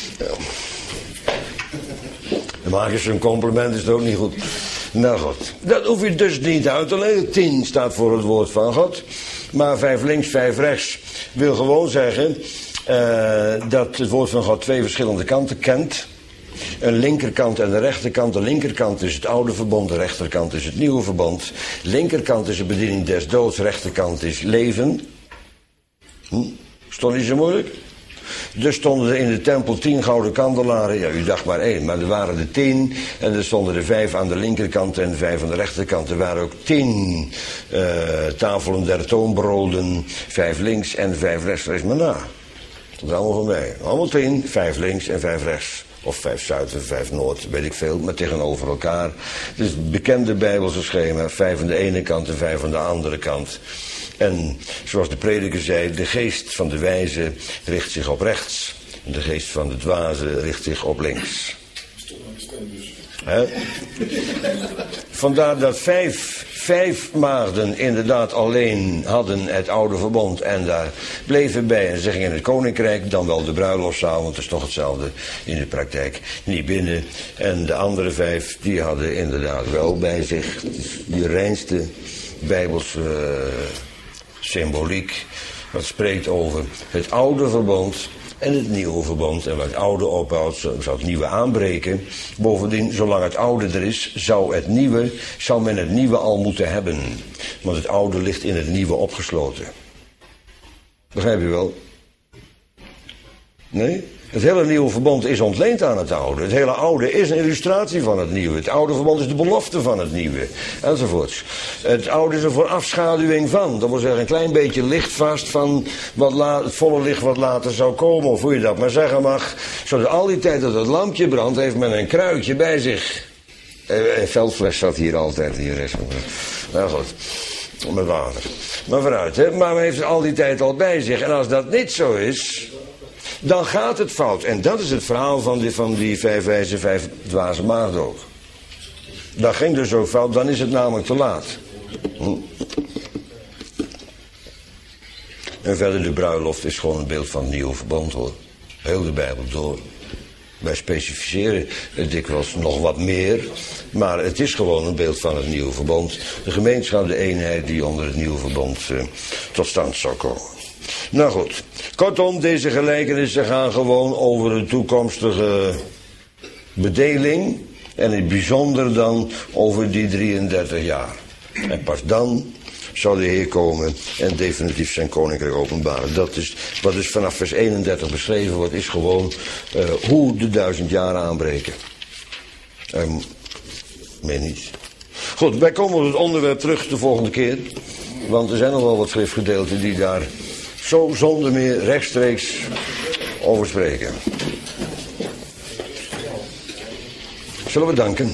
Dan maken ze een compliment, is het ook niet goed. Nou goed, dat hoef je dus niet uit te leggen. 10 staat voor het woord van God. Maar 5 links, 5 rechts wil gewoon zeggen dat het woord van God 2 verschillende kanten kent. Een linkerkant en een rechterkant. De linkerkant is het oude verbond, de rechterkant is het nieuwe verbond. Linkerkant is de bediening des doods, rechterkant is leven. Stond niet zo moeilijk? Dus stonden er in de tempel 10 gouden kandelaren. Ja, u dacht maar 1, maar er waren er 10. En er stonden er 5 aan de linkerkant en 5 aan de rechterkant. Er waren ook 10 tafelen der toonbroden. 5 links en 5 rechts. Lees maar na. Dat is allemaal van mij. Allemaal 10, 5 links en 5 rechts. Of 5 zuid en 5 noord, weet ik veel, maar tegenover elkaar. Het is het bekende Bijbelse schema. 5 aan de ene kant en 5 aan de andere kant. En zoals de prediker zei, de geest van de wijze richt zich op rechts. En de geest van de dwaze richt zich op links. Hè? Vandaar dat vijf maagden inderdaad alleen hadden het oude verbond en daar bleven bij. En ze gingen in het koninkrijk, dan wel de bruiloftszaal, want het is toch hetzelfde in de praktijk, niet binnen. En de andere 5, die hadden inderdaad wel bij zich die reinste bijbelse symboliek. Wat spreekt over het oude verbond en het nieuwe verbond. En wat het oude ophoudt, zou het nieuwe aanbreken. Bovendien, zolang het oude er is, zou men het nieuwe al moeten hebben. Want het oude ligt in het nieuwe opgesloten. Begrijp je wel? Nee? Het hele nieuwe verbond is ontleend aan het oude. Het hele oude is een illustratie van het nieuwe. Het oude verbond is de belofte van het nieuwe. Enzovoorts. Het oude is een voorafschaduwing van. Dat wil zeggen een klein beetje licht vast van het volle licht wat later zou komen. Of hoe je dat maar zeggen mag. Zodat al die tijd dat het lampje brandt, heeft men een kruikje bij zich. Een veldfles zat hier altijd. Nou goed. Met water. Maar vooruit. Hè? Maar men heeft het al die tijd al bij zich. En als dat niet zo is, dan gaat het fout. En dat is het verhaal van die 5 wijze, 5 dwaze maagden ook. Dat ging dus ook fout, dan is het namelijk te laat. En verder, de bruiloft is gewoon een beeld van het nieuwe verbond, hoor. Heel de Bijbel door. Wij specificeren het dikwijls nog wat meer, maar het is gewoon een beeld van het nieuwe verbond. De gemeenschap, de eenheid die onder het nieuwe verbond tot stand zou komen. Nou goed, kortom, deze gelijkenissen gaan gewoon over de toekomstige bedeling. En in het bijzonder dan over die 33 jaar. En pas dan zal de Heer komen en definitief zijn koninkrijk openbaren. Dat is wat dus vanaf vers 31 beschreven wordt, is gewoon hoe de 1000 jaar aanbreken. Meer niet. Goed, wij komen op het onderwerp terug de volgende keer. Want er zijn nog wel wat schriftgedeelten die daar zo zonder meer rechtstreeks over spreken. Zullen we danken?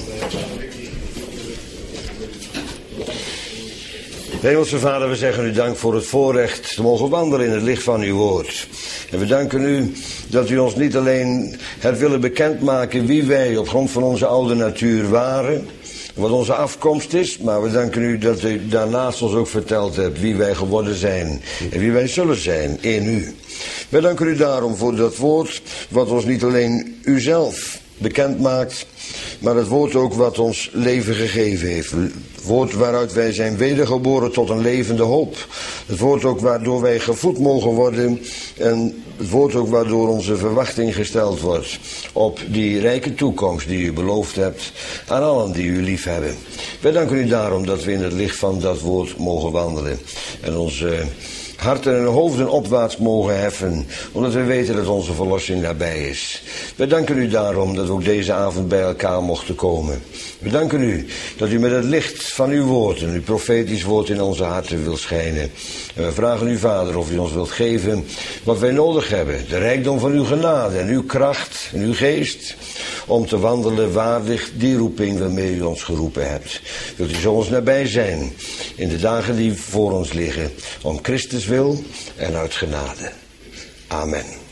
Hemelse Vader, we zeggen u dank voor het voorrecht te mogen wandelen in het licht van uw woord. En we danken u dat u ons niet alleen hebt willen bekendmaken wie wij op grond van onze oude natuur waren, wat onze afkomst is, maar we danken u dat u daarnaast ons ook verteld hebt wie wij geworden zijn en wie wij zullen zijn in u. Wij danken u daarom voor dat woord wat ons niet alleen uzelf bekend maakt, maar het woord ook wat ons leven gegeven heeft. Het woord waaruit wij zijn wedergeboren tot een levende hoop. Het woord ook waardoor wij gevoed mogen worden. En het woord ook waardoor onze verwachting gesteld wordt op die rijke toekomst die u beloofd hebt aan allen die u lief hebben. Wij danken u daarom dat we in het licht van dat woord mogen wandelen. En onze harten en hoofden opwaarts mogen heffen, omdat we weten dat onze verlossing nabij is. We danken u daarom dat we ook deze avond bij elkaar mochten komen. We danken u dat u met het licht van uw woord en uw profetisch woord in onze harten wil schijnen. En we vragen u, Vader, of u ons wilt geven wat wij nodig hebben. De rijkdom van uw genade en uw kracht en uw geest, om te wandelen waardig die roeping waarmee u ons geroepen hebt. Wilt u zo ons nabij zijn in de dagen die voor ons liggen, om Christus wil en uit genade. Amen.